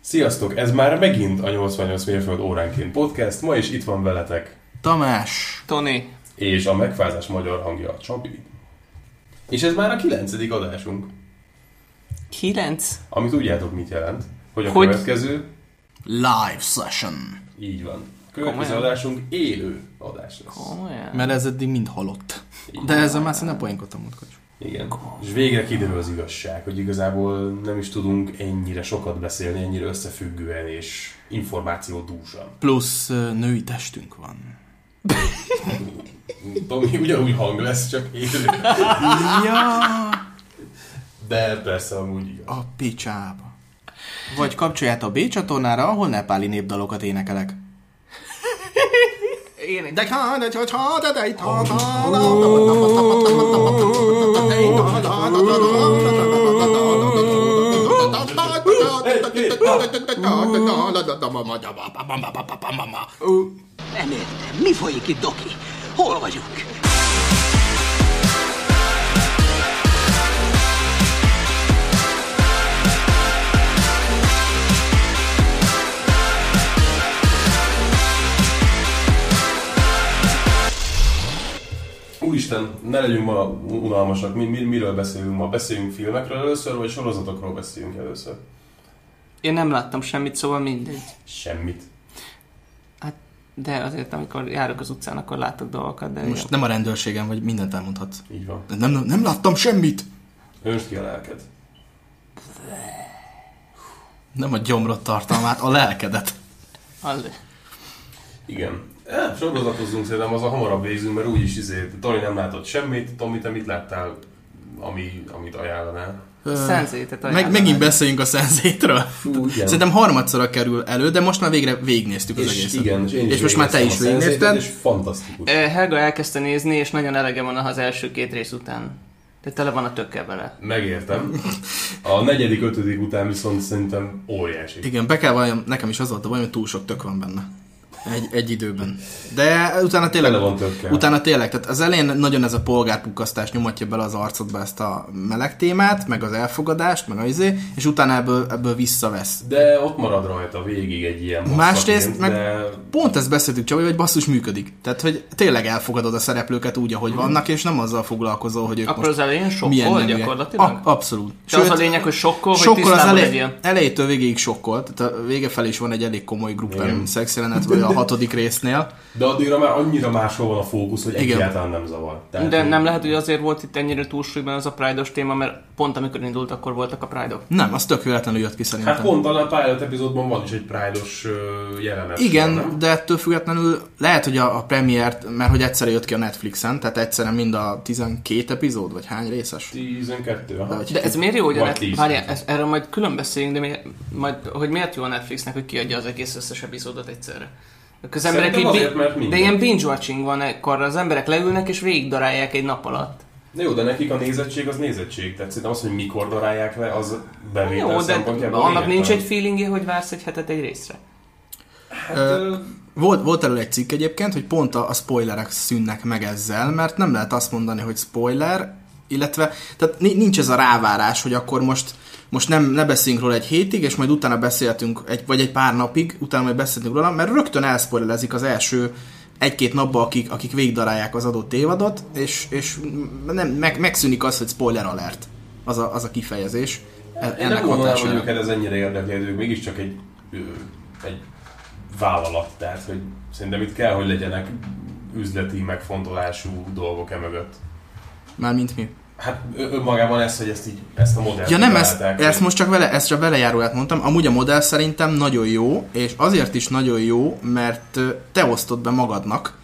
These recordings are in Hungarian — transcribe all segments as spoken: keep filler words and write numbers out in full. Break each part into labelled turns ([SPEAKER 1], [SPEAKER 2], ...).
[SPEAKER 1] Sziasztok! Ez már megint a nyolcvannyolc mérföld óránként podcast. Ma is itt van veletek
[SPEAKER 2] Tamás,
[SPEAKER 3] Toni
[SPEAKER 1] és a megfázás magyar hangja Csabi. És ez már a kilencedik adásunk.
[SPEAKER 3] Kilenc?
[SPEAKER 1] Amit tudjátok mit jelent, hogy a
[SPEAKER 3] hogy?
[SPEAKER 1] következő
[SPEAKER 2] live session.
[SPEAKER 1] Így van. Következő
[SPEAKER 3] Komolyan?
[SPEAKER 1] adásunk élő adás lesz.
[SPEAKER 3] Komolyan?
[SPEAKER 2] Mert ez eddig mind halott.
[SPEAKER 1] Így
[SPEAKER 2] De
[SPEAKER 1] van.
[SPEAKER 2] ezzel már szinte poénkodtam múltkor.
[SPEAKER 1] Igen. És végre kiderül az igazság, hogy igazából nem is tudunk ennyire sokat beszélni, ennyire összefüggően és információdúsan.
[SPEAKER 2] Plusz ö, női testünk van.
[SPEAKER 1] Tomi ugyanúgy hang lesz, csak élő.
[SPEAKER 2] Ja,
[SPEAKER 1] De persze amúgy igaz.
[SPEAKER 2] a picsába. Vagy kapcsolját a B csatornára, ahol nepáli népdalokat énekelek.
[SPEAKER 3] Én
[SPEAKER 2] De
[SPEAKER 4] Nem értem, mi folyik itt, Doki? Hol vagyunk?
[SPEAKER 1] Úristen, ne legyünk ma unalmasak. Mi, mi, miről beszélünk ma? Beszéljünk filmekről először, vagy sorozatokról beszéljünk először?
[SPEAKER 3] Én nem láttam semmit, szóval mindegy.
[SPEAKER 1] Semmit.
[SPEAKER 3] Hát, de azért, amikor járok az utcán, akkor látok dolgokat, de
[SPEAKER 2] most nem a rendőrségem, vagy mindent elmondhatsz.
[SPEAKER 1] Így van.
[SPEAKER 2] De nem, nem láttam semmit.
[SPEAKER 1] Öntsd ki a lelked.
[SPEAKER 2] Nem a gyomrod tartalmát, a lelkedet.
[SPEAKER 3] Az...
[SPEAKER 1] Igen. Eh, sorozatozzunk, szerintem az a hamarabb végzünk, mert úgyis izé, Toni nem látott semmit. Tomi, te mit láttál, ami, amit ajánlanál?
[SPEAKER 3] Szenzétet
[SPEAKER 2] Meg,
[SPEAKER 3] ajánlanám.
[SPEAKER 2] megint beszéljünk a Szenzétről.
[SPEAKER 1] Fú, igen.
[SPEAKER 2] Szerintem harmadszorra kerül elő, de most már végre végignéztük az
[SPEAKER 1] És
[SPEAKER 2] egészet.
[SPEAKER 1] igen, és, én is
[SPEAKER 2] és most már te is
[SPEAKER 1] végignéztem a
[SPEAKER 2] végignézted.
[SPEAKER 1] Szenzétet, És fantasztikus.
[SPEAKER 3] Eh, Helga elkezdte nézni, és nagyon elege van az első két rész után. De tele van a tökkel vele.
[SPEAKER 1] Megértem. A negyedik, ötödik után viszont szerintem óriási.
[SPEAKER 2] Igen, be kell valljam, nekem is az volt a baj, hogy túl sok tök van benne. Egy, egy időben. De utána tényleg,
[SPEAKER 1] Tele van tökkel.
[SPEAKER 2] utána tényleg, tehát az elején nagyon ez a polgárpukkasztás nyomatja bele az arcodba ezt a meleg témát, meg az elfogadást, meg az izé, és utána ebből, ebből visszavesz.
[SPEAKER 1] De ott marad rajta végig egy ilyen
[SPEAKER 2] Másrészt meg
[SPEAKER 1] de...
[SPEAKER 2] pont ezt beszéltük, Csabi, hogy basszus működik. Tehát, hogy tényleg elfogadod a szereplőket úgy, ahogy vannak, és nem azzal foglalkozol, hogy ők
[SPEAKER 3] Akkor
[SPEAKER 2] most
[SPEAKER 3] az elején
[SPEAKER 2] milyen
[SPEAKER 3] sokkol
[SPEAKER 2] neműek.
[SPEAKER 3] gyakorlatilag?
[SPEAKER 2] A, abszolút.
[SPEAKER 3] De az a lényeg, hogy sokkol, hogy
[SPEAKER 2] sokkol az
[SPEAKER 3] tisztában
[SPEAKER 2] elej,
[SPEAKER 3] legyél.
[SPEAKER 2] elejétől végéig sokkol, tehát a vége felé is van egy elég komoly gruppen szexjelenet, vagy a hatodik résznél.
[SPEAKER 1] De addigra már annyira máshol van a fókusz, hogy
[SPEAKER 2] Igen.
[SPEAKER 1] egyáltalán nem zavar. Tehát,
[SPEAKER 3] De nem lehet, hogy azért volt itt ennyire túlsúlyban az a Pride-os téma, mert pont amikor indult, akkor voltak a Pride-ok.
[SPEAKER 2] Nem, az tök véletlenül jött ki szerintem.
[SPEAKER 1] Hát pont talán a pilot epizódban van is egy Pride-os ö, jelenet.
[SPEAKER 2] Igen,
[SPEAKER 1] nem?
[SPEAKER 2] de ettől függetlenül lehet, hogy a, a premiért, mert hogy egyszerre jött ki a Netflixen, tehát egyszerre mind a tizenkét epizód, vagy hány részes?
[SPEAKER 1] tizenkettő, aha.
[SPEAKER 2] vagy-
[SPEAKER 3] De ez miért jó, hogy a
[SPEAKER 1] Vagy
[SPEAKER 3] Netflix...
[SPEAKER 1] tíz.
[SPEAKER 3] Várjál, ez, erről majd külön beszéljünk, de mi, majd, hogy miért jó a Netflixnek, hogy kiadja az egész összes epizódot egyszerre. Az emberek
[SPEAKER 1] Szerintem
[SPEAKER 3] így,
[SPEAKER 1] azért, mert
[SPEAKER 3] de
[SPEAKER 1] minden.
[SPEAKER 3] ilyen binge-watching van ekkor, az emberek leülnek és végigdarálják egy nap alatt.
[SPEAKER 1] De jó, de nekik a nézettség az nézettség. Tehát szerintem az, hogy mikor darálják le, az bevétel
[SPEAKER 3] Jó, de
[SPEAKER 1] szempontjából
[SPEAKER 3] annak nincs egy
[SPEAKER 1] lényegtelen.
[SPEAKER 3] feelingje, hogy vársz egy hetet egy részre.
[SPEAKER 1] Hát,
[SPEAKER 2] Ö,
[SPEAKER 1] ö,
[SPEAKER 2] Volt, volt elő egy cikk egyébként, hogy pont a, a spoilerek szűnnek meg ezzel, mert nem lehet azt mondani, hogy spoiler, illetve tehát ni- nincs ez a rávárás, hogy akkor most, most nem, ne beszéljünk róla egy hétig, és majd utána beszéltünk, egy, vagy egy pár napig, utána majd beszéltünk róla, mert rögtön elspoilerezik az első egy-két napban, akik, akik végigdarálják az adott évadot, és, és nem, meg, megszűnik az, hogy spoiler alert, az a, az a kifejezés. E-
[SPEAKER 1] Én nem mondanám, hogy őket ez ennyire érdekli, ők mégiscsak egy, ö, egy vállalat, tehát hogy szerintem itt kell, hogy legyenek üzleti megfontolású dolgok emögött.
[SPEAKER 2] Mármint mi?
[SPEAKER 1] Hát ö- önmagában ez, hogy ezt így, ezt a modellt
[SPEAKER 2] Ja nem, ezt,
[SPEAKER 1] találták,
[SPEAKER 2] ezt
[SPEAKER 1] hogy-
[SPEAKER 2] most csak vele, ezt csak velejáróját mondtam. Amúgy a modell szerintem nagyon jó, és azért is nagyon jó, mert ö, te osztod be magadnak,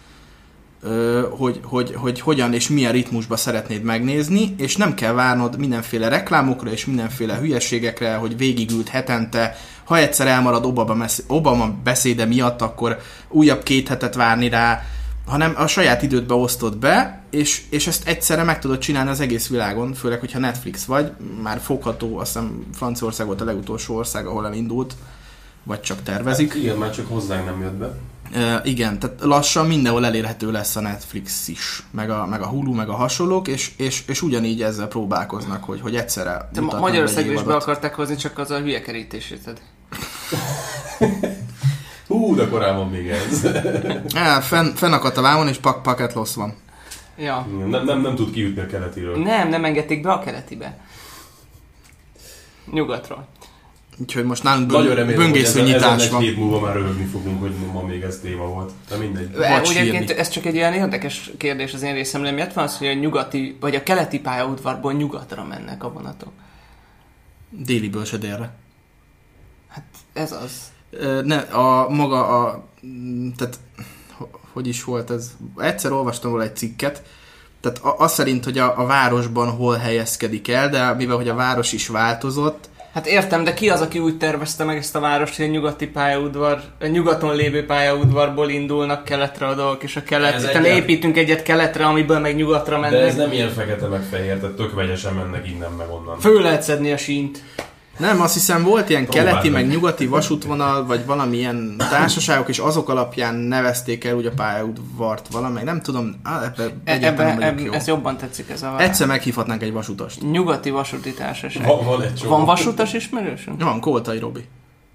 [SPEAKER 2] ö, hogy, hogy, hogy hogyan és milyen ritmusba szeretnéd megnézni, és nem kell várnod mindenféle reklámokra és mindenféle hülyeségekre, hogy végigült hetente. Ha egyszer elmarad Obama, mesz- Obama beszéde miatt, akkor újabb két hetet várni rá, hanem a saját idődbe osztod be, és, és ezt egyszerre meg tudod csinálni az egész világon, főleg, hogyha Netflix vagy, már fogható, azt hiszem Franciaország volt a legutolsó ország, ahol elindult, vagy csak tervezik.
[SPEAKER 1] Hát igen, már csak hozzánk nem jött be.
[SPEAKER 2] E, igen, tehát lassan mindenhol elérhető lesz a Netflix is, meg a, meg a Hulu, meg a hasonlók, és, és, és ugyanígy ezzel próbálkoznak, hogy, hogy egyszerre
[SPEAKER 3] Te
[SPEAKER 2] mutatnak
[SPEAKER 3] Magyarországon
[SPEAKER 2] egy
[SPEAKER 3] is be
[SPEAKER 2] évadot.
[SPEAKER 3] akarták hozni, csak az a hülye kerítését.
[SPEAKER 1] Hú, de korábban még ez.
[SPEAKER 2] Ja, fenn, fennakadt a vámon, és pak, paket loss van.
[SPEAKER 3] Ja.
[SPEAKER 1] Nem, nem, nem tud kijutni a keletiről.
[SPEAKER 3] Nem, nem engedték be a keletibe. Nyugatról.
[SPEAKER 2] Úgyhogy most nálunk
[SPEAKER 1] Nagyon remélem, hogy
[SPEAKER 2] böngésző
[SPEAKER 1] ezen,
[SPEAKER 2] nyitás
[SPEAKER 1] ezen
[SPEAKER 2] van.
[SPEAKER 1] egy hét múlva már röhögni fogunk, hogy ma még ez téma volt. De mindegy.
[SPEAKER 3] Úgy egyébként ez csak egy ilyen érdekes kérdés az én részemről. Miért van az, hogy a nyugati, vagy a keleti pályaudvarból nyugatra mennek a vonatok?
[SPEAKER 2] Déliből se délre.
[SPEAKER 3] Hát ez az.
[SPEAKER 2] Ne, a maga a... Tehát, hogy is volt ez? Egyszer olvastam róla egy cikket, tehát az szerint, hogy a, a városban hol helyezkedik el, de mivel, hogy a város is változott.
[SPEAKER 3] Hát értem, de ki az, aki úgy tervezte meg ezt a várost, hogy a nyugati pályaudvar, a nyugaton lévő pályaudvarból indulnak keletre a dolgok, és a kelet, utána építünk egyet keletre, amiből meg nyugatra mennek.
[SPEAKER 1] De ez nem ilyen fekete meg fehér, tehát tök vegyesen mennek innen meg onnan.
[SPEAKER 3] Föl lehet szedni a sínt.
[SPEAKER 2] Nem, azt hiszem volt ilyen
[SPEAKER 1] Próbáld
[SPEAKER 2] keleti,
[SPEAKER 1] meg.
[SPEAKER 2] meg nyugati vasútvonal, vagy valamilyen társaságok, és azok alapján nevezték el úgy a pályaudvart valamely, nem tudom, ebbe egyáltalán nem vagyok jó.
[SPEAKER 3] Ez jobban tetszik ez a város.
[SPEAKER 2] Egyszer meghívhatnánk egy vasutast.
[SPEAKER 3] Nyugati vasúti társaság.
[SPEAKER 1] Van, van egy csomó.
[SPEAKER 3] Van vasutas ismerősünk?
[SPEAKER 2] Van, Koltai Robi.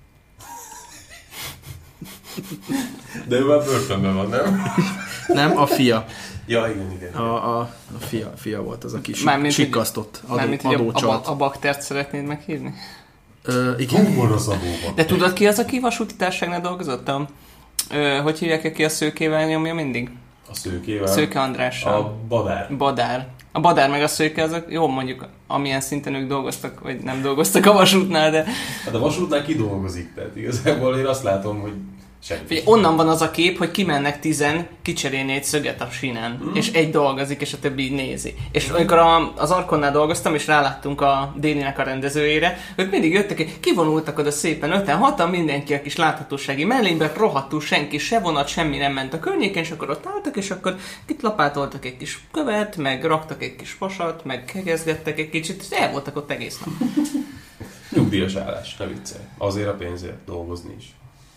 [SPEAKER 1] De ő már börtönben van, nem?
[SPEAKER 2] Nem, a fia.
[SPEAKER 1] Ja, igen, igen.
[SPEAKER 2] A, a, a fia, fia volt az, aki
[SPEAKER 3] Mármint,
[SPEAKER 2] sikkasztott, adó,
[SPEAKER 3] Mármint, hogy a, a,
[SPEAKER 2] adócsalt.
[SPEAKER 3] a baktert szeretnéd meghívni?
[SPEAKER 2] Ö, igen.
[SPEAKER 1] Hú, a szabóban.
[SPEAKER 3] De tudod ki az, aki vasúti társaságnál dolgozott? A, ö, hogy hívják, ki a szőkével nyomja mindig?
[SPEAKER 1] A szőkével.
[SPEAKER 3] Szőke Andrással.
[SPEAKER 1] A badár.
[SPEAKER 3] Badár. A Badár meg a Szőke, azok jó mondjuk, amilyen szinten ők dolgoztak, vagy nem dolgoztak a vasútnál, de...
[SPEAKER 1] Hát a vasútnál kidolgozik, tehát igazából én azt látom, hogy semmi.
[SPEAKER 3] Figyelj, onnan van az a kép, hogy kimennek tizen kicserélni egy szöget a sínen, mm. és egy dolgozik, és a többi így nézi. És amikor a, az Arkonnál dolgoztam, és ráláttunk a Délinek a rendezőjére, ők mindig jöttek, kivonultak oda szépen öten, hatan, mindenki a kis láthatósági mellénybe, rohadtul senki, se vonat, semmi nem ment a környéken, és akkor ott álltak, és akkor itt lapátoltak egy kis követ, meg raktak egy kis vasat, meg kegezgettek egy kicsit, és el voltak ott egész nap.
[SPEAKER 1] Nyugdíjas állás, ne viccelj. Azért a pénzért dolgozni is.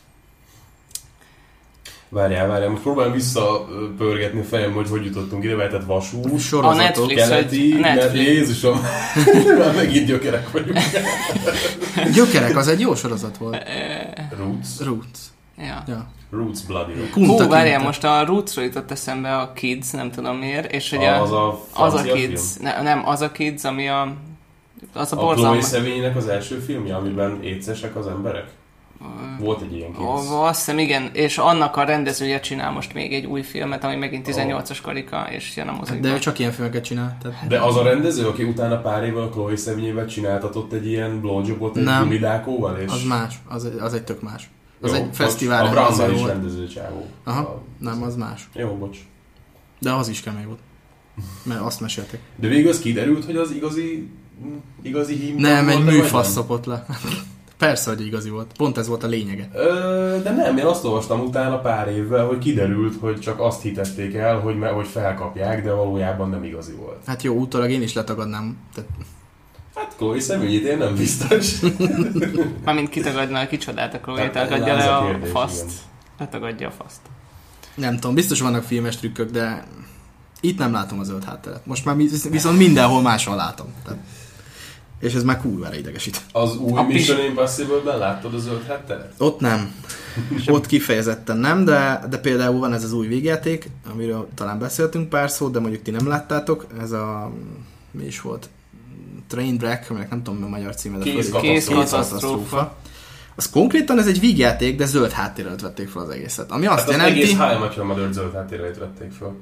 [SPEAKER 1] Várjál, várjál, most próbálom visszapörgetni a fejem, hogy hogy jutottunk ide, mert vasút,
[SPEAKER 2] Sorozatok,
[SPEAKER 3] a Netflix,
[SPEAKER 1] keleti,
[SPEAKER 3] Netflix.
[SPEAKER 1] Jézusom, már megint gyökerek vagyunk.
[SPEAKER 2] Gyökerek, az egy jó sorozat volt.
[SPEAKER 1] Roots.
[SPEAKER 2] Roots.
[SPEAKER 3] Ja.
[SPEAKER 2] Ja.
[SPEAKER 1] Roots Bloody Rock.
[SPEAKER 3] Hú,
[SPEAKER 2] Kunta
[SPEAKER 3] várjál,
[SPEAKER 2] Kinte.
[SPEAKER 3] most a Rootsról jutott eszembe a Kids, nem tudom miért, és hogy
[SPEAKER 1] Az a
[SPEAKER 3] az a
[SPEAKER 1] francia
[SPEAKER 3] Kids, ne, nem, az a Kids, ami a az a
[SPEAKER 1] A Chloe
[SPEAKER 3] borzalmas.
[SPEAKER 1] Sevignynek az első filmje, amiben écesek az emberek? Volt egy ilyen Kids.
[SPEAKER 3] Ó, azt hiszem, igen, és annak a rendezője csinál most még egy új filmet, ami megint tizennyolcas karika, és jön a mozikban.
[SPEAKER 2] De ő csak ilyen filmeket csinál. Tehát...
[SPEAKER 1] De az a rendező, aki utána pár évvel a Chloe Sevignyével csináltatott egy ilyen blowjobot egy
[SPEAKER 2] Nem.
[SPEAKER 1] gumidákóval, és...
[SPEAKER 2] Az más, az, az egy tök más. Az
[SPEAKER 1] Jó,
[SPEAKER 2] egy fesztivál
[SPEAKER 1] A Brandon
[SPEAKER 2] rendező
[SPEAKER 1] is
[SPEAKER 2] volt.
[SPEAKER 1] rendező csávó.
[SPEAKER 2] Aha,
[SPEAKER 1] A...
[SPEAKER 2] nem, az más.
[SPEAKER 1] Jó, bocs.
[SPEAKER 2] De az is kemény volt. Mert azt mesélték.
[SPEAKER 1] De végül az kiderült, hogy az igazi, igazi hím.
[SPEAKER 2] Nem, egy
[SPEAKER 1] volt, vagy
[SPEAKER 2] műfasz
[SPEAKER 1] nem?
[SPEAKER 2] szopott le. Persze, hogy igazi volt. Pont ez volt a lényege.
[SPEAKER 1] Ö, de nem, én azt olvastam utána pár évvel, hogy kiderült, hogy csak azt hitették el, hogy, me, hogy felkapják, de valójában nem igazi volt.
[SPEAKER 2] Hát jó, utólag én is letagadnám. Tehát...
[SPEAKER 1] Hát Chloe Sevignyét én nem biztos.
[SPEAKER 3] Mármint kitagadna, kicsodálta Chloe,
[SPEAKER 1] Hát,
[SPEAKER 3] tagadja
[SPEAKER 1] ez
[SPEAKER 3] le
[SPEAKER 1] a
[SPEAKER 3] a
[SPEAKER 1] kérdés,
[SPEAKER 3] faszt.
[SPEAKER 1] igen.
[SPEAKER 3] Letagadja a faszt.
[SPEAKER 2] Nem tudom, biztos vannak filmes trükkök, de itt nem látom a zöld hátteret. Most már visz- viszont mindenhol máshol látom. Tehát... És ez már kurvára idegesít.
[SPEAKER 1] Az új
[SPEAKER 3] A pis-
[SPEAKER 1] Mission Impossible-ben láttad a zöld hátteret?
[SPEAKER 2] Ott nem. Ott kifejezetten nem, de, de például van ez az új végjáték, amiről talán beszéltünk pár szót, de mondjuk ti nem láttátok. Ez a... mi is volt? Trainwreck, aminek nem tudom mi a magyar címe, de
[SPEAKER 1] Kész
[SPEAKER 2] fölé-
[SPEAKER 3] katasztrófa.
[SPEAKER 2] katasztrófa. Az konkrétan ez egy vígjáték, de zöld háttérrel vették fel az egészet. Ami azt
[SPEAKER 1] Hát az
[SPEAKER 2] jelenti...
[SPEAKER 1] egész How I Met Your Mother zöld háttérrel vették fel.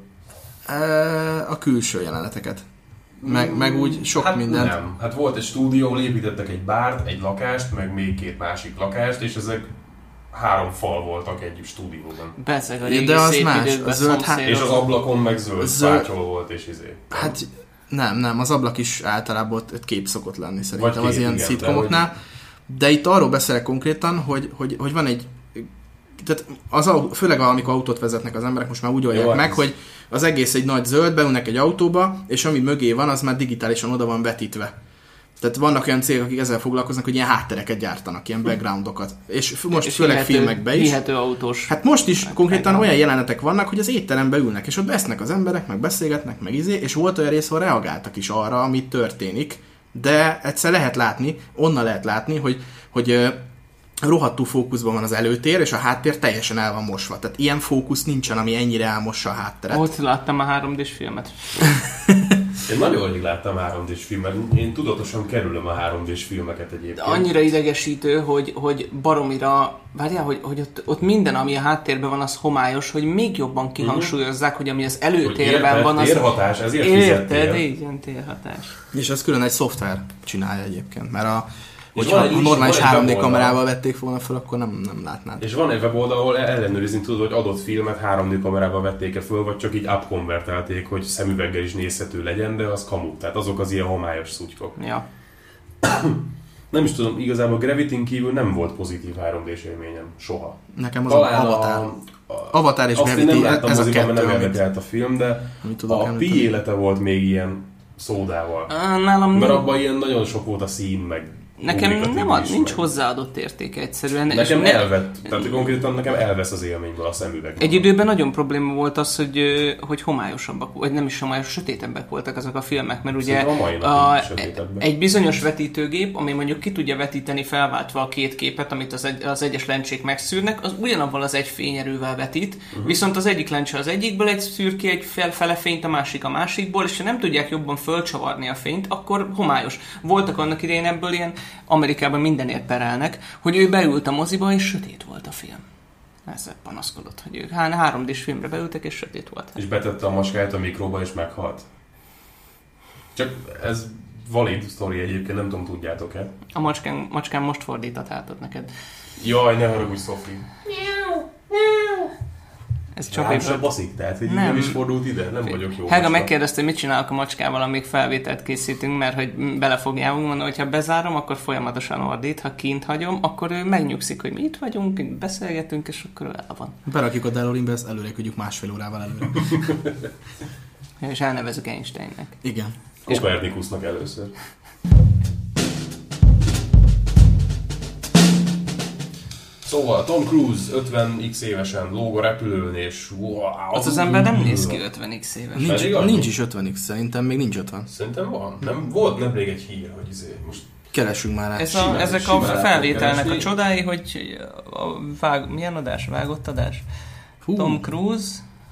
[SPEAKER 2] a külső jeleneteket. Meg, meg úgy sok
[SPEAKER 1] hát
[SPEAKER 2] mindent.
[SPEAKER 1] Nem. Hát volt egy stúdió, ahol építettek egy bárt, egy lakást, meg még két másik lakást, és ezek három fal voltak egy stúdióban.
[SPEAKER 3] Bezeg a
[SPEAKER 2] Ja,
[SPEAKER 3] régi
[SPEAKER 2] de az
[SPEAKER 3] szép
[SPEAKER 2] más,
[SPEAKER 3] időkben
[SPEAKER 2] a zöld há-
[SPEAKER 3] szomszédok.
[SPEAKER 1] És az ablakon meg zöld
[SPEAKER 2] Zöld-
[SPEAKER 1] pátyol volt, és izé.
[SPEAKER 2] Hát nem, nem, az ablak is általában ott ott kép szokott lenni szerintem
[SPEAKER 1] Vagy
[SPEAKER 2] az
[SPEAKER 1] kép,
[SPEAKER 2] ilyen
[SPEAKER 1] igen,
[SPEAKER 2] szitkomoknál. De itt arról beszélek konkrétan, hogy, hogy, hogy van egy... Tehát az, au- főleg amikor autót vezetnek az emberek, most már úgy oldják
[SPEAKER 1] Jó,
[SPEAKER 2] meg,
[SPEAKER 1] ez-
[SPEAKER 2] hogy az egész egy nagy zöld, beülnek egy autóba, és ami mögé van, az már digitálisan oda van vetítve. Tehát vannak olyan cégek, akik ezzel foglalkoznak, hogy ilyen háttereket gyártanak, ilyen backgroundokat. És f- most
[SPEAKER 3] És
[SPEAKER 2] főleg
[SPEAKER 3] hihető-
[SPEAKER 2] filmekbe is.
[SPEAKER 3] Hihető autós.
[SPEAKER 2] Hát most is
[SPEAKER 3] Hát,
[SPEAKER 2] konkrétan
[SPEAKER 3] meg-
[SPEAKER 2] olyan jelenetek vannak, hogy az étterembe ülnek, és ott esznek az emberek, meg beszélgetnek, meg izé, és volt olyan rész, ahol reagáltak is arra, amit történik, de egyszer lehet látni, onnan lehet látni, hogy, hogy ö, rohadtul fókuszban van az előtér, és a háttér teljesen el van mosva. Tehát ilyen fókusz nincsen, ami ennyire elmossa a hátteret.
[SPEAKER 3] Ott láttam a három dés filmet.
[SPEAKER 1] Én nagyon rég láttam három dés filmet, én tudatosan kerülöm a három dés filmeket egyébként.
[SPEAKER 3] De annyira idegesítő, hogy, hogy baromira, várjál, hogy, hogy ott, ott minden, ami a háttérben van, az homályos, hogy még jobban kihangsúlyozzák, hogy ami az előtérben
[SPEAKER 1] érted,
[SPEAKER 3] van, az...
[SPEAKER 1] térhatás, ezért
[SPEAKER 3] érted,
[SPEAKER 1] fizettél.
[SPEAKER 3] igen, térhatás.
[SPEAKER 2] És ez külön egy szoftver csinálja egyébként, mert a,
[SPEAKER 1] És
[SPEAKER 2] hogyha
[SPEAKER 1] van egy
[SPEAKER 2] a
[SPEAKER 1] is-
[SPEAKER 2] normális
[SPEAKER 1] van egy
[SPEAKER 2] három dé
[SPEAKER 1] weboldal.
[SPEAKER 2] kamerával vették volna fel, akkor nem, nem látnád.
[SPEAKER 1] És van egy weboldal, ahol ellenőrizni tudod, hogy adott filmet három dé kamerával vették-e föl, vagy csak így upconvertelték, hogy szemüveggel is nézhető legyen, de az kamu. Tehát azok az ilyen homályos szutykok.
[SPEAKER 3] Ja.
[SPEAKER 1] Nem is tudom, igazából Gravity-n kívül nem volt pozitív három dés élményem. Soha.
[SPEAKER 2] Nekem az
[SPEAKER 1] Talán
[SPEAKER 2] a Avatar.
[SPEAKER 1] a, a,
[SPEAKER 2] Avatar és
[SPEAKER 1] azt én
[SPEAKER 2] Gravity,
[SPEAKER 1] nem láttam
[SPEAKER 2] ez a
[SPEAKER 1] moziban, mert
[SPEAKER 2] kettő,
[SPEAKER 1] nem
[SPEAKER 2] amit,
[SPEAKER 1] érdekelt a film, de
[SPEAKER 2] amit tudok
[SPEAKER 1] a
[SPEAKER 2] említeni.
[SPEAKER 1] Pi élete volt még ilyen szódával.
[SPEAKER 3] Á, Nálam
[SPEAKER 1] Mert
[SPEAKER 3] nem,
[SPEAKER 1] abban ilyen nagyon sok volt a szín, meg
[SPEAKER 3] nekem
[SPEAKER 1] kommunikatív
[SPEAKER 3] nem ad,
[SPEAKER 1] is,
[SPEAKER 3] nincs
[SPEAKER 1] meg-
[SPEAKER 3] hozzáadott értéke egyszerűen. és
[SPEAKER 1] Nekem
[SPEAKER 3] ne-
[SPEAKER 1] elvett, tehát konkrétan nekem elvesz az élményből a szemüveg.
[SPEAKER 3] Egy időben nagyon probléma volt az, hogy, ö, hogy homályosabbak, vagy nem is homályos, sötétebbek voltak azok a filmek, mert ugye
[SPEAKER 1] Szerintem a mai napig
[SPEAKER 3] a,
[SPEAKER 1] sötétebbek.
[SPEAKER 3] egy bizonyos vetítőgép, ami mondjuk ki tudja vetíteni felváltva a két képet, amit az, egy, az egyes lencsék megszűrnek, az ugyanabban az egy fényerővel vetít, uh-huh. viszont az egyik lencse az egyikből egy szűr ki egy felfele fényt, a másik a másikból, és ha nem tudják jobban fölcsavarni a fényt, akkor homályos. Voltak annak idején ebből ilyen, Amerikában mindenért perelnek, hogy ő beült a moziba, és sötét volt a film. Ezzel panaszkodott, hogy ők há- három dés filmre beültek, és sötét volt.
[SPEAKER 1] És betette a maskáját a mikróba, és meghalt. Csak ez valid sztori egyébként, nem tudom, tudjátok-e.
[SPEAKER 3] A macskán, macskán most fordított hátat neked.
[SPEAKER 1] Jaj, ne haragudj, Szofi.
[SPEAKER 3] Ez
[SPEAKER 1] Rám
[SPEAKER 3] csak
[SPEAKER 1] sem baszik, tehát hogy
[SPEAKER 3] Nem.
[SPEAKER 1] nem is fordult ide, nem vagyok jó.
[SPEAKER 3] Helga
[SPEAKER 1] macska.
[SPEAKER 3] megkérdezte, hogy mit csinálok a macskával, amíg felvételt készítünk, mert hogy bele fog járni, mondom, hogy ha bezárom, akkor folyamatosan ordít, ha kint hagyom, akkor ő megnyugszik, hogy mi itt vagyunk, itt beszélgetünk, és akkor ő el van.
[SPEAKER 2] Berakjuk a Delorinbe, ezt előre küldjük másfél órával előre.
[SPEAKER 3] És elnevezük Einsteinnek.
[SPEAKER 2] Igen.
[SPEAKER 1] Kopernikusnak először. Szóval Tom Cruise ötven x évesen lóg a repülőn, és wow,
[SPEAKER 3] Az az ember nem néz ki ötven x éves.
[SPEAKER 2] Nincs,
[SPEAKER 1] Pedig annyi?
[SPEAKER 2] nincs is ötven x, szerintem még nincs ötven.
[SPEAKER 1] Szerintem van. Nem, volt nemrég egy hír, hogy izé, most
[SPEAKER 2] Keressünk már rá.
[SPEAKER 3] Ez
[SPEAKER 1] Simán-
[SPEAKER 3] a, ezek a
[SPEAKER 1] simán lehet
[SPEAKER 3] felvételnek a
[SPEAKER 1] keresni.
[SPEAKER 3] csodái, hogy a vág, milyen adás? Vágott adás?
[SPEAKER 2] Hú.
[SPEAKER 3] Tom Cruise.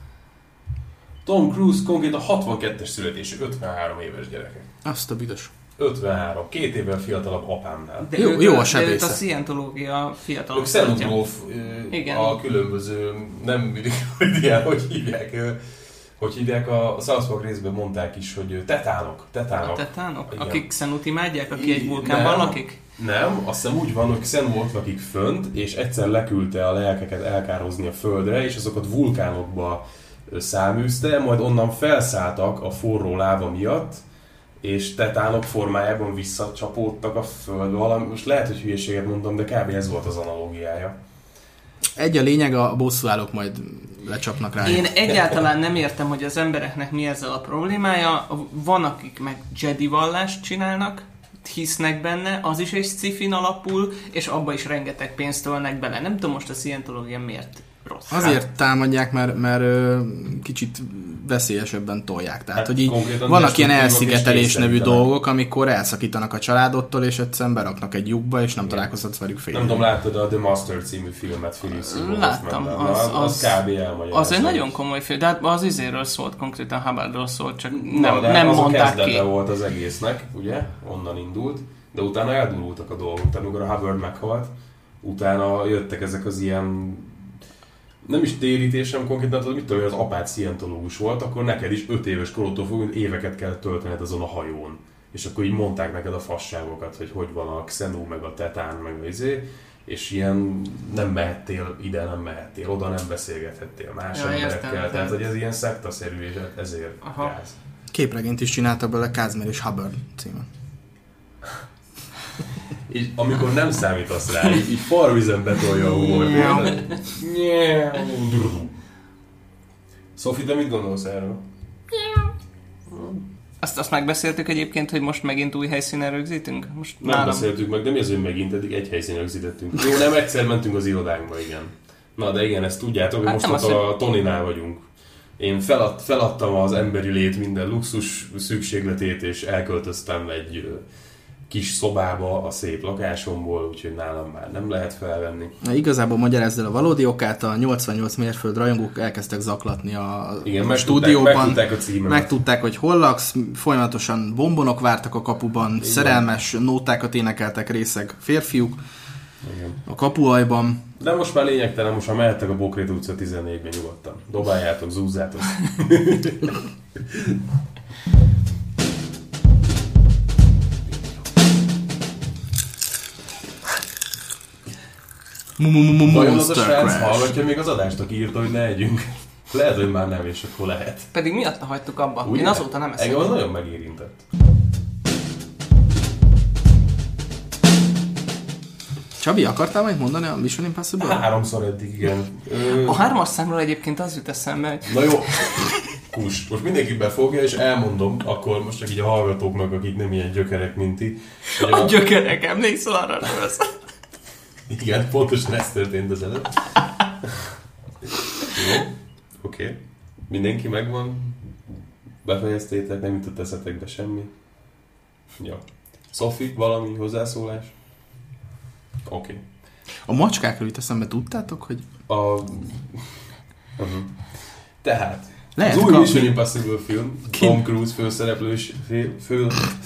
[SPEAKER 1] Tom Cruise konkrétan hatvankettes születésű, ötvenhárom éves gyerekek.
[SPEAKER 2] Azt a büdös.
[SPEAKER 1] ötvenhárom, két évvel fiatalabb apámnál.
[SPEAKER 3] De
[SPEAKER 2] Jó-
[SPEAKER 3] őt,
[SPEAKER 2] jó a
[SPEAKER 3] de őt
[SPEAKER 2] sebésze.
[SPEAKER 3] a szientológia fiatal.
[SPEAKER 1] Ők xenogróf,
[SPEAKER 3] Igen.
[SPEAKER 1] a különböző, nem ilyen, hogy hívják, ö, hogy hívják, a South Park részben mondták is, hogy tetánok, tetánok.
[SPEAKER 3] A tetánok?
[SPEAKER 1] Igen.
[SPEAKER 3] Akik xenut imádják, aki egy vulkánban
[SPEAKER 1] Nem.
[SPEAKER 3] lakik?
[SPEAKER 1] Nem, azt hiszem úgy van, hogy Xenu ott lakik fönt, és egyszer leküldte a lelkeket elkározni a földre, és azokat vulkánokba ö, száműzte, majd onnan felszálltak a forró láva miatt, és tetánok formájában visszacsapódtak a földbe. Valami, most lehet, hogy hülyeséget mondom, de kb. Ez volt az analógiája.
[SPEAKER 2] Egy a lényeg, a bosszúállók majd lecsapnak rá.
[SPEAKER 3] Én egyáltalán nem értem, hogy az embereknek mi ezzel a problémája. Van, akik meg Jedi vallást csinálnak, hisznek benne, az is egy sci-fin alapul, és abba is rengeteg pénzt tolnak bele. Nem tudom most a szientológia miért rossz.
[SPEAKER 2] Azért támadják, mert, mert ö, kicsit veszélyesebben tolják. Tehát,
[SPEAKER 1] Hát
[SPEAKER 2] hogy így
[SPEAKER 1] konkrétan
[SPEAKER 2] vannak ilyen
[SPEAKER 1] destruktívak és
[SPEAKER 2] elszigetelés nevű
[SPEAKER 1] kényszerítenek.
[SPEAKER 2] dolgok, amikor elszakítanak a családottól, és egyszerűen beraknak egy lyukba, és nem találkozhatsz velük fél
[SPEAKER 1] Nem tudom, láttad a The Master című filmet Philip Seymour
[SPEAKER 3] Láttam,
[SPEAKER 1] Hoffmannal?
[SPEAKER 3] az-
[SPEAKER 1] az, az,
[SPEAKER 3] az-
[SPEAKER 1] kb. elmagyarázta.
[SPEAKER 3] Az egy nagyon komoly film, de hát az izéről szólt, konkrétan Hubbardról szólt, csak
[SPEAKER 1] Nem,
[SPEAKER 3] nem,
[SPEAKER 1] de
[SPEAKER 3] nem
[SPEAKER 1] az
[SPEAKER 3] mondták
[SPEAKER 1] a kezdete
[SPEAKER 3] ki.
[SPEAKER 1] volt az egésznek, ugye? Onnan indult. De utána eldurultak a dolgok. Tehát amikor a Hubbard meghalt, utána jöttek ezek az ilyen nem is térítésem konkrétan, tudod, mit tudom, hogy az apád szientológus volt, akkor neked is öt éves korodtól fogva éveket kell töltened azon a hajón. És akkor így mondták neked a fasságokat, hogy hogy van a xenó, meg a tetán, meg a izé, és ilyen nem mehettél ide, nem mehettél, oda nem beszélgethettél más
[SPEAKER 3] Ja,
[SPEAKER 1] emberekkel.
[SPEAKER 3] értem,
[SPEAKER 1] Tehát,
[SPEAKER 3] de-
[SPEAKER 1] hogy ez ilyen szektaszerű, és ezért
[SPEAKER 3] Aha.
[SPEAKER 1] gáz.
[SPEAKER 2] Képregényt is csináltak belőle, Kázmér és Hubbard címen.
[SPEAKER 1] És amikor nem számítasz rá, így, így farvizen betolja a humort. Sophie, te mit gondolsz erről?
[SPEAKER 3] Azt, azt megbeszéltük egyébként, hogy most megint új helyszínen rögzítünk? Most
[SPEAKER 1] Nem
[SPEAKER 3] nálam.
[SPEAKER 1] beszéltük meg, de mi az, hogy megint eddig egy helyszínen rögzítettünk. Jó, nem egyszer mentünk az irodánkba, igen. Na, de igen, ezt tudjátok, hogy
[SPEAKER 3] Hát
[SPEAKER 1] most
[SPEAKER 3] nem
[SPEAKER 1] ott
[SPEAKER 3] az,
[SPEAKER 1] a Toninál vagyunk. Én felad, feladtam az emberi lét minden luxus szükségletét, és elköltöztem egy ö, kis szobába a szép lakásomból, úgyhogy nálam már nem lehet felvenni.
[SPEAKER 2] Na, igazából magyarázd el a valódi okát, a nyolcvannyolc mérföld rajongók elkezdtek zaklatni a,
[SPEAKER 1] Igen,
[SPEAKER 2] a stúdióban.
[SPEAKER 1] Megtudták a címemet.
[SPEAKER 2] Megtudták, hogy hol laksz, folyamatosan bombonok vártak a kapuban, igen. Szerelmes nótákat énekeltek részeg férfiúk igen. A kapuajban.
[SPEAKER 1] De most már lényegtelen, most már mehettek a Bokrét utca tizennégyben nyugodtan. Dobáljátok, zúzzátok. Vajon az a srác hallgatja még az adást, aki írta, hogy ne együnk? Lehet, hogy már nem, és akkor lehet.
[SPEAKER 3] Pedig miatta hagytuk abba.
[SPEAKER 1] Ugye?
[SPEAKER 3] Én azóta nem eszem.
[SPEAKER 1] Engem az nagyon megérintett.
[SPEAKER 2] Csabi, akartál majd mondani a Mission Impossible?
[SPEAKER 1] Háromszor eddig, igen. Ö...
[SPEAKER 3] A hármas számról egyébként az jut eszembe, hogy...
[SPEAKER 1] Na jó, kus. Most mindenki befogja, és elmondom, akkor most csak így a hallgatóknak, akik nem ilyen gyökerek, mint ti.
[SPEAKER 3] A, a gyökerek, emlékszel arra rossz.
[SPEAKER 1] Igen, pontosan ez történt az előtt. Jó, oké. Okay. Mindenki megvan? Befejeztétek, nem jutott eszetekbe semmi? Jó. Sophie, valami hozzászólás? Oké. Okay.
[SPEAKER 2] A macskákról jut eszembe, tudtátok, hogy...
[SPEAKER 1] A... Uh-huh. Tehát,
[SPEAKER 2] lehet
[SPEAKER 1] az új
[SPEAKER 2] kapni.
[SPEAKER 1] Mission Impossible film, Tom Cruise főszereplős... Fő... fő...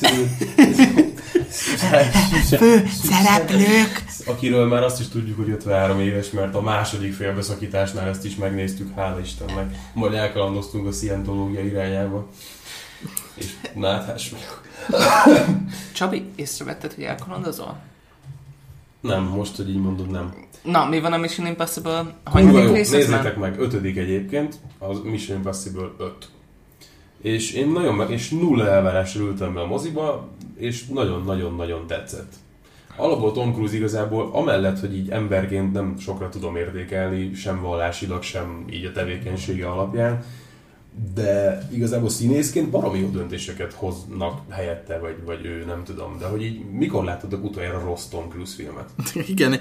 [SPEAKER 3] Főszereplők!
[SPEAKER 1] Akiről már azt is tudjuk, hogy ötvenhárom éves, mert a második félbeszakításnál ezt is megnéztük, hála Istennek. Majd elkalandoztunk a szientológia irányába. És náthás vagyok.
[SPEAKER 3] Csabi, észrevetted, hogy elkalandozol?
[SPEAKER 1] Nem, most, hogy így mondod, nem.
[SPEAKER 3] Na, mi van a Mission Impossible?
[SPEAKER 1] Kurva jó, nézzétek meg, ötödik egyébként, az Mission Impossible öt. És én nagyon meg, és nulla elvárásra ültem be a moziba, és nagyon-nagyon-nagyon tetszett. Alapból Tom Cruise igazából, amellett, hogy így emberként nem sokra tudom értékelni, sem vallásilag, sem így a tevékenysége alapján, de igazából színészként baromi jó döntéseket hoznak helyette, vagy, vagy ő, nem tudom, de hogy így mikor láttad utoljára rossz Tom Cruise filmet?
[SPEAKER 2] Igen.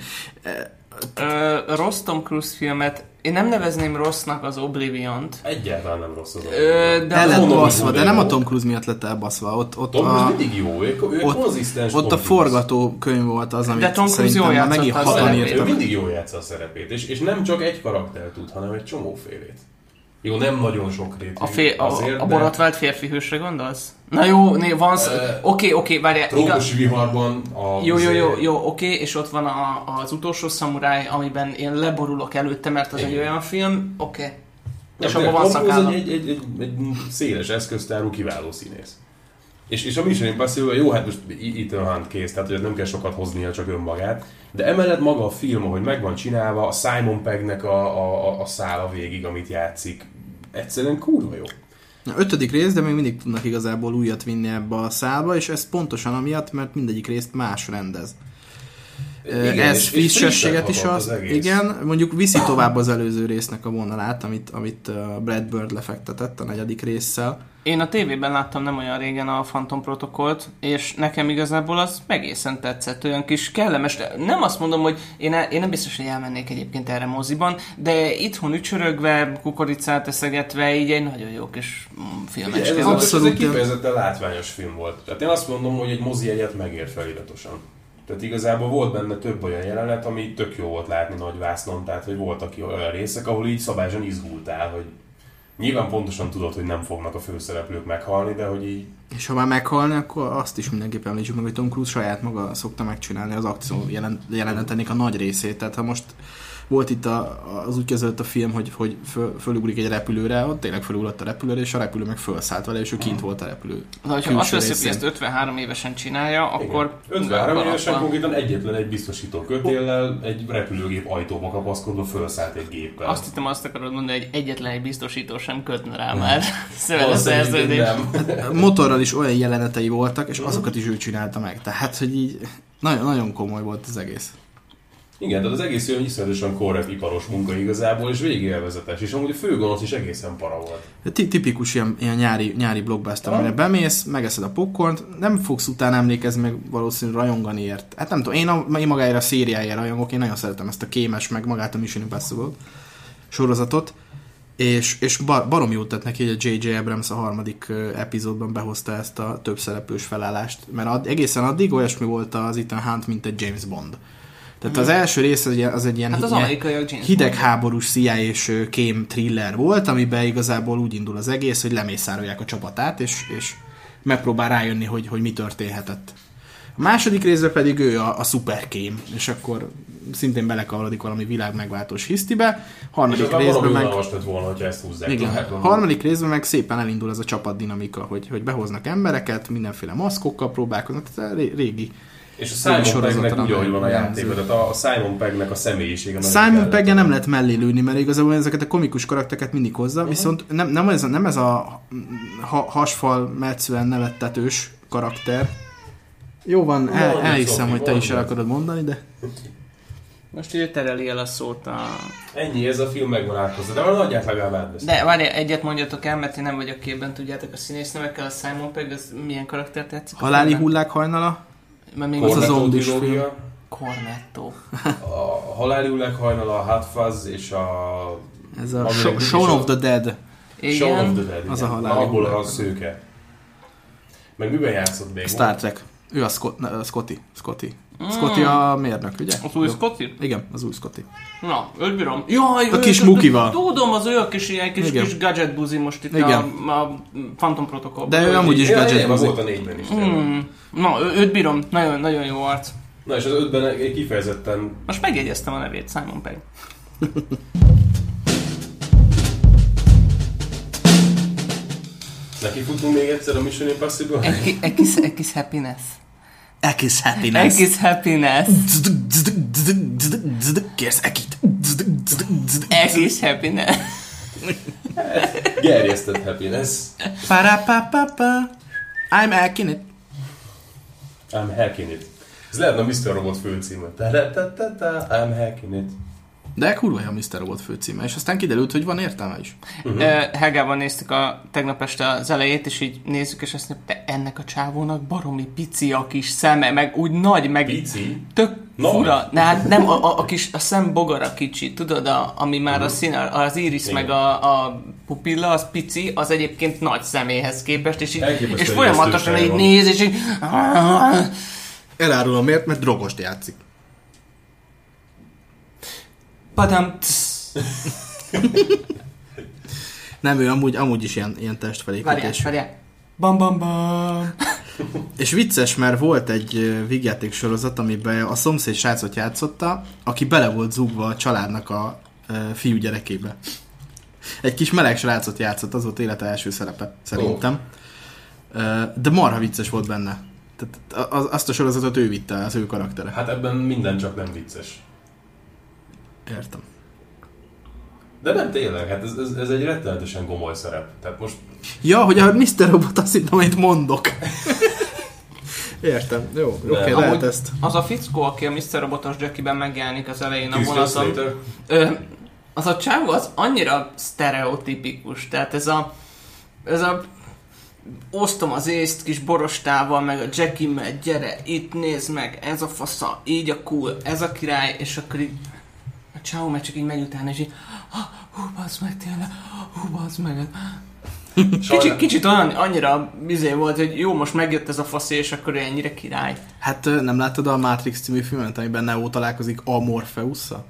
[SPEAKER 3] Ö, rossz Tom Cruise filmet, én nem nevezném rossznak az Oblivion-t.
[SPEAKER 1] Egyáltalán nem rossz az
[SPEAKER 3] Oblivion.
[SPEAKER 2] De el lett baszva, de nem a Tom Cruise miatt lett elbaszva. Ott, ott
[SPEAKER 1] Tom Cruise
[SPEAKER 2] a,
[SPEAKER 1] mindig jó, ő, ő
[SPEAKER 2] ott,
[SPEAKER 1] konzisztens
[SPEAKER 2] ott a forgatókönyv volt az, amit
[SPEAKER 3] de Tom Cruise jól
[SPEAKER 2] megint hatan írtak.
[SPEAKER 1] Ő mindig jól játsza a szerepét, és, és nem csak egy karakter tud, hanem egy csomófélét. Jó, nem nagyon sok rétű.
[SPEAKER 3] A, fél,
[SPEAKER 1] azért,
[SPEAKER 3] a, a borotvált férfi hősre gondolsz? Na jó, né, van... Oké, oké, várjál.
[SPEAKER 1] Trópusi viharban a...
[SPEAKER 3] Jó, jó, jó, jó, oké, és ott van a, az utolsó szamuráj, amiben én leborulok előtte, mert az igen. Egy olyan film, oké. És abban van szakállam.
[SPEAKER 1] Egy, egy, egy, egy széles eszköztárú, kiváló színész. És, és a Mission Impossible, jó, hát most Ethan Hunt kész, tehát hogy nem kell sokat hoznia, csak önmagát. De emellett maga a film, ahogy meg van csinálva, a Simon Peggnek a, a, a szála végig, amit játszik, egyszerűen kurva jó.
[SPEAKER 2] A ötödik rész, de még mindig tudnak igazából újat vinni ebbe a szálba, és ez pontosan amiatt, mert mindegyik részt más rendez. Igen, ez frissességet is az, az igen, mondjuk viszi tovább az előző résznek a vonalát, amit, amit Brad Bird lefektetett a negyedik résszel.
[SPEAKER 3] Én a tévében láttam nem olyan régen a Phantom Protocollt, és nekem igazából az egészen tetszett, olyan kis kellemes. Nem azt mondom, hogy én, el, én nem biztos, hogy elmennék egyébként erre moziban, de itthon ücsörögve, kukoricát eszegetve, így egy nagyon jó kis filmecske.
[SPEAKER 1] Ez, ez, ez egy kifejezetten látványos film volt. Tehát én azt mondom, hogy egy mozi jegyet megér feliratosan. Tehát igazából volt benne több olyan jelenet, ami tök jó volt látni nagy vásznon, tehát hogy voltak olyan részek, ahol így szabályosan izgultál, hogy nyilván pontosan tudod, hogy nem fognak a főszereplők meghalni, de hogy így...
[SPEAKER 2] És ha már meghalni, akkor azt is mindenképpen említsük meg, hogy Tom Cruise saját maga szokta megcsinálni az akció jelen, jelenetenek a nagy részét. Tehát ha most volt itt a, az úgy kezdődött a film, hogy, hogy föl, fölugrik egy repülőre, ott tényleg fölugrott a repülőre, és a repülő meg fölszállt vele, és ő kint volt a repülő.
[SPEAKER 3] Na, hogyha azt veszik, hogy ezt ötvenhárom évesen csinálja, akkor...
[SPEAKER 1] ötvenhárom évesen konkrétan egyetlen egy biztosító kötéllel egy repülőgép ajtóba kapaszkodva fölszállt egy géppel.
[SPEAKER 3] Azt hittem, azt akarod mondani, hogy egyetlen egy biztosító sem kötne rá már szövet a szerződés.
[SPEAKER 2] Motorral is olyan jelenetei voltak, és azokat is ő csinálta meg. Tehát, hogy így nagyon, nagyon komoly volt az egész.
[SPEAKER 1] Igen, tehát az egész olyan iszonyatosan korrekt iparos munka igazából, és végig élvezetes, és amúgy a főgonosz is egészen para volt.
[SPEAKER 2] Tipikus ilyen, ilyen nyári, nyári blockbuster, amire bemész, megeszed a popcornt, nem fogsz utána emlékezni, meg valószínűleg rajongani ért. Hát nem tudom, én, a, én magáért a szériájára rajongok, én nagyon szeretem ezt a kémes, meg magát a Mission Impossible sorozatot, És, és bar, baromi jót tett neki, hogy a jé jé Abrams a harmadik epizódban behozta ezt a több szereplős felállást, mert ad, egészen addig olyasmi volt az Ethan Hunt, mint egy James Bond. Tehát az első rész az, az egy ilyen
[SPEAKER 3] hát az
[SPEAKER 2] hi- hidegháborús C I A-s kém thriller volt, amiben igazából úgy indul az egész, hogy lemészárolják a csapatát, és, és megpróbál rájönni, hogy, hogy mi történhetett. A második részben pedig ő a, a szuperkém, és akkor szintén belekavarodik valami világ megváltós hisztibe. Harmadik részben meg...
[SPEAKER 1] volna, hogyha ezt húzzák.
[SPEAKER 2] Igen. Harmadik részben meg szépen elindul ez a csapatdinamika, hogy, hogy behoznak embereket, mindenféle maszkokkal próbálkoznak, tehát régi.
[SPEAKER 1] És a Simon Pegg-nek úgy, ahogy van a játékban, tehát a Simon Pegg-nek a személyisége.
[SPEAKER 2] Simon Pegg-en nem lehet mellé lőni, mert igazából ezeket a komikus karaktereket mindig hozza, uh-huh. viszont nem, nem, ez, nem ez a ha, hasfal metszően nevettetős karakter. Jó van, el, elhiszem, hogy te is el akarod mondani, de...
[SPEAKER 3] Most ő tereli el a szót a...
[SPEAKER 1] Ennyi, ez a film megvan átkozva, de valami nagyját legalább átbeszél.
[SPEAKER 3] De várj, egyet mondjatok el, mert én nem vagyok képben, tudjátok a színésznevekkel, a Simon Pegg, az milyen karakter tetszik?
[SPEAKER 2] Haláli hullák hajnala? Az a zombis film.
[SPEAKER 3] Cornetto.
[SPEAKER 1] A Haláli hullák hajnala, a Hot Fuzz és a...
[SPEAKER 2] Ez a Shaun of the Dead.
[SPEAKER 1] Shaun of the Dead,
[SPEAKER 2] az a haláli
[SPEAKER 1] abból a szőke. Meg miben játszott még?
[SPEAKER 2] Star Trek. Ő a Scott, ne, Scotty. Scotty. Mm. Scotty a mérnök, ugye?
[SPEAKER 3] Az új Scotty?
[SPEAKER 2] Igen, az új Scotty.
[SPEAKER 3] Na, őt bírom. Jaj,
[SPEAKER 2] a kis mukival.
[SPEAKER 3] Tudom, az ő a kis ilyen kis, kis gadget buzi most itt a, a Phantom Protocol.
[SPEAKER 2] De ő amúgy is gadget buzi.
[SPEAKER 1] Volt a négyben is.
[SPEAKER 3] Mm. Na, ő, őt bírom. Nagyon, nagyon jó arc.
[SPEAKER 1] Na, és az ötben kifejezetten...
[SPEAKER 3] Most megjegyeztem a nevét, Simon Pegg.
[SPEAKER 1] Neki futunk még egyszer a Mission Impossible?
[SPEAKER 3] Egy kis, egy kis happiness.
[SPEAKER 2] Egy kis happiness.
[SPEAKER 3] Egy kis happiness.
[SPEAKER 2] Kérsz ekit.
[SPEAKER 3] Egy kis happiness.
[SPEAKER 1] Gerjesztett happiness.
[SPEAKER 2] Parapapapa. I'm hacking it.
[SPEAKER 1] I'm hacking it. Ez lehetne a miszter Robot főcíme. I'm hacking it.
[SPEAKER 2] De kurva a miszter Robot főcíme, és aztán kiderült, hogy van értelme is.
[SPEAKER 3] Uh-huh. Helgában néztük a tegnap este az elejét, és így nézzük, és azt mondjuk, de ennek a csávónak baromi pici a kis szeme, meg úgy nagy, meg
[SPEAKER 1] pici?
[SPEAKER 3] Tök
[SPEAKER 1] nagy.
[SPEAKER 3] Fura. Ne, hát nem, a, a, a kis a szembogara kicsi, tudod, a, ami már uh-huh. a szín, az iris igen. meg a, a pupilla, az pici, az egyébként nagy személyhez képest, és, így, és folyamatosan így néz, és így...
[SPEAKER 2] Elárulom miért, mert drogost játszik.
[SPEAKER 3] Padam.
[SPEAKER 2] Nem, ő amúgy, amúgy is ilyen, ilyen testfelépítés.
[SPEAKER 3] Várjál, várjál. Bam, bam, bam.
[SPEAKER 2] És vicces, mert volt egy vígjáték sorozat, amiben a szomszéd srácot játszotta, aki bele volt zúgva a családnak a e, fiú gyerekébe. Egy kis meleg srácot játszott, az volt élete első szerepe, szerintem. Oh. E, de marha vicces volt benne. Tehát azt a sorozatot ő vitte, az ő karaktere.
[SPEAKER 1] Hát ebben minden csak nem vicces.
[SPEAKER 2] Értem.
[SPEAKER 1] De nem tényleg, hát ez, ez, ez egy rettenetesen gomoly szerep. Tehát most...
[SPEAKER 2] Ja, hogy a miszter Robot azt hittem, amit mondok. Értem. Jó, oké, okay, lehet ezt.
[SPEAKER 3] Az a fickó, aki a miszter Robotos Jackie-ben megjelenik az elején a vonaton. Az a csávó az annyira sztereotipikus. Tehát ez a... Ez a... Osztom az észt kis borostával, meg a Jackie megy, gyere, itt nézd meg, ez a fasza, így a cool, ez a király, és akkor így a csávó meg csak így megy utána, és így hú, bazd meg tényleg, hú, bazd meg. Kicsit, kicsit olyan, annyira bizé volt, hogy jó, most megjött ez a faszi, és akkor ennyire király.
[SPEAKER 2] Hát nem láttad a Matrix című filmet, amiben Neo találkozik a Morpheusszal?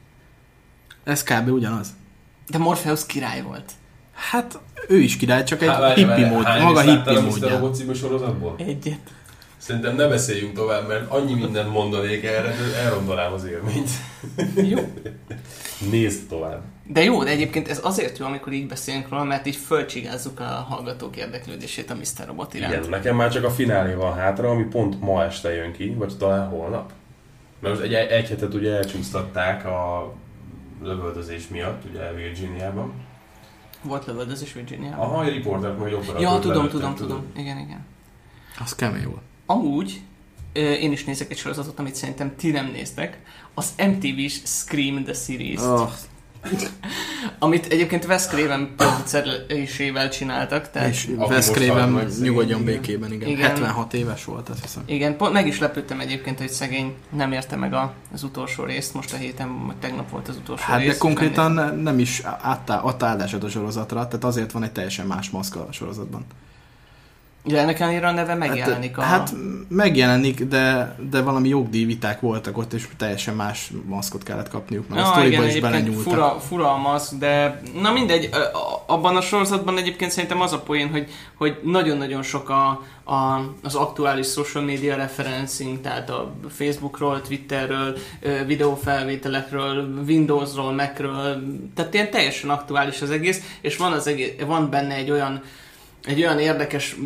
[SPEAKER 2] Ez kb. Ugyanaz.
[SPEAKER 3] De Morpheus király volt.
[SPEAKER 2] Hát ő is király, csak egy Há, hippi mód, maga hippi módja.
[SPEAKER 1] Hány Robot című sorozatból?
[SPEAKER 3] Egyet.
[SPEAKER 1] Szerintem ne beszéljünk tovább, mert annyi mindent mondanék erre, elrondanám az élményt.
[SPEAKER 3] Jó.
[SPEAKER 1] Nézd tovább.
[SPEAKER 3] De jó, de egyébként ez azért jó, amikor így beszélünk róla, mert így fölcsigázzuk a hallgatók érdeklődését a miszter Robot iránt.
[SPEAKER 1] Igen, nekem már csak a finálé van hátra, ami pont ma este jön ki, vagy talán holnap. Mert most egy, egy hetet ugye elcsúsztatták a lövöldözés miatt, ugye Virginiában.
[SPEAKER 3] Volt lövöldözés Virginiában?
[SPEAKER 1] Aha, egy riportert majd operatőrt
[SPEAKER 3] Ja, tudom,
[SPEAKER 1] lelőttem,
[SPEAKER 3] tudom, tudom. Igen, igen.
[SPEAKER 2] Az kemény volt.
[SPEAKER 3] Amúgy, én is nézek egy sorozatot, amit szerintem ti nem néztek. Az em té vés Scream The Series.
[SPEAKER 2] Oh.
[SPEAKER 3] Amit egyébként Wes Craven producerésével csináltak. Tehát...
[SPEAKER 2] És Wes Craven nyugodjon békében, igen.
[SPEAKER 3] igen.
[SPEAKER 2] hetvenhat éves volt, azt hiszem.
[SPEAKER 3] Igen, pont meg is lepődtem egyébként, hogy szegény nem érte meg a, az utolsó részt. Most a héten, tegnap volt az utolsó
[SPEAKER 2] hát
[SPEAKER 3] rész.
[SPEAKER 2] de konkrétan nem, nem is adta állásod a sorozatra, tehát azért van egy teljesen más maszk a sorozatban.
[SPEAKER 3] Ja, ennek ellenére a neve megjelenik.
[SPEAKER 2] Hát,
[SPEAKER 3] a...
[SPEAKER 2] hát megjelenik, de, de valami jogdíjviták voltak ott, és teljesen más maszkot kellett kapniuk, meg ja, a sztoriba is belenyúltak.
[SPEAKER 3] Fura, fura a maszk, de na mindegy, abban a sorozatban egyébként szerintem az a poén, hogy, hogy nagyon-nagyon sok a, a, az aktuális social media referencing, tehát a Facebookról, Twitterről, videófelvételekről, Windowsról, Macről, tehát ilyen teljesen aktuális az egész, és van, az egész, van benne egy olyan egy olyan érdekes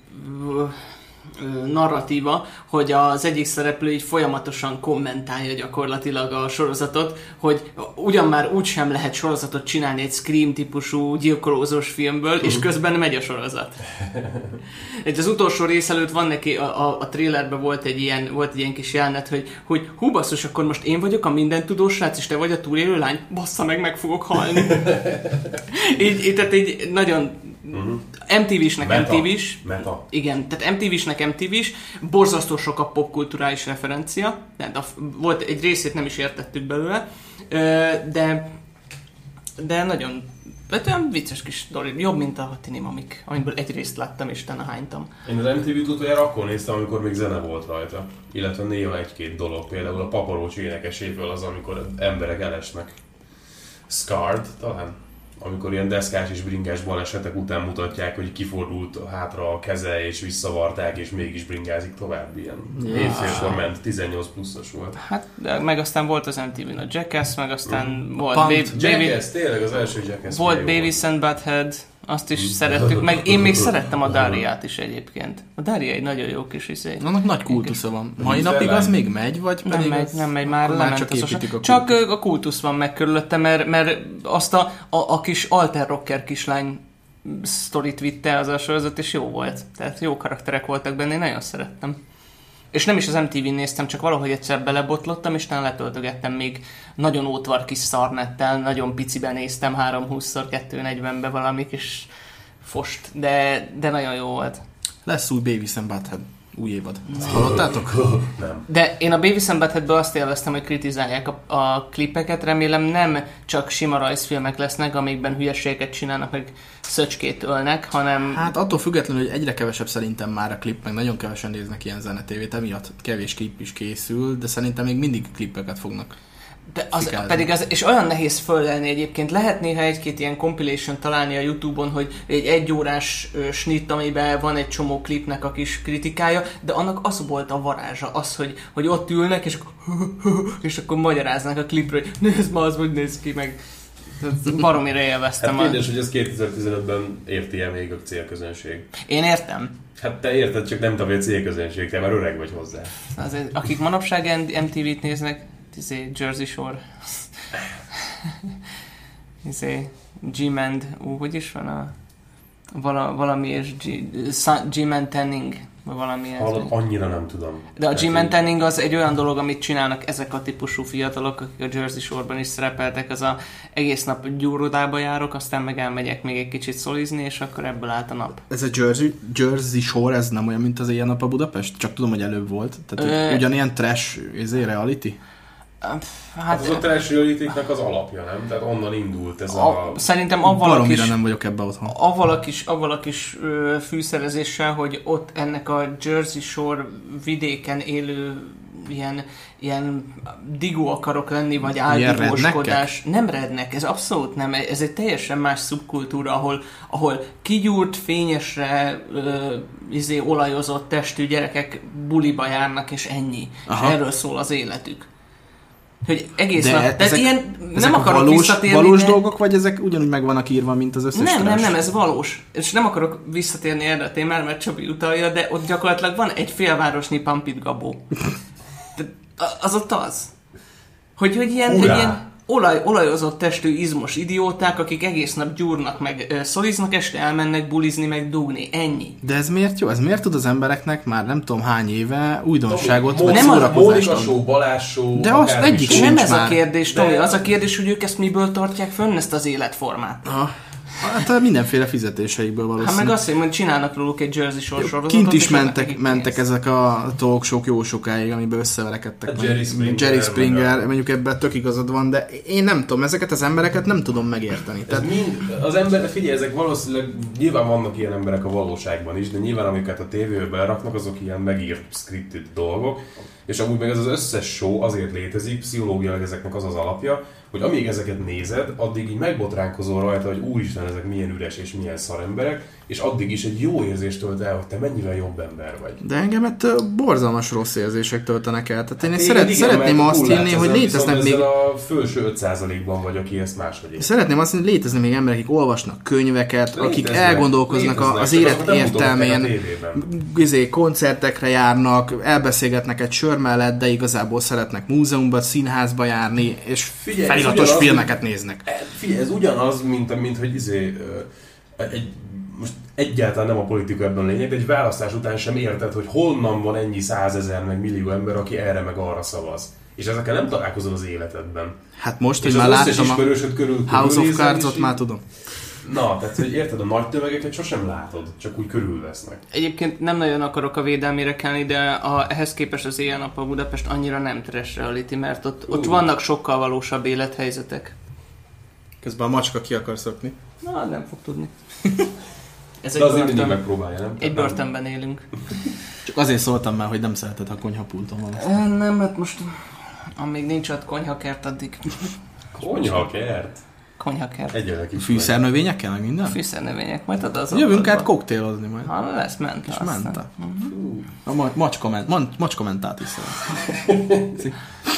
[SPEAKER 3] narratíva, hogy az egyik szereplő így folyamatosan kommentálja gyakorlatilag a sorozatot, hogy ugyan már úgysem lehet sorozatot csinálni egy Scream típusú gyilkolózós filmből, és közben megy a sorozat. Egy az utolsó rész előtt van neki, a, a, a trailerben volt egy ilyen, volt egy ilyen kis jelenet, hogy, hogy hú basszus, akkor most én vagyok a mindentudós srác, és te vagy a túlélő lány? Bassza meg, meg fogok halni. így, így, tehát így nagyon Uh-huh. em té vé-snek em té vé-s.
[SPEAKER 1] Meta.
[SPEAKER 3] Igen, tehát em té vé-snek em té vé-s. Borzasztó sok a popkulturális referencia. De volt egy részét nem is értettük belőle. De, de nagyon hát olyan vicces kis dolog. Jobb, mint a Tinim, amik, amiből egy részt láttam, és utána hánytam.
[SPEAKER 1] Én az em té vét utoljára akkor néztem, amikor még zene volt rajta. Illetve néha egy-két dolog. Például a Paparócsi énekeséből az, amikor emberek elesnek. Scarred talán. Amikor ilyen deszkás és bringás balesetek után mutatják, hogy kifordult hátra a keze, és visszavarták, és mégis bringázik tovább. Ilyen évfélkor ment, tizennyolc pluszos volt.
[SPEAKER 3] Hát, meg aztán volt az em té vén a Jackass, meg aztán mm. volt
[SPEAKER 1] Baby...
[SPEAKER 3] Baby...
[SPEAKER 1] Jackass, tényleg az első Jackass.
[SPEAKER 3] Volt Beavis and Butthead, azt is mm. szerettük, meg én még szerettem a Dariát is egyébként. A Daria egy nagyon jó kis izé.
[SPEAKER 2] Annak nagy kultusza van. Mai napig az még megy, vagy
[SPEAKER 3] nem megy,
[SPEAKER 2] az...
[SPEAKER 3] nem megy, már lement
[SPEAKER 2] csak
[SPEAKER 3] az
[SPEAKER 2] a
[SPEAKER 3] Csak a kultusz van meg körülötte, mert, mert azt a, a, a kis alter rocker kislány sztorit vitte az a sorozat, és jó volt. Tehát jó karakterek voltak benne, én nagyon szerettem. És nem is az em té vén néztem, csak valahogy egyszer belebotlottam, és talán letöltögettem még nagyon ótvar kis szarnettel, nagyon piciben néztem, háromszázhúsz kettőszáznegyvenbe valami kis fost, de, de nagyon jó volt.
[SPEAKER 2] Lesz új Beavis and Butthead, új évad. Hallottátok?
[SPEAKER 1] Nem.
[SPEAKER 3] De én a Beavis and Buttheadből azt élveztem, hogy kritizálják a, a klipeket, remélem nem csak sima rajzfilmek lesznek, amikben hülyeségeket csinálnak, meg szöcskét ölnek, hanem...
[SPEAKER 2] Hát attól függetlenül, hogy egyre kevesebb szerintem már a klip, meg nagyon kevesen néznek ilyen zenetévét, emiatt kevés klip is készül, de szerintem még mindig klipeket fognak.
[SPEAKER 3] De az, pedig az, és olyan nehéz föllelni egyébként. Lehet néha egy-két ilyen compilation találni a YouTube-on, hogy egy egyórás snitt, amiben van egy csomó klipnek a kis kritikája, de annak az volt a varázsa, az, hogy, hogy ott ülnek, és akkor, és akkor magyaráznak a klipről, hogy nézd ma, az hogy néz ki, meg baromira élveztem.
[SPEAKER 1] Hát kérdés, hogy ez kétezer-tizenötben érti-e még a célközönség?
[SPEAKER 3] Én értem.
[SPEAKER 1] Hát te érted, csak nem tudom, hogy a célközönség, te már öreg vagy hozzá.
[SPEAKER 3] Azért, akik manapság em té vét néznek, izé, Jersey Shore. izé, G-Man, ú, hogy is van a... Vala, valami és G-Man Tanning, vagy valami.
[SPEAKER 1] Hallod, annyira nem tudom.
[SPEAKER 3] De a G-Man Tanning az egy olyan dolog, amit csinálnak ezek a típusú fiatalok, akik a Jersey Shore-ban is szerepeltek, az a egész nap gyúrodába járok, aztán meg elmegyek még egy kicsit szolizni, és akkor ebből állt a nap.
[SPEAKER 2] Ez a Jersey, Jersey Shore, ez nem olyan, mint az Éjjel nap a Budapest? Csak tudom, hogy előbb volt. Tehát Ö... ugyanilyen trash, ez reality?
[SPEAKER 3] Hát,
[SPEAKER 1] hát az a trash reality-nek az alapja, nem? Tehát onnan indult ez a...
[SPEAKER 3] a szerintem avval a kis,
[SPEAKER 2] nem vagyok ebbe otthon.
[SPEAKER 3] Avval a kis, avval a kis ö, fűszerezéssel, hogy ott ennek a Jersey Shore vidéken élő ilyen, ilyen digó akarok lenni, vagy áldigóskodás. Nem rednek, ez abszolút nem. Ez egy teljesen más szubkultúra, ahol, ahol kigyúrt, fényesre ö, izé, olajozott testű gyerekek buliba járnak, és ennyi. Aha. És erről szól az életük. Hogy egész
[SPEAKER 2] de
[SPEAKER 3] nap,
[SPEAKER 2] ezek,
[SPEAKER 3] tehát ilyen nem akarok
[SPEAKER 2] valós,
[SPEAKER 3] visszatérni.
[SPEAKER 2] Valós
[SPEAKER 3] de...
[SPEAKER 2] dolgok, vagy ezek ugyanúgy meg vannak írva, mint az összes
[SPEAKER 3] Nem,
[SPEAKER 2] trash?
[SPEAKER 3] nem, nem, ez valós. És nem akarok visszatérni erre a témára, mert Csabi utalja, de ott gyakorlatilag van egy félvárosnyi Pampit Gabó. Az ott az. Hogy, hogy ilyen,
[SPEAKER 1] Urá,
[SPEAKER 3] ilyen... olaj, olajozott testű izmos idióták, akik egész nap gyúrnak, meg ö, szoliznak, este elmennek bulizni, meg dugni. Ennyi.
[SPEAKER 2] De ez miért jó? Ez miért tud az embereknek már nem tudom hány éve újdonságot,
[SPEAKER 1] Tomi,
[SPEAKER 2] vagy
[SPEAKER 3] nem
[SPEAKER 2] szórakozást
[SPEAKER 1] Mónika
[SPEAKER 2] adni?
[SPEAKER 1] show, Balázs show,
[SPEAKER 2] De azt
[SPEAKER 1] akármi
[SPEAKER 2] egyik
[SPEAKER 1] show.
[SPEAKER 3] Nem
[SPEAKER 2] sincs
[SPEAKER 3] ez
[SPEAKER 2] már.
[SPEAKER 3] a kérdés, Tomi.
[SPEAKER 1] De-
[SPEAKER 3] Az a kérdés, hogy ők ezt miből tartják fönn, ezt az életformát.
[SPEAKER 2] Ah, hát mindenféle fizetéseikből
[SPEAKER 3] Hát
[SPEAKER 2] valószínűleg.
[SPEAKER 3] meg azt, hogy majd csinálnak róluk egy Jersey Shore sorozatot.
[SPEAKER 2] Kint is
[SPEAKER 3] és adnak
[SPEAKER 2] mentek,
[SPEAKER 3] nekik
[SPEAKER 2] mentek
[SPEAKER 3] pénzt.
[SPEAKER 2] ezek a talk show jó sokáig, amiben összeverekedtek.
[SPEAKER 1] Hát
[SPEAKER 2] meg.
[SPEAKER 1] Jerry Springer,
[SPEAKER 2] Jerry Springer,
[SPEAKER 1] meg a-
[SPEAKER 2] mondjuk ebben tök igazad van, de én nem tudom, ezeket az embereket nem tudom megérteni.
[SPEAKER 1] Ez
[SPEAKER 2] Tehát
[SPEAKER 1] mind, az ember, figyelj, ezek valószínűleg, nyilván vannak ilyen emberek a valóságban is, de nyilván amiket a tévébe beraknak, azok ilyen megírt, scripted dolgok, és amúgy meg ez az összes show azért létezik, pszichológiailag ezeknek az az alapja, hogy amíg ezeket nézed, addig így megbotránkozol rajta, hogy úristen, ezek milyen üres és milyen szaremberek, és addig is egy jó érzést tölt el, hogy te mennyivel jobb ember vagy.
[SPEAKER 2] de engemet ö, borzalmas rossz érzések töltenek el. Tehát én, én
[SPEAKER 1] Téged
[SPEAKER 2] szeret,
[SPEAKER 1] igen,
[SPEAKER 2] szeretném
[SPEAKER 1] mert
[SPEAKER 2] azt
[SPEAKER 1] túl látsz
[SPEAKER 2] hinni, hogy
[SPEAKER 1] ezen,
[SPEAKER 2] léteznek
[SPEAKER 1] viszont
[SPEAKER 2] még...
[SPEAKER 1] ezzel a felső öt százalékban vagy, aki ezt máshogy érzi.
[SPEAKER 2] Szeretném azt mondani, hogy léteznek még emberek, akik olvasnak könyveket, akik
[SPEAKER 1] Léteznek,
[SPEAKER 2] elgondolkoznak a,
[SPEAKER 1] léteznek,
[SPEAKER 2] az
[SPEAKER 1] csak
[SPEAKER 2] élet
[SPEAKER 1] azokat nem mutatják a
[SPEAKER 2] értelmén,
[SPEAKER 1] tévében.
[SPEAKER 2] izé, koncertekre járnak, elbeszélgetnek egy sör mellett, de igazából szeretnek múzeumba, színházba járni, és
[SPEAKER 1] Figyelj, ez
[SPEAKER 2] feliratos
[SPEAKER 1] ugyanaz,
[SPEAKER 2] filmeket néznek.
[SPEAKER 1] Figyelj, ez ugyanaz, mint, mint hogy izé, ö, egy, most egyáltalán nem a politika ebben a lényeg, de egy választás után sem érted, hogy honnan van ennyi százezer meg millió ember, aki erre meg arra szavaz. És ezekkel nem találkozol az életedben.
[SPEAKER 2] Hát most,
[SPEAKER 1] És
[SPEAKER 2] hogy
[SPEAKER 1] az
[SPEAKER 2] már
[SPEAKER 1] összes
[SPEAKER 2] láttam a
[SPEAKER 1] ismerősöd körül
[SPEAKER 2] House of
[SPEAKER 1] körülnézel,
[SPEAKER 2] Cards-ot,
[SPEAKER 1] és így-
[SPEAKER 2] már tudom.
[SPEAKER 1] Na, tehát hogy érted, a nagy tömegeket sosem látod, csak úgy körülvesznek.
[SPEAKER 3] Egyébként nem nagyon akarok a védelmére kelni, de a, ehhez képest az Éjjel-nappal Budapest annyira nem trash reality, mert ott, ott
[SPEAKER 1] Ú.
[SPEAKER 3] vannak sokkal valósabb élethelyzetek.
[SPEAKER 2] Közben a macska ki akar szökni.
[SPEAKER 3] Na, nem fog tudni. Ez
[SPEAKER 1] De
[SPEAKER 3] egy
[SPEAKER 1] azért mindig
[SPEAKER 3] börtön.
[SPEAKER 1] megpróbálja, nem?
[SPEAKER 3] Egy
[SPEAKER 1] Tehát nem-
[SPEAKER 3] börtönben élünk.
[SPEAKER 2] Csak azért szóltam már, hogy nem szereted, ha konyhapulton van.
[SPEAKER 3] Ö, Nem, hát most amíg nincs ott konyhakert, addig
[SPEAKER 1] Konyhakert.
[SPEAKER 3] konyhakert.
[SPEAKER 1] Egyelek is.
[SPEAKER 2] Fűszernövényekkel, meg minden?
[SPEAKER 3] Fűszernövények, majd ad az
[SPEAKER 2] Jövünk
[SPEAKER 3] ablakba.
[SPEAKER 2] át koktélozni majd.
[SPEAKER 3] Ha lesz, ment.
[SPEAKER 2] És
[SPEAKER 3] aztán.
[SPEAKER 2] ment. A ma- macska ment- man- macska mentát is szeret.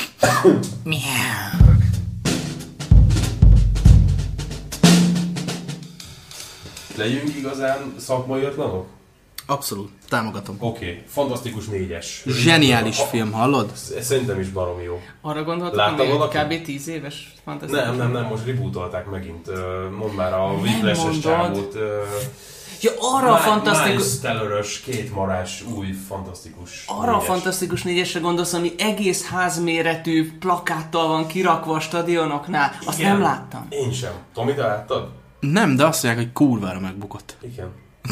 [SPEAKER 1] Legyünk igazán szakmaiatlanok?
[SPEAKER 2] Abszolút, támogatom.
[SPEAKER 1] Oké, okay. Fantasztikus négyes.
[SPEAKER 2] Zseniális
[SPEAKER 1] A-
[SPEAKER 2] film, hallod?
[SPEAKER 1] Szerintem is baromi jó.
[SPEAKER 3] Arra gondoltam,
[SPEAKER 1] Látta
[SPEAKER 3] ami
[SPEAKER 1] valaki?
[SPEAKER 3] kb. tíz éves fantasztikus.
[SPEAKER 1] Nem, nem, nem, most rebootolták megint. Ö, Mondd már a
[SPEAKER 3] Nem
[SPEAKER 1] Whiplash-es
[SPEAKER 3] mondod.
[SPEAKER 1] csávót. ö,
[SPEAKER 3] Ja, arra a fantasztikus...
[SPEAKER 1] Miles Teller-ös, két marás, új, fantasztikus
[SPEAKER 3] Arra a
[SPEAKER 1] négyes.
[SPEAKER 3] fantasztikus négyesre gondolsz, ami egész házméretű plakáttal van kirakva a stadionoknál. Azt
[SPEAKER 1] Igen.
[SPEAKER 3] nem láttam.
[SPEAKER 1] Én sem. Tomi, te láttad?
[SPEAKER 2] Nem, de azt mondják, hogy kurvára megbukott.
[SPEAKER 1] Igen.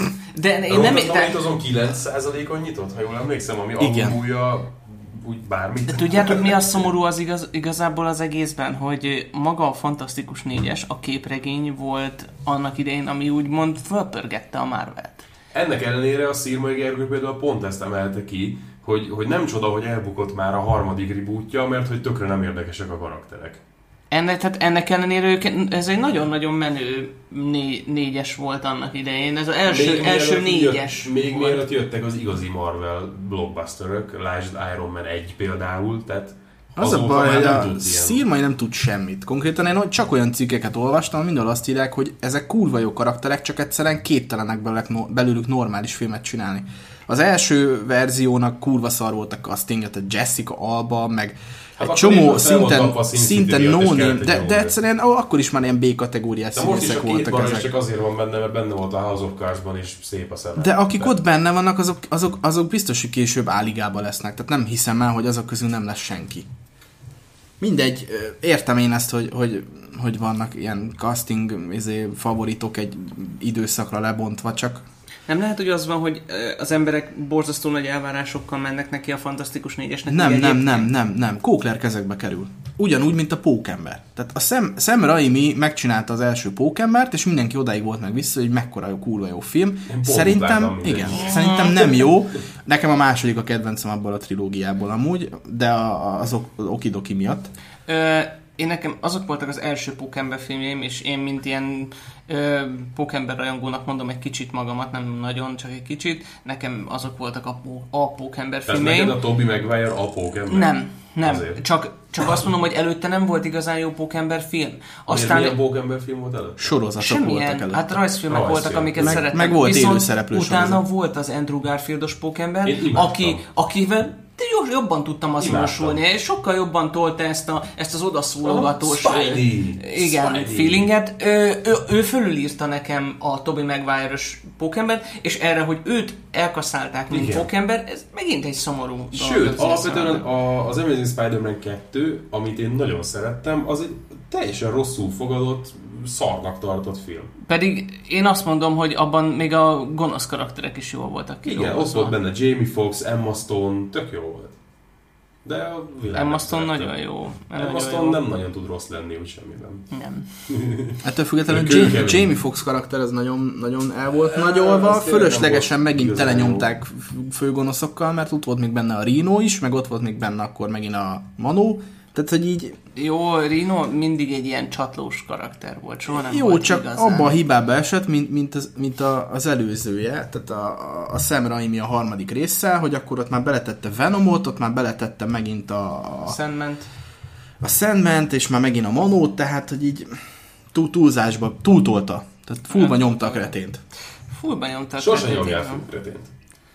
[SPEAKER 3] De én
[SPEAKER 1] Én
[SPEAKER 3] nem...
[SPEAKER 1] nem
[SPEAKER 3] De,
[SPEAKER 1] azon kilenc százalékon nyitott, ha jól emlékszem, ami
[SPEAKER 2] Igen.
[SPEAKER 1] albumúja, úgy bármit.
[SPEAKER 3] de tudjátok, mi a szomorú az igaz, igazából az egészben, hogy maga a Fantasztikus négyes, a képregény volt annak idején, ami úgymond fölpörgette a Marvelt.
[SPEAKER 1] Ennek ellenére a Szirmai Gergő például pont ezt emelte ki, hogy, hogy nem csoda, hogy elbukott már a harmadik rebootja, mert hogy tökre nem érdekesek a karakterek.
[SPEAKER 3] Ennek, tehát ennek ellenére ők, ez egy nagyon-nagyon menő né, négyes volt annak idején. Ez az első,
[SPEAKER 1] Még
[SPEAKER 3] első
[SPEAKER 1] mielőtt
[SPEAKER 3] négyes.
[SPEAKER 1] Jött, még
[SPEAKER 3] volt.
[SPEAKER 1] mielőtt jöttek az igazi Marvel blockbusterök, lásd Iron Man egy például, tehát
[SPEAKER 2] Az a
[SPEAKER 1] azóta
[SPEAKER 2] baj,
[SPEAKER 1] már
[SPEAKER 2] hogy
[SPEAKER 1] nem
[SPEAKER 2] a
[SPEAKER 1] tudsz ilyen.
[SPEAKER 2] Szirmai nem tud semmit. Konkrétan én csak olyan cikkeket olvastam, mindenhol azt írják, hogy ezek kurva jó karakterek, csak egyszerűen képtelenek belőlük, belőlük normális filmet csinálni. Az első verziónak kurva szar volt a casting, a Jessica Alba, meg
[SPEAKER 1] Hát
[SPEAKER 2] egy
[SPEAKER 1] akkor
[SPEAKER 2] csomó
[SPEAKER 1] így fel volt
[SPEAKER 2] szinten,
[SPEAKER 1] kapva a Sin
[SPEAKER 2] szinten
[SPEAKER 1] City miatt, és
[SPEAKER 2] no
[SPEAKER 1] kellett
[SPEAKER 2] name,
[SPEAKER 1] egy
[SPEAKER 2] de,
[SPEAKER 1] jó
[SPEAKER 2] de
[SPEAKER 1] volt.
[SPEAKER 2] egyszerűen ó, akkor is már ilyen B-kategóriás
[SPEAKER 1] De most is
[SPEAKER 2] színészek
[SPEAKER 1] a két
[SPEAKER 2] voltak
[SPEAKER 1] marás
[SPEAKER 2] ezek.
[SPEAKER 1] csak azért van benne, mert benne volt a House of Cards-ban, és szép a szeme.
[SPEAKER 2] De akik ott benne vannak, azok, azok, azok biztos, hogy később áligába lesznek. Tehát nem hiszem el, hogy azok közül nem lesz senki. Mindegy, ö, értem én ezt, hogy, hogy, hogy vannak ilyen casting izé, favoritok egy időszakra lebontva, csak
[SPEAKER 3] Nem lehet, hogy az van, hogy ö, az emberek borzasztó nagy elvárásokkal mennek neki a Fantasztikus négyesnek.
[SPEAKER 2] nem,
[SPEAKER 3] így
[SPEAKER 2] nem,
[SPEAKER 3] egyébként.
[SPEAKER 2] nem, nem, nem. Kókler kezekbe kerül. Ugyanúgy, mint a Pókember. Tehát a Sam, Sam Raimi megcsinálta az első Pókembert, és mindenki odáig volt meg vissza, hogy mekkora jó, kurva jó film.
[SPEAKER 1] pont
[SPEAKER 2] Szerintem,
[SPEAKER 1] utáltam mindegy.
[SPEAKER 2] igen, szerintem nem jó. Nekem a második a kedvencem abból a trilógiából amúgy, de a- az ok- az okidoki miatt.
[SPEAKER 3] Ö, én nekem azok voltak az első Pókember filmjeim, és én mint ilyen ö, Pókember rajongónak mondom egy kicsit magamat, nem nagyon, csak egy kicsit. Nekem azok voltak a, pó- a Pókember
[SPEAKER 1] Tehát
[SPEAKER 3] filmjeim.
[SPEAKER 1] neked a Tobey Maguire a Pókember?
[SPEAKER 3] Nem, nem.
[SPEAKER 1] Azért.
[SPEAKER 3] Csak, csak azt mondom, hogy előtte nem volt igazán jó Pókember film.
[SPEAKER 1] Aztán milyen
[SPEAKER 3] Aztán
[SPEAKER 1] Pókember film volt előtt?
[SPEAKER 2] Sorozatok voltak
[SPEAKER 3] semmilyen,
[SPEAKER 2] előtt.
[SPEAKER 3] hát rajzfilmek
[SPEAKER 1] Rajzfilm.
[SPEAKER 3] voltak, amiket
[SPEAKER 2] Meg-
[SPEAKER 3] szerettem.
[SPEAKER 2] meg volt
[SPEAKER 3] Viszont
[SPEAKER 2] élőszereplő
[SPEAKER 3] utána
[SPEAKER 2] sorozat.
[SPEAKER 3] volt az Andrew Garfieldos Pókember,
[SPEAKER 1] Én imádtam.
[SPEAKER 3] aki, akivel jobban tudtam azonosulni, és sokkal jobban tolta ezt, a, ezt az odaszólogatós
[SPEAKER 1] Spidey.
[SPEAKER 3] igen,
[SPEAKER 1] Spidey.
[SPEAKER 3] feelinget. Ő, ő, ő fölülírta nekem a Tobey Maguire-ös Pókembert, és erre, hogy őt elkaszálták, mint
[SPEAKER 1] Igen.
[SPEAKER 3] Pókember, ez megint egy szomorú
[SPEAKER 1] Sőt,
[SPEAKER 3] dolog.
[SPEAKER 1] alapvetően a, az Amazing Spider-Man kettő, amit én nagyon szerettem, az egy teljesen rosszul fogadott, szarnak tartott film.
[SPEAKER 3] Pedig én azt mondom, hogy abban még a gonosz karakterek is jól voltak.
[SPEAKER 1] Igen, ott volt benne Jamie Foxx, Emma Stone, tök jó volt. De a világ
[SPEAKER 3] Emma
[SPEAKER 1] nem
[SPEAKER 3] Stone
[SPEAKER 1] szerette.
[SPEAKER 3] nagyon jó.
[SPEAKER 1] Emma
[SPEAKER 3] Nagyon
[SPEAKER 1] Stone
[SPEAKER 3] jó.
[SPEAKER 1] nem nagyon tud rossz lenni, úgy semmiben.
[SPEAKER 3] Nem.
[SPEAKER 2] Ettől függetlenül
[SPEAKER 1] Kő-
[SPEAKER 2] Jamie,
[SPEAKER 1] kevés.
[SPEAKER 2] Jamie Foxx karakter az nagyon, nagyon el volt
[SPEAKER 1] Á,
[SPEAKER 2] nagyolva,
[SPEAKER 1] az tényleg
[SPEAKER 2] fölöslegesen
[SPEAKER 1] nem volt
[SPEAKER 2] megint
[SPEAKER 1] igazán
[SPEAKER 2] telenyomták főgonoszokkal, mert ott volt még benne a Rhino is, meg ott volt még benne akkor megint a Manu, tehát hogy így
[SPEAKER 3] Jó, Rino mindig egy ilyen csatlós karakter volt, soha nem
[SPEAKER 2] jó,
[SPEAKER 3] volt
[SPEAKER 2] csak
[SPEAKER 3] igazán.
[SPEAKER 2] abba a hibába esett, mint, mint, az, mint a, az előzője, tehát a, a, a Sam Raimi a harmadik résszel, hogy akkor ott már beletette Venomot, ott már beletette megint a, a,
[SPEAKER 3] Sandman-t.
[SPEAKER 2] a Sandman-t, és már megint a Manót, tehát hogy így túl, túlzásba, túltolta. Tehát fullba nyomta a kretént.
[SPEAKER 3] Fullba nyomták.
[SPEAKER 1] Sose
[SPEAKER 3] meg,
[SPEAKER 1] nyomjál
[SPEAKER 3] igen.
[SPEAKER 1] filmkretént.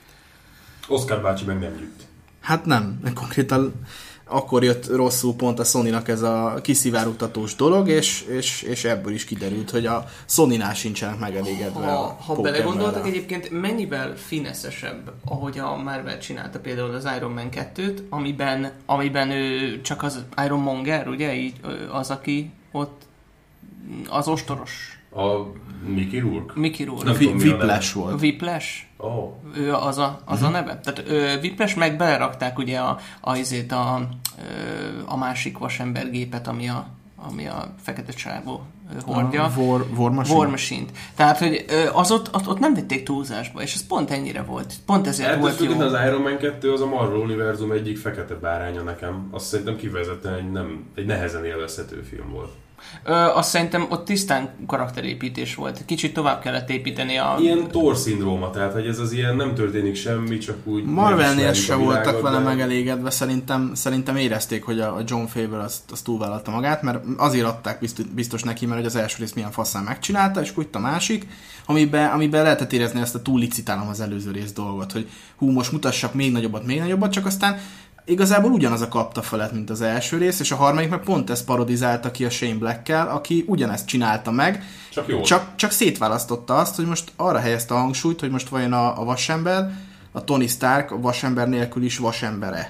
[SPEAKER 1] Oscar bácsi meg nem gyűjt.
[SPEAKER 2] Hát nem, konkrétan akkor jött rosszul pont a Sony-nak ez a kiszivárogtatós dolog, és, és, és ebből is kiderült, hogy a Sony-nál sincsenek megelégedve
[SPEAKER 3] Ha,
[SPEAKER 2] a
[SPEAKER 3] ha
[SPEAKER 2] pókerrel.
[SPEAKER 3] belegondoltak egyébként, mennyivel fineszesebb, ahogy a Marvel csinálta például az Iron Man kettőt, amiben, amiben ő csak az Iron Monger, ugye, így ő az, aki ott az ostoros
[SPEAKER 1] A Mickey Rourke?
[SPEAKER 3] Mickey Rourke.
[SPEAKER 1] Nem
[SPEAKER 2] Vi-
[SPEAKER 1] tudom, mi a
[SPEAKER 2] Whiplash volt.
[SPEAKER 3] Whiplash?
[SPEAKER 1] Oh.
[SPEAKER 3] Ő az a, az a neve? Tehát ö, Whiplash meg belerakták ugye a, a, izét a, ö, a másik vasember gépet, ami a, ami a fekete csávó ö, hordja.
[SPEAKER 2] A War, War Machine.
[SPEAKER 3] War Machine-t. Tehát, hogy ö, az ott, ott, ott nem vették túlzásba, és ez pont ennyire volt. Pont ezért
[SPEAKER 1] Ettől
[SPEAKER 3] volt jó.
[SPEAKER 1] függetlenül az Iron Man kettő az a Marvel univerzum egyik fekete báránya nekem. Azt szerintem kifejezetten egy, nem, egy nehezen élvezhető film volt.
[SPEAKER 3] Ö, azt szerintem ott tisztán karakterépítés volt. Kicsit tovább kellett építeni a...
[SPEAKER 1] Ilyen Thor-szindróma, tehát hogy ez az ilyen nem történik semmi, csak úgy
[SPEAKER 2] Marvelnél
[SPEAKER 1] megismerjük
[SPEAKER 2] se
[SPEAKER 1] a
[SPEAKER 2] voltak
[SPEAKER 1] világot,
[SPEAKER 2] vele
[SPEAKER 1] de-
[SPEAKER 2] megelégedve, szerintem, szerintem érezték, hogy a John Favreau azt, azt túlvállalta magát, mert azért adták biztos, biztos neki, mert hogy az első rész milyen faszán megcsinálta, és úgy a másik, amiben, amiben lehetett érezni ezt a túllicitálom az előző rész dolgot, hogy hú, most mutassak még nagyobbat, még nagyobbat, csak aztán igazából ugyanaz a kapta felett, mint az első rész, és a harmadik meg pont ezt parodizálta ki a Shane Blackkel, aki ugyanezt csinálta meg,
[SPEAKER 1] Csak jó.
[SPEAKER 2] csak, csak szétválasztotta azt, hogy most arra helyezte a hangsúlyt, hogy most vajon a, a vasember, a Tony Stark a vasember nélkül is vasembere.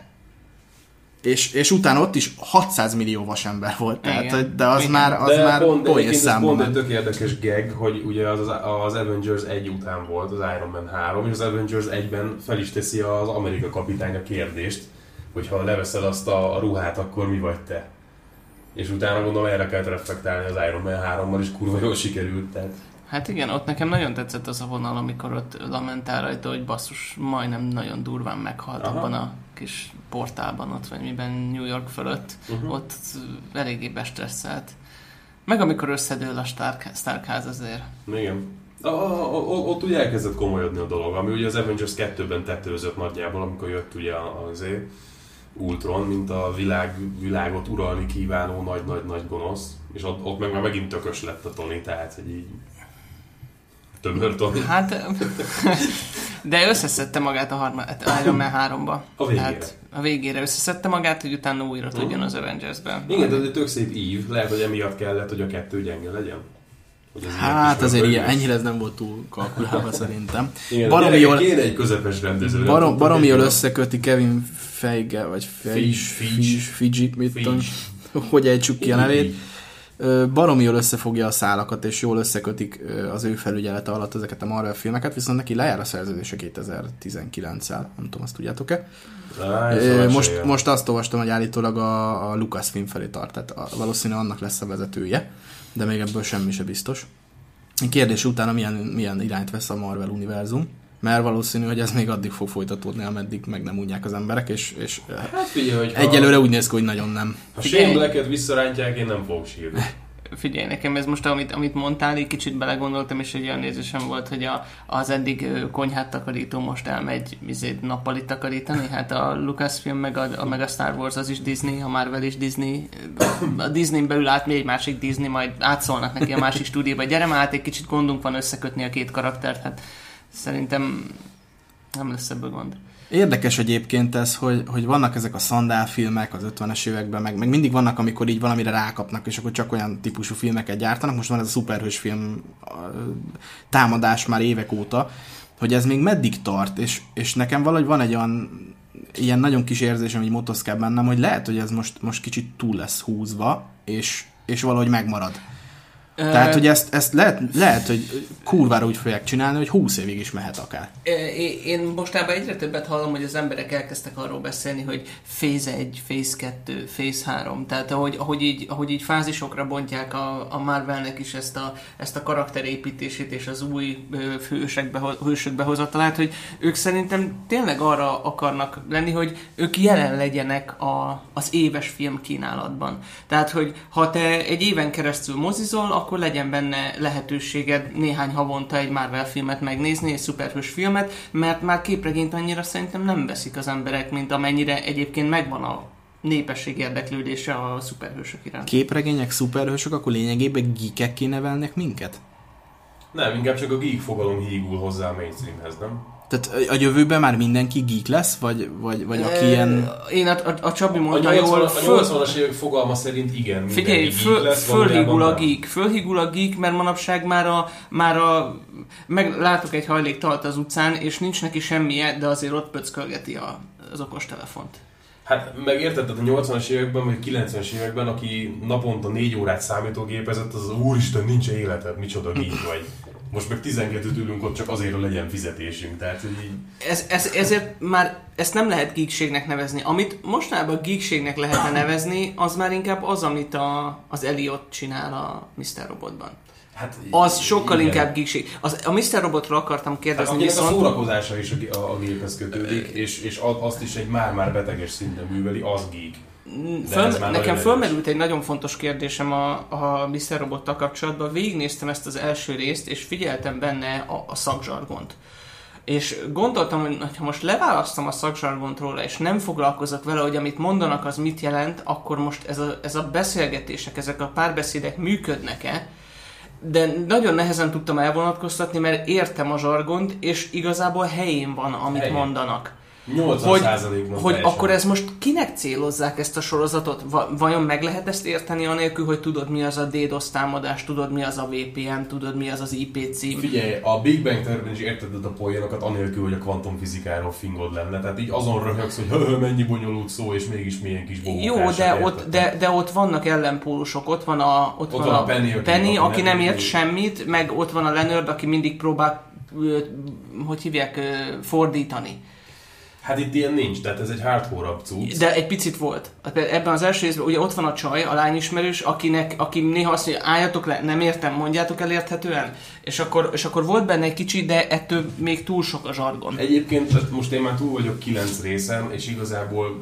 [SPEAKER 2] És, és utána ott is hatszáz millió vasember volt, tehát,
[SPEAKER 3] Igen.
[SPEAKER 2] hogy- de az
[SPEAKER 3] Igen.
[SPEAKER 2] már, az
[SPEAKER 1] de
[SPEAKER 2] már
[SPEAKER 1] pont,
[SPEAKER 2] poén
[SPEAKER 1] egyébként ez
[SPEAKER 2] számba
[SPEAKER 1] pont egy
[SPEAKER 2] ment.
[SPEAKER 1] tök érdekes gag, hogy ugye az, az, az Avengers egy után volt, az Iron Man három, és az Avengers egyben fel is teszi az Amerika kapitány a kérdést, hogy ha leveszed azt a, a ruhát, akkor mi vagy te? És utána gondolom erre kellett reflektálni az Iron Man hárommal, és kurva jól sikerült, tehát...
[SPEAKER 3] Hát igen, ott nekem nagyon tetszett az a vonal, amikor ott lamentál rajta, hogy basszus, majdnem nagyon durván meghalt
[SPEAKER 1] Aha.
[SPEAKER 3] abban a kis portálban ott, vagy miben New York fölött.
[SPEAKER 1] Uh-huh.
[SPEAKER 3] Ott eléggé bestresszel. Meg amikor összedől a Stark, Stark ház azért.
[SPEAKER 1] Igen. A, a, a, ott ugye elkezdett komolyodni a dolog, ami ugye az Avengers kettőben tetőzött nagyjából, amikor jött ugye az Ultron, mint a világ, világot uralni kívánó nagy-nagy-nagy gonosz, és ott, ott meg már megint tökös lett a Tony, tehát hogy így tömör Tony.
[SPEAKER 3] Hát, de összeszedte magát a harmad, Iron Man háromba.
[SPEAKER 1] A végére.
[SPEAKER 3] Hát, a végére összeszedte magát, hogy utána újra
[SPEAKER 1] Mhm.
[SPEAKER 3] tudjon az Avengersben.
[SPEAKER 1] Igen, de ez egy tök szép ív, lehet, hogy emiatt kellett, hogy a kettő gyenge legyen. Hogy ez ilyen
[SPEAKER 2] Hát
[SPEAKER 1] kis
[SPEAKER 2] azért ilyen,
[SPEAKER 1] röpögés.
[SPEAKER 2] ennyire ez nem volt túl kalkulálva szerintem.
[SPEAKER 1] Igen,
[SPEAKER 2] Baromi
[SPEAKER 1] baromi
[SPEAKER 2] jól,
[SPEAKER 1] kéne egy közepes rendező.
[SPEAKER 2] barom, baromi jól összeköti Kevin Feige, vagy Feige,
[SPEAKER 1] Feige.
[SPEAKER 2] Feige, mit tudom,
[SPEAKER 1] Feige.
[SPEAKER 2] hogy ejtsük ki a nevét.
[SPEAKER 1] Így.
[SPEAKER 2] Ö, baromi jól összefogja a szálakat, és jól összekötik ö, az ő felügyelete alatt ezeket a Marvel filmeket, viszont neki lejár a szerződése kétezer-tizenkilenccel, nem tudom, azt tudjátok-e?
[SPEAKER 1] Á, ez
[SPEAKER 2] Ö,
[SPEAKER 1] szóval
[SPEAKER 2] most,
[SPEAKER 1] esélye.
[SPEAKER 2] most azt olvastam, hogy állítólag a, a Lucasfilm felé tart, tehát a, valószínűleg annak lesz a vezetője, de még ebből semmi se biztos. Kérdés utána milyen, milyen irányt vesz a Marvel univerzum, mert valószínű, hogy ez még addig fog folytatódni, ameddig meg nem unják az emberek, és, és
[SPEAKER 1] Hát figyelj, hogy
[SPEAKER 2] egyelőre úgy néz ki, hogy nagyon nem.
[SPEAKER 1] ha Shane Blacket visszarántják, én nem fogok sírni.
[SPEAKER 3] Figyelj, nekem ez most, amit, amit mondtál, egy kicsit belegondoltam, és egy olyan nézésem volt, hogy a, az eddig ö, konyhát takarító most elmegy izé, nappalit takarítani. Hát a Lucasfilm meg a, a, meg a Star Wars az is Disney, a Marvel is Disney. A Disneyn belül át még egy másik Disney, majd átszólnak neki a másik stúdióba. Gyere már, hát egy kicsit gondunk van összekötni a két karaktert. Hát szerintem nem lesz ebből gond.
[SPEAKER 2] Érdekes egyébként ez, hogy, hogy vannak ezek a szandálfilmek az ötvenes években, meg, meg mindig vannak, amikor így valamire rákapnak, és akkor csak olyan típusú filmeket gyártanak. Most van ez a szuperhős film támadás már évek óta, hogy ez még meddig tart, és, és nekem valahogy van egy olyan ilyen nagyon kis érzésem, így motoszkál bennem, hogy lehet, hogy ez most, most kicsit túl lesz húzva, és, és valahogy megmarad. Tehát, hogy ezt, ezt lehet, lehet, hogy kurvára úgy fogják csinálni, hogy húsz évig is mehet akár.
[SPEAKER 3] Én mostában egyre többet hallom, hogy az emberek elkezdtek arról beszélni, hogy Phase egy, Phase kettő, Phase három. Tehát ahogy, ahogy, így, ahogy így fázisokra bontják a, a Marvelnek is ezt a, ezt a karakterépítését és az új hősök, beho, hősök behozatalát, hogy ők szerintem tényleg arra akarnak lenni, hogy ők jelen legyenek a, az éves film kínálatban. Tehát, hogy ha te egy éven keresztül mozizol, akkor legyen benne lehetőséged néhány havonta egy Marvel filmet megnézni, egy szuperhős filmet, mert már képregényt annyira szerintem nem veszik az emberek, mint amennyire egyébként megvan a népesség érdeklődése a szuperhősök iránt.
[SPEAKER 2] Képregények, szuperhősök, akkor lényegében geekekké nevelnek minket?
[SPEAKER 1] Nem, inkább csak a geek fogalom hígul hozzá a mainstreamhez, nem?
[SPEAKER 2] Tehát a jövőben már mindenki geek lesz, vagy, vagy, vagy aki
[SPEAKER 3] e,
[SPEAKER 2] ilyen...
[SPEAKER 3] Én a, a, a Csabi mondta
[SPEAKER 1] a
[SPEAKER 3] jól...
[SPEAKER 1] A nyolcvanas évek fogalma szerint igen,
[SPEAKER 3] figyelj,
[SPEAKER 1] mindenki
[SPEAKER 3] föl,
[SPEAKER 1] geek lesz,
[SPEAKER 3] fölhígul a geek, fölhígul a geek, mert manapság már a... Már a meg látok egy hajléktalt az utcán, és nincs neki semmije, de azért ott pöckölgeti a, az okostelefont.
[SPEAKER 1] Hát megérted, a nyolcvanas években, vagy kilencvenes években, aki naponta négy órát számítógépezett, az az úristen, nincs életed, micsoda geek vagy. Most meg tizenkettőt ülünk ott csak azért, hogy legyen fizetésünk, tehát hogy így...
[SPEAKER 3] Ez, ez, ezért már ezt nem lehet geekségnek nevezni. Amit mostanában geekségnek lehetne nevezni, az már inkább az, amit a, az Elliot csinál a miszter Robotban.
[SPEAKER 1] Hát,
[SPEAKER 3] az sokkal
[SPEAKER 1] igen.
[SPEAKER 3] inkább geekség. Az, a miszter Robotról akartam kérdezni.
[SPEAKER 1] Hát,
[SPEAKER 3] viszont...
[SPEAKER 1] a szórakozása is a, a, a géphez kötődik, és, és azt is egy már-már beteges szinten műveli, az geek.
[SPEAKER 3] Föl, nekem fölmerült egy nagyon fontos kérdésem a, a miszter Robottal kapcsolatban. Végignéztem ezt az első részt, és figyeltem benne a, a szakzsargont. És gondoltam, hogy ha most leválasztom a szakzsargont róla, és nem foglalkozok vele, hogy amit mondanak, az mit jelent, akkor most ez a, ez a beszélgetések, ezek a párbeszédek működnek-e? De nagyon nehezen tudtam elvonatkoztatni, mert értem a zsargont, és igazából helyén van, amit helyén. mondanak.
[SPEAKER 1] nyolcvan százalékban
[SPEAKER 3] Hogy, hogy akkor ez most kinek célozzák ezt a sorozatot? Vajon meg lehet ezt érteni anélkül, hogy tudod mi az a DDoS támadás, tudod mi az a vé pé en, tudod mi az az í pé cím?
[SPEAKER 1] Figyelj, a Big Bang Theory-ben is érted a poénokat anélkül, hogy a kvantumfizikáról fingod lenne. Tehát így azon röhögsz, hogy mennyi bonyolult szó, és mégis milyen kis bogókás.
[SPEAKER 3] Jó, de ott, de, de ott vannak ellenpólusok. Ott van a, ott
[SPEAKER 1] ott
[SPEAKER 3] van a,
[SPEAKER 1] a Penny, aki,
[SPEAKER 3] Penny, aki nem ért
[SPEAKER 1] érti.
[SPEAKER 3] semmit, meg ott van a Leonard, aki mindig próbál, hogy hívják, fordítani.
[SPEAKER 1] Hát itt ilyen nincs, tehát ez egy hardcore-abb cucc.
[SPEAKER 3] De egy picit volt. Ebben az első részben ugye ott van a csaj, a lányismerős, akinek, aki néha azt mondja, álljatok le, nem értem, mondjátok el érthetően. És akkor, és akkor volt benne egy kicsi, de ettől még túl sok a zsargon.
[SPEAKER 1] Egyébként most én már túl vagyok kilenc részen, és igazából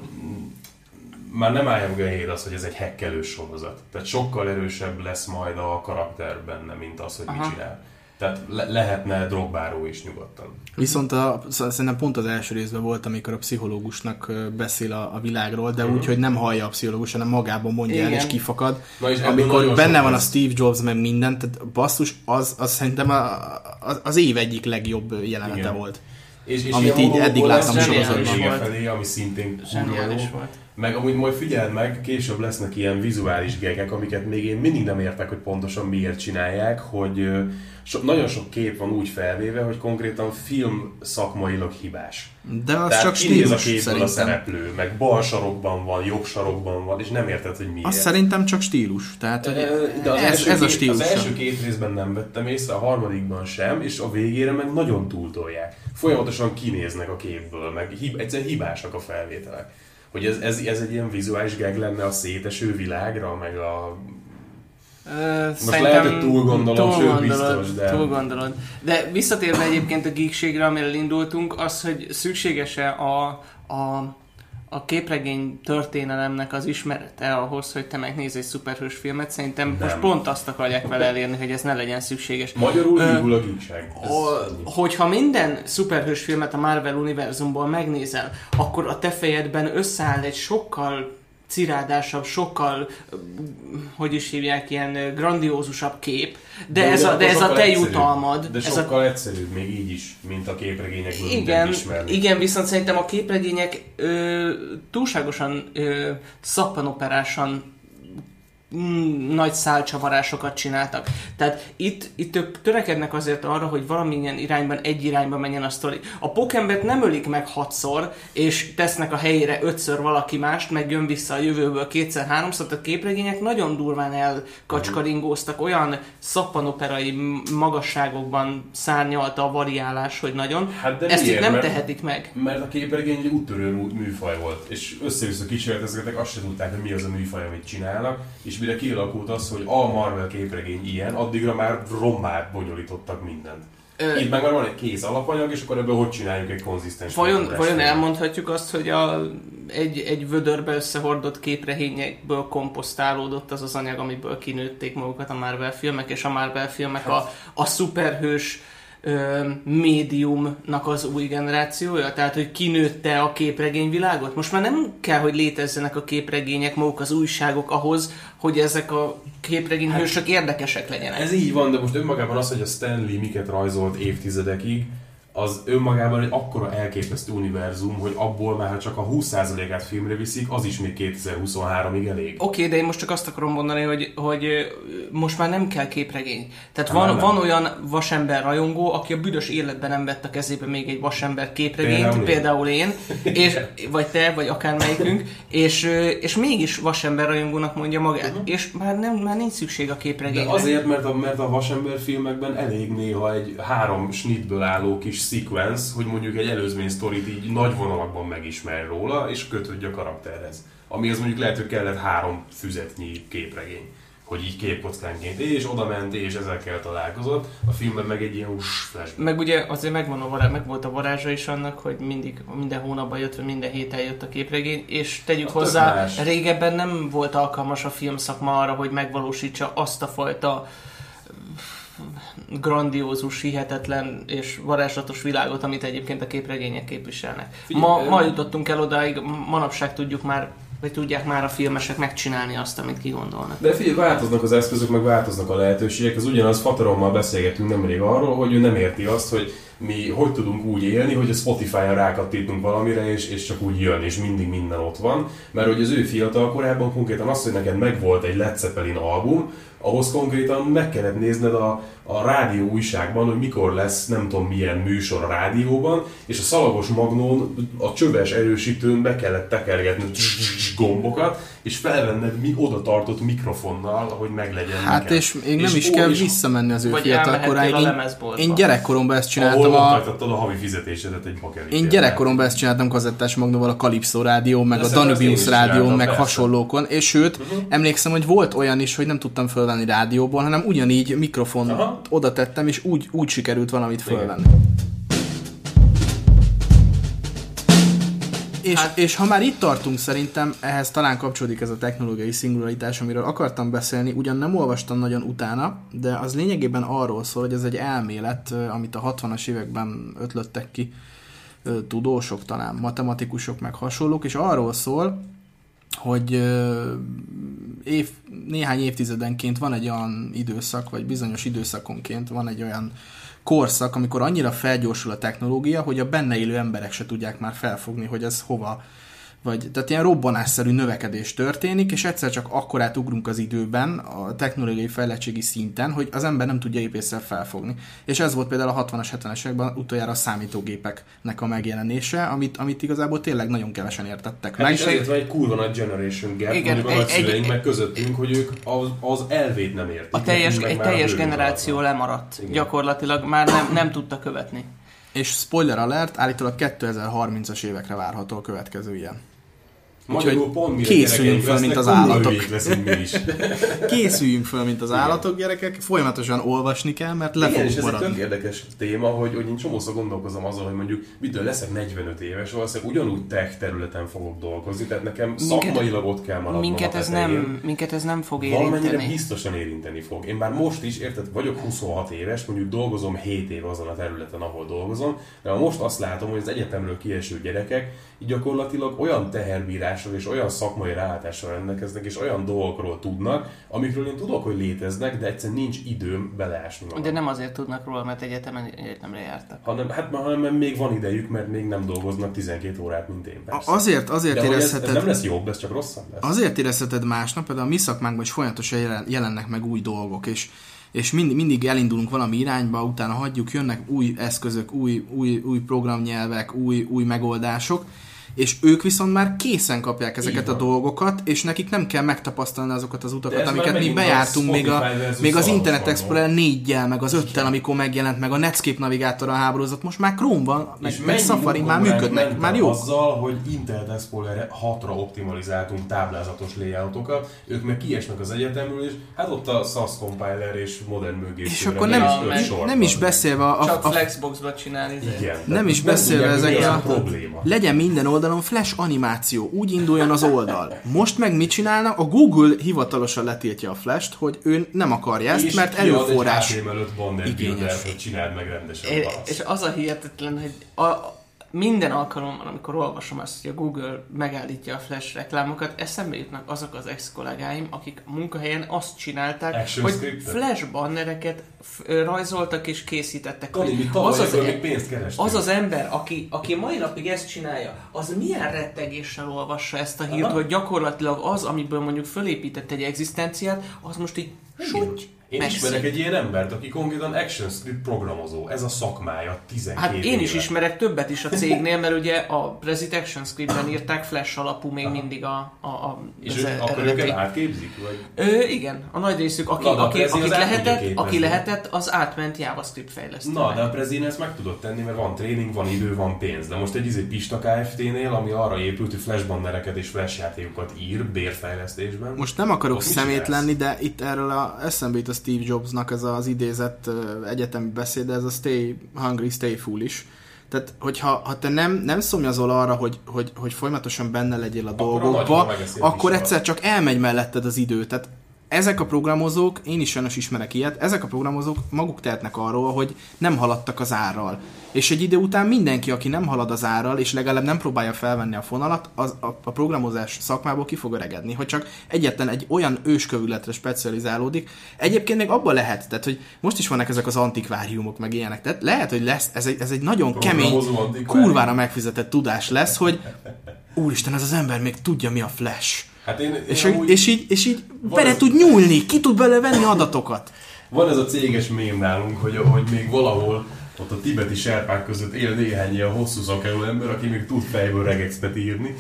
[SPEAKER 1] már nem állja meg a helyére az, hogy ez egy hekkelős sorozat. Tehát sokkal erősebb lesz majd a karakter benne, mint az, hogy Aha. mit csinál. Tehát le- lehetne drogbáró is nyugodtan.
[SPEAKER 2] Viszont a, szerintem pont az első részben volt, amikor a pszichológusnak beszél a, a világról, de uh-huh. úgy, hogy nem hallja a pszichológus, hanem magában mondja Igen. el, és kifakad. Na és amikor benne van a Steve Jobs, meg minden, tehát basszus, az, az szerintem a, az, az év egyik legjobb jelenete Igen. volt.
[SPEAKER 1] És, és
[SPEAKER 2] amit így eddig láttam
[SPEAKER 1] sorozatban. Felé, ami szintén kurva volt. Meg amúgy majd figyeld meg, később lesznek ilyen vizuális gegek, amiket még én mindig nem értek, hogy pontosan miért csinálják, hogy so, nagyon sok kép van úgy felvéve, hogy konkrétan film szakmailag hibás.
[SPEAKER 2] De az
[SPEAKER 1] Tehát
[SPEAKER 2] csak stílus
[SPEAKER 1] a képből
[SPEAKER 2] szerintem.
[SPEAKER 1] A szereplő, meg bal sarokban van, jobb sarokban van, és nem érted, hogy miért.
[SPEAKER 2] Az szerintem csak stílus. Tehát, hogy
[SPEAKER 1] de az
[SPEAKER 2] ez,
[SPEAKER 1] első
[SPEAKER 2] ez
[SPEAKER 1] két,
[SPEAKER 2] a stílus.
[SPEAKER 1] Az első két részben nem vettem észre, a harmadikban sem, és a végére meg nagyon túltolják. Folyamatosan kinéznek a képből, meg hib, egyszerűen hibásak a felvételek. Hogy ez, ez, ez egy ilyen vizuális gag lenne a széteső világra, meg a...
[SPEAKER 3] Ö,
[SPEAKER 1] Most lehet, hogy túl gondolom,
[SPEAKER 3] túl
[SPEAKER 1] sőt
[SPEAKER 3] gondolod,
[SPEAKER 1] biztos, de...
[SPEAKER 3] Túl gondolod. De visszatérve egyébként a geekségre, amiről indultunk, az, hogy szükséges-e a, a, a képregény történelemnek az ismerete ahhoz, hogy te megnézz egy szuperhős filmet, szerintem Nem. most pont azt akarják vele elérni, hogy ez ne legyen szükséges.
[SPEAKER 1] Magyarul hívul a geekság.
[SPEAKER 3] Hogyha minden szuperhős filmet a Marvel univerzumból megnézel, akkor a te fejedben összeáll egy sokkal cirádásabb, sokkal, hogy is hívják, ilyen grandiózusabb kép, de, de ez a, de ez a te
[SPEAKER 1] egyszerűbb,
[SPEAKER 3] jutalmad.
[SPEAKER 1] De
[SPEAKER 3] ez
[SPEAKER 1] sokkal
[SPEAKER 3] a...
[SPEAKER 1] egyszerűbb még így is, mint a képregényekből
[SPEAKER 3] igen,
[SPEAKER 1] ismerni.
[SPEAKER 3] igen, viszont szerintem a képregények ö, túlságosan ö, szappanoperásan Mm, nagy szálcsavarásokat csináltak. Tehát itt, itt ők törekednek azért arra, hogy valamilyen irányban, egy irányba menjen a sztori. A Pókembert nem ölik meg hatszor, és tesznek a helyére ötször valaki mást, meg jön vissza a jövőből kétszer-háromszor. A képregények nagyon durván elkacskaringóztak, olyan szappanoperai magasságokban szárnyalta a variálás, hogy nagyon.
[SPEAKER 1] Hát de
[SPEAKER 3] ezt
[SPEAKER 1] miért?
[SPEAKER 3] itt nem
[SPEAKER 1] mert,
[SPEAKER 3] tehetik meg.
[SPEAKER 1] Mert a képregény egy úttörő műfaj volt, és össze-vissza kísérletezgetek, azt se tudták, hogy mi az a műfaj, amit csinálnak, és mire kialakult az, hogy a Marvel képregény ilyen, addigra már rommá bonyolítottak mindent. Ö... Itt meg már van egy kész alapanyag, és akkor ebből hogy csináljuk egy konzisztens...
[SPEAKER 3] Vajon, vajon elmondhatjuk azt, hogy a, egy, egy vödörbe összehordott képregényekből komposztálódott az az anyag, amiből kinőtték magukat a Marvel filmek, és a Marvel filmek a, a szuperhős ö, médiumnak az új generációja? Tehát, hogy kinőtte a képregényvilágot? Most már nem kell, hogy létezzenek a képregények, maguk az újságok ahhoz, hogy ezek a képregényhősök hát, érdekesek legyenek.
[SPEAKER 1] Ez így van, de most önmagában az, hogy a Stan Lee miket rajzolt évtizedekig, az önmagában egy akkora elképesztő univerzum, hogy abból már csak a húsz százalékát filmre viszik, az is még kétezer-huszonháromig elég.
[SPEAKER 3] Oké, okay, de én most csak azt akarom mondani, hogy, hogy most már nem kell képregény. Tehát van, van olyan vasember rajongó, aki a büdös életben nem vett a kezébe még egy vasember képregényt, például, például én, és, vagy te, vagy akármelyikünk, és, és mégis vasember rajongónak mondja magát, uh-huh. és már, nem, már nincs szükség a képregényre.
[SPEAKER 1] De azért, mert a, mert a vasember filmekben elég néha egy három snitből álló kis sequence, hogy mondjuk egy előzmény sztorit így nagy vonalakban megismer róla, és kötődj a karakterhez. Ami az mondjuk lehet, hogy kellett három füzetnyi képregény, hogy így képkockánként, és oda ment, és ezekkel találkozott. A filmben meg egy ilyen uss, flashback.
[SPEAKER 3] Meg ugye azért megvan a varázs, meg volt a varázsa is annak, hogy mindig, minden hónapban jött, vagy minden héten jött a képregény, és tegyük a hozzá, régebben nem volt alkalmas a filmszakma arra, hogy megvalósítsa azt a fajta grandiózus, hihetetlen és varázslatos világot, amit egyébként a képregények képviselnek. Ma, ma jutottunk el odáig, manapság tudjuk már, vagy tudják már a filmesek megcsinálni azt, amit kigondolnak.
[SPEAKER 1] De figyelj, változnak az eszközök, meg változnak a lehetőségek. Ez ugyanaz, Fatarommal beszélgettünk nemrég arról, hogy ő nem érti azt, hogy mi hogy tudunk úgy élni, hogy a Spotify-on rákattítunk valamire, és, és csak úgy jön, és mindig minden ott van. Mert hogy az ő fiatal korában konkrétan az, hogy neked megvolt egy Led Zeppelin album, ahhoz konkrétan meg kellett nézned a, a rádió újságban, hogy mikor lesz nem tudom milyen műsor a rádióban, és a szalagos magnón, a csöves erősítőn be kellett tekergetni gombokat, és felvenned mi oda tartott mikrofonnal, hogy meglegyen.
[SPEAKER 2] Hát nekem. És még nem és is ó, kell visszamenni az ő fiatal koráig. Én, én gyerekkoromban ezt csináltam.
[SPEAKER 1] Ahol a... a havi fizetésedet egy bakelit.
[SPEAKER 2] Én gyerekkoromban ezt csináltam kazettás magnóval a Calypso rádió, meg de a Danubius rádió, meg persze. hasonlókon, és sőt, uh-huh. emlékszem, hogy volt olyan is, hogy nem tudtam fölvenni rádióból, hanem ugyanígy mikrofont Aha. oda tettem, és úgy, úgy sikerült valamit fölvenni. És, hát. és ha már itt tartunk, szerintem ehhez talán kapcsolódik ez a technológiai szingularitás, amiről akartam beszélni, ugyan nem olvastam nagyon utána, de az lényegében arról szól, hogy ez egy elmélet, amit a hatvanas években ötlöttek ki tudósok, talán matematikusok, meg hasonlók, és arról szól, hogy év, néhány évtizedenként van egy olyan időszak, vagy bizonyos időszakonként van egy olyan korszak, amikor annyira felgyorsul a technológia, hogy a benne élő emberek se tudják már felfogni, hogy ez hova, vagy, tehát ilyen robbanásszerű növekedés történik, és egyszer csak akkorát ugrunk az időben, a technológiai fejlettségi szinten, hogy az ember nem tudja épp észre felfogni. És ez volt például a hatvanas, hetvenes években utoljára a számítógépeknek a megjelenése, amit, amit igazából tényleg nagyon kevesen értettek meg.
[SPEAKER 1] Hát és ezért van egy kurva nagy generation gap, igen, mondjuk a nagyszüleink meg közöttünk, hogy ők az, az elvét nem értik.
[SPEAKER 3] A teljes, egy teljes generáció lemaradt. Igen. Gyakorlatilag már nem, nem tudta követni.
[SPEAKER 2] És spoiler alert, állítólag kétezer-harmincas évekre várható a következő ilyen. Úgyhogy készüljünk föl, mint az állatok. Készüljünk föl, mint az állatok, gyerekek. Folyamatosan olvasni kell, mert le fogunk maradni.
[SPEAKER 1] Ez egy tök érdekes téma, hogy, hogy én csomószor gondolkozom azon, hogy mondjuk mitől leszek negyvenöt éves, valószínűleg ugyanúgy tech területen fogok dolgozni, tehát nekem minket, szakmailag ott kell maradnom
[SPEAKER 3] minket ez, nem, minket ez nem fog érinteni.
[SPEAKER 1] Valamennyire biztosan érinteni fog. Én már most is, érted, vagyok huszonhat éves, mondjuk dolgozom hét év azon a területen, ahol dolgozom, de most azt látom, hogy az egyetemről kieső gyerekek így gyakorlatilag olyan teherbírás tudással és olyan szakmai rálátással rendelkeznek, és olyan dolgokról tudnak, amikről én tudok, hogy léteznek, de egyszerűen nincs időm beleásni magam.
[SPEAKER 3] De nem azért tudnak róla, mert egyetemen egyetemre jártak.
[SPEAKER 1] Hanem, hát hanem még van idejük, mert még nem dolgoznak tizenkét órát, mint én, persze.
[SPEAKER 2] Azért, azért
[SPEAKER 1] de
[SPEAKER 2] érezheted...
[SPEAKER 1] Ez, ez nem lesz jobb, ez csak rosszabb lesz.
[SPEAKER 2] Azért érezheted másnap, például a mi szakmánkban is folyamatosan jelen, jelennek meg új dolgok, és, és mindig, mindig elindulunk valami irányba, utána hagyjuk, jönnek új eszközök, új, új, új programnyelvek, új, új megoldások, és ők viszont már készen kapják ezeket a dolgokat, és nekik nem kell megtapasztalni azokat az utakat, amiket mi bejártunk még, a, még az Internet Explorer négyel, meg az öttel, amikor megjelent, meg a Netscape navigátor a háborúzott, most már Chrome van, meg, meg Safari már működnek, már jó.
[SPEAKER 1] Azzal, hogy Internet Explorer hatra optimalizáltunk táblázatos layoutokat, ők meg kiesnek az egyetemről, és hát ott a esz á es compiler és modern mögépszőre.
[SPEAKER 2] És akkor nem, nem, nem is beszélve a... a,
[SPEAKER 3] Csak Flexboxba csinálni.
[SPEAKER 1] Igen,
[SPEAKER 2] nem is beszélve ezekre a...
[SPEAKER 1] probléma.
[SPEAKER 2] Legyen minden oldalon flash animáció, úgy induljon az oldal. Most meg mit csinálna? A Google hivatalosan letiltja a flash-t, hogy ő nem akarja ezt,
[SPEAKER 1] és
[SPEAKER 2] mert előforrás
[SPEAKER 1] igényes. Igényes. Hogy csináld meg rendesen
[SPEAKER 3] é,
[SPEAKER 1] valasz.
[SPEAKER 3] És az a hihetetlen, hogy a, minden alkalommal, amikor olvasom azt, hogy a Google megállítja a flash reklámokat, eszembe jutnak azok az ex-kollégáim, akik a munkahelyen azt csinálták,
[SPEAKER 1] Action
[SPEAKER 3] hogy
[SPEAKER 1] scriptet.
[SPEAKER 3] flash bannereket f- rajzoltak és készítettek.
[SPEAKER 1] Tani, mi
[SPEAKER 3] az, az,
[SPEAKER 1] még pénzt kerestünk.
[SPEAKER 3] az az ember, aki, aki mai napig ezt csinálja, az milyen rettegéssel olvassa ezt a hírt,
[SPEAKER 1] Aha.
[SPEAKER 3] hogy gyakorlatilag az, amiből mondjuk fölépített egy egzisztenciát, az most így suty.
[SPEAKER 1] Én
[SPEAKER 3] Megszűnt.
[SPEAKER 1] ismerek egy ilyen embert, aki konkrétan ActionScript programozó. Ez a szakmája tizenkét
[SPEAKER 3] Hát én
[SPEAKER 1] éve.
[SPEAKER 3] is ismerek többet is a cégnél, mert ugye a Presit ActionScriptben írták flash alapú még mindig a, a, a
[SPEAKER 1] És ők, akkor őket átképzik? Vagy?
[SPEAKER 3] Ö, igen, a nagy részük, aki,
[SPEAKER 1] Na, de a
[SPEAKER 3] aki,
[SPEAKER 1] Prezi
[SPEAKER 3] akik
[SPEAKER 1] az át tudja
[SPEAKER 3] lehetett,
[SPEAKER 1] képezni.
[SPEAKER 3] aki lehetett, az átment JavaScript fejlesztőnek.
[SPEAKER 1] Na, de a Prezin ezt meg tudod tenni, mert van tréning, van idő, van pénz. De most egy izé Pista Kft-nél, ami arra épült, hogy flash bannereket és flash játékokat ír bérfejlesztésben.
[SPEAKER 2] Most nem akarok
[SPEAKER 1] Ott mit
[SPEAKER 2] szemét
[SPEAKER 1] csinálsz?
[SPEAKER 2] lenni, de itt erről a, eszembe jut a Steve Jobsnak ez az idézett uh, egyetemi beszéde, ez a stay hungry, stay foolish. Tehát, hogyha ha te nem, nem szomjazol arra, hogy, hogy, hogy folyamatosan benne legyél a
[SPEAKER 1] Akkor a
[SPEAKER 2] dolgokba,
[SPEAKER 1] nagyobb megeszi a
[SPEAKER 2] akkor
[SPEAKER 1] kis
[SPEAKER 2] egyszer csak elmegy melletted az idő. Tehát ezek a programozók, én is sajnos ismerek ilyet, ezek a programozók maguk tehetnek arról, hogy nem haladtak az árral. És egy idő után mindenki, aki nem halad az árral, és legalább nem próbálja felvenni a fonalat, az a, a programozás szakmából ki fog öregedni, hogy csak egyetlen egy olyan őskövületre specializálódik. Egyébként még abban lehet, tehát, hogy most is vannak ezek az antikváriumok, meg ilyenek. Tehát lehet, hogy lesz, ez egy, ez egy nagyon kemény, kurvára megfizetett tudás lesz, hogy úristen, ez az ember még tudja, mi a flash.
[SPEAKER 1] Hát én, én
[SPEAKER 2] És,
[SPEAKER 1] amúgy...
[SPEAKER 2] és így, és így bele
[SPEAKER 1] ez...
[SPEAKER 2] tud nyúlni, ki tud bele venni adatokat.
[SPEAKER 1] Van ez a céges mém nálunk, hogy, hogy még valahol ott a tibeti serpák között él néhány ilyen hosszú szakálló ember, aki még tud fejből regexet írni.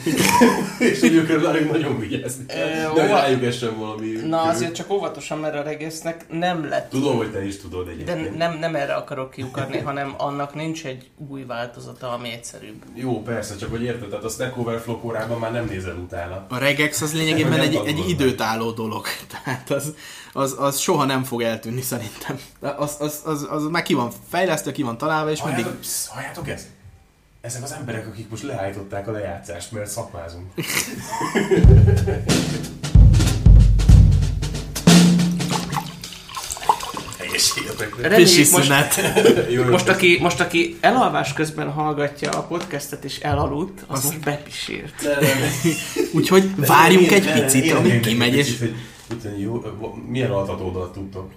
[SPEAKER 1] És hogy őkre nagyon, nagyon vigyázni kell. De rájuk essen valami...
[SPEAKER 3] Na azért csak óvatosan, mert a regesznek nem lett.
[SPEAKER 1] Tudom, hogy te is tudod
[SPEAKER 3] De
[SPEAKER 1] egyébként.
[SPEAKER 3] nem, nem erre akarok kiukadni, hanem annak nincs egy új változata, ami egyszerűbb.
[SPEAKER 1] Jó, persze, csak hogy érted, tehát a Stack Overflow korában már nem nézel utána.
[SPEAKER 2] A regex az lényegében egy, egy
[SPEAKER 1] tanulod
[SPEAKER 2] időt álló dolog. Tehát az, az, az soha nem fog eltűnni szerintem. Az, az, az, az már ki van fejlesztve, ki van találva, és mindig...
[SPEAKER 1] Halljátok, psz, halljátok ezt? Ezek az emberek, akik most leállították a lejátszást, mert szakmázunk. Egészségetekre.
[SPEAKER 3] Reméljük most,
[SPEAKER 1] Jó, jó.
[SPEAKER 3] most, aki, most aki elalvás közben hallgatja a podcastet és elaludt, az, az most bepisírt.
[SPEAKER 1] Ne, ne, ne.
[SPEAKER 2] Úgyhogy várjunk egy
[SPEAKER 1] Ne, ne,
[SPEAKER 2] picit,
[SPEAKER 1] én-
[SPEAKER 2] amíg
[SPEAKER 1] én-
[SPEAKER 2] kimegy,
[SPEAKER 1] egy
[SPEAKER 2] és...
[SPEAKER 1] picit, hogy- hogy jó, milyen altatódat tudtok?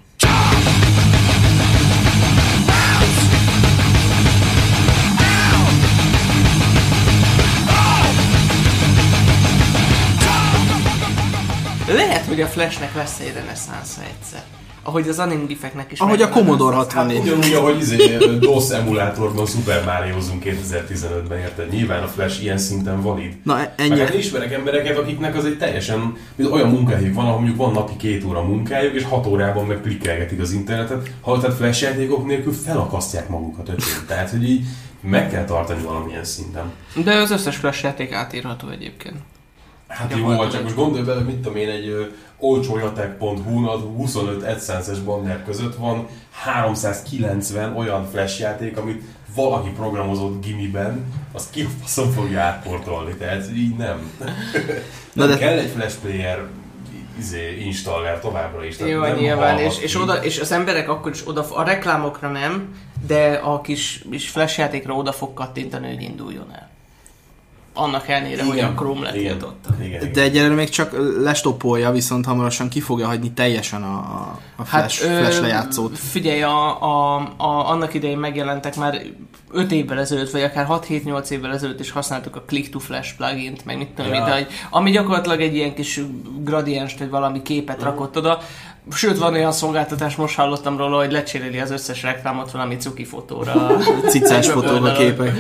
[SPEAKER 3] Lehet, hogy a Flashnek lesz egy reneszánsza egyszer. Ahogy az anime gifeknek is.
[SPEAKER 2] Ahogy a
[SPEAKER 3] megvan
[SPEAKER 2] Commodore
[SPEAKER 3] reneszánsz.
[SPEAKER 2] hatvannégy.
[SPEAKER 1] Ugyanúgy, ahogy izé, DOS emulátorban Super Mario-zunk kétezer-tizenötben, érted? Nyilván a Flash ilyen szinten valid.
[SPEAKER 2] Na, ennyi.
[SPEAKER 1] Meg hát én ismerek embereket, akiknek az egy teljesen mint olyan munkahelyük van, ahol mondjuk van napi két óra munkájuk, és hat órában meg klikkelgetik az internetet. Ha tehát Flash játékok nélkül felakasztják magukat, öcsém. Tehát, hogy így meg kell tartani valamilyen szinten.
[SPEAKER 3] De az összes Flash játék átírható egyébként.
[SPEAKER 1] Hát
[SPEAKER 3] Ugye
[SPEAKER 1] jó,
[SPEAKER 3] volt
[SPEAKER 1] csak
[SPEAKER 3] egy-
[SPEAKER 1] most gondolj bele, mit tudom én, egy ö, olcsójatek pont hu-n huszonöt AdSense-es banner között van háromszázkilencven olyan Flash játék, amit valaki programozott gimiben, azt ki a faszom fogja átportolni, tehát így nem.
[SPEAKER 2] Na
[SPEAKER 1] Nem
[SPEAKER 2] de-
[SPEAKER 1] kell egy Flash player izé, installer továbbra is. tehát
[SPEAKER 3] Jó,
[SPEAKER 1] nem
[SPEAKER 3] nyilván,
[SPEAKER 1] halhat
[SPEAKER 3] és, és,
[SPEAKER 1] ki.
[SPEAKER 3] oda, és az emberek akkor is oda, a reklámokra nem, de a kis, kis Flash játékra oda fog kattintani, hogy induljon el. annak ellenére, hogy a Chrome letiltotta.
[SPEAKER 2] De egyelőre még csak lestoppolja, viszont hamarosan ki fogja hagyni teljesen a, a flash, hát, flash lejátszót.
[SPEAKER 3] Figyelj, a, a, a, annak idején megjelentek már öt évvel ezelőtt, vagy akár hat-hét-nyolc évvel ezelőtt is használtuk a Click to Flash plugint, meg mit tudom, ja. de, ami gyakorlatilag egy ilyen kis gradienst, vagy valami képet mm. rakott oda. Sőt, van olyan szolgáltatás, most hallottam róla, hogy lecseréli az összes reklámot valami cuki fotóra.
[SPEAKER 2] Cicás fotóra képek.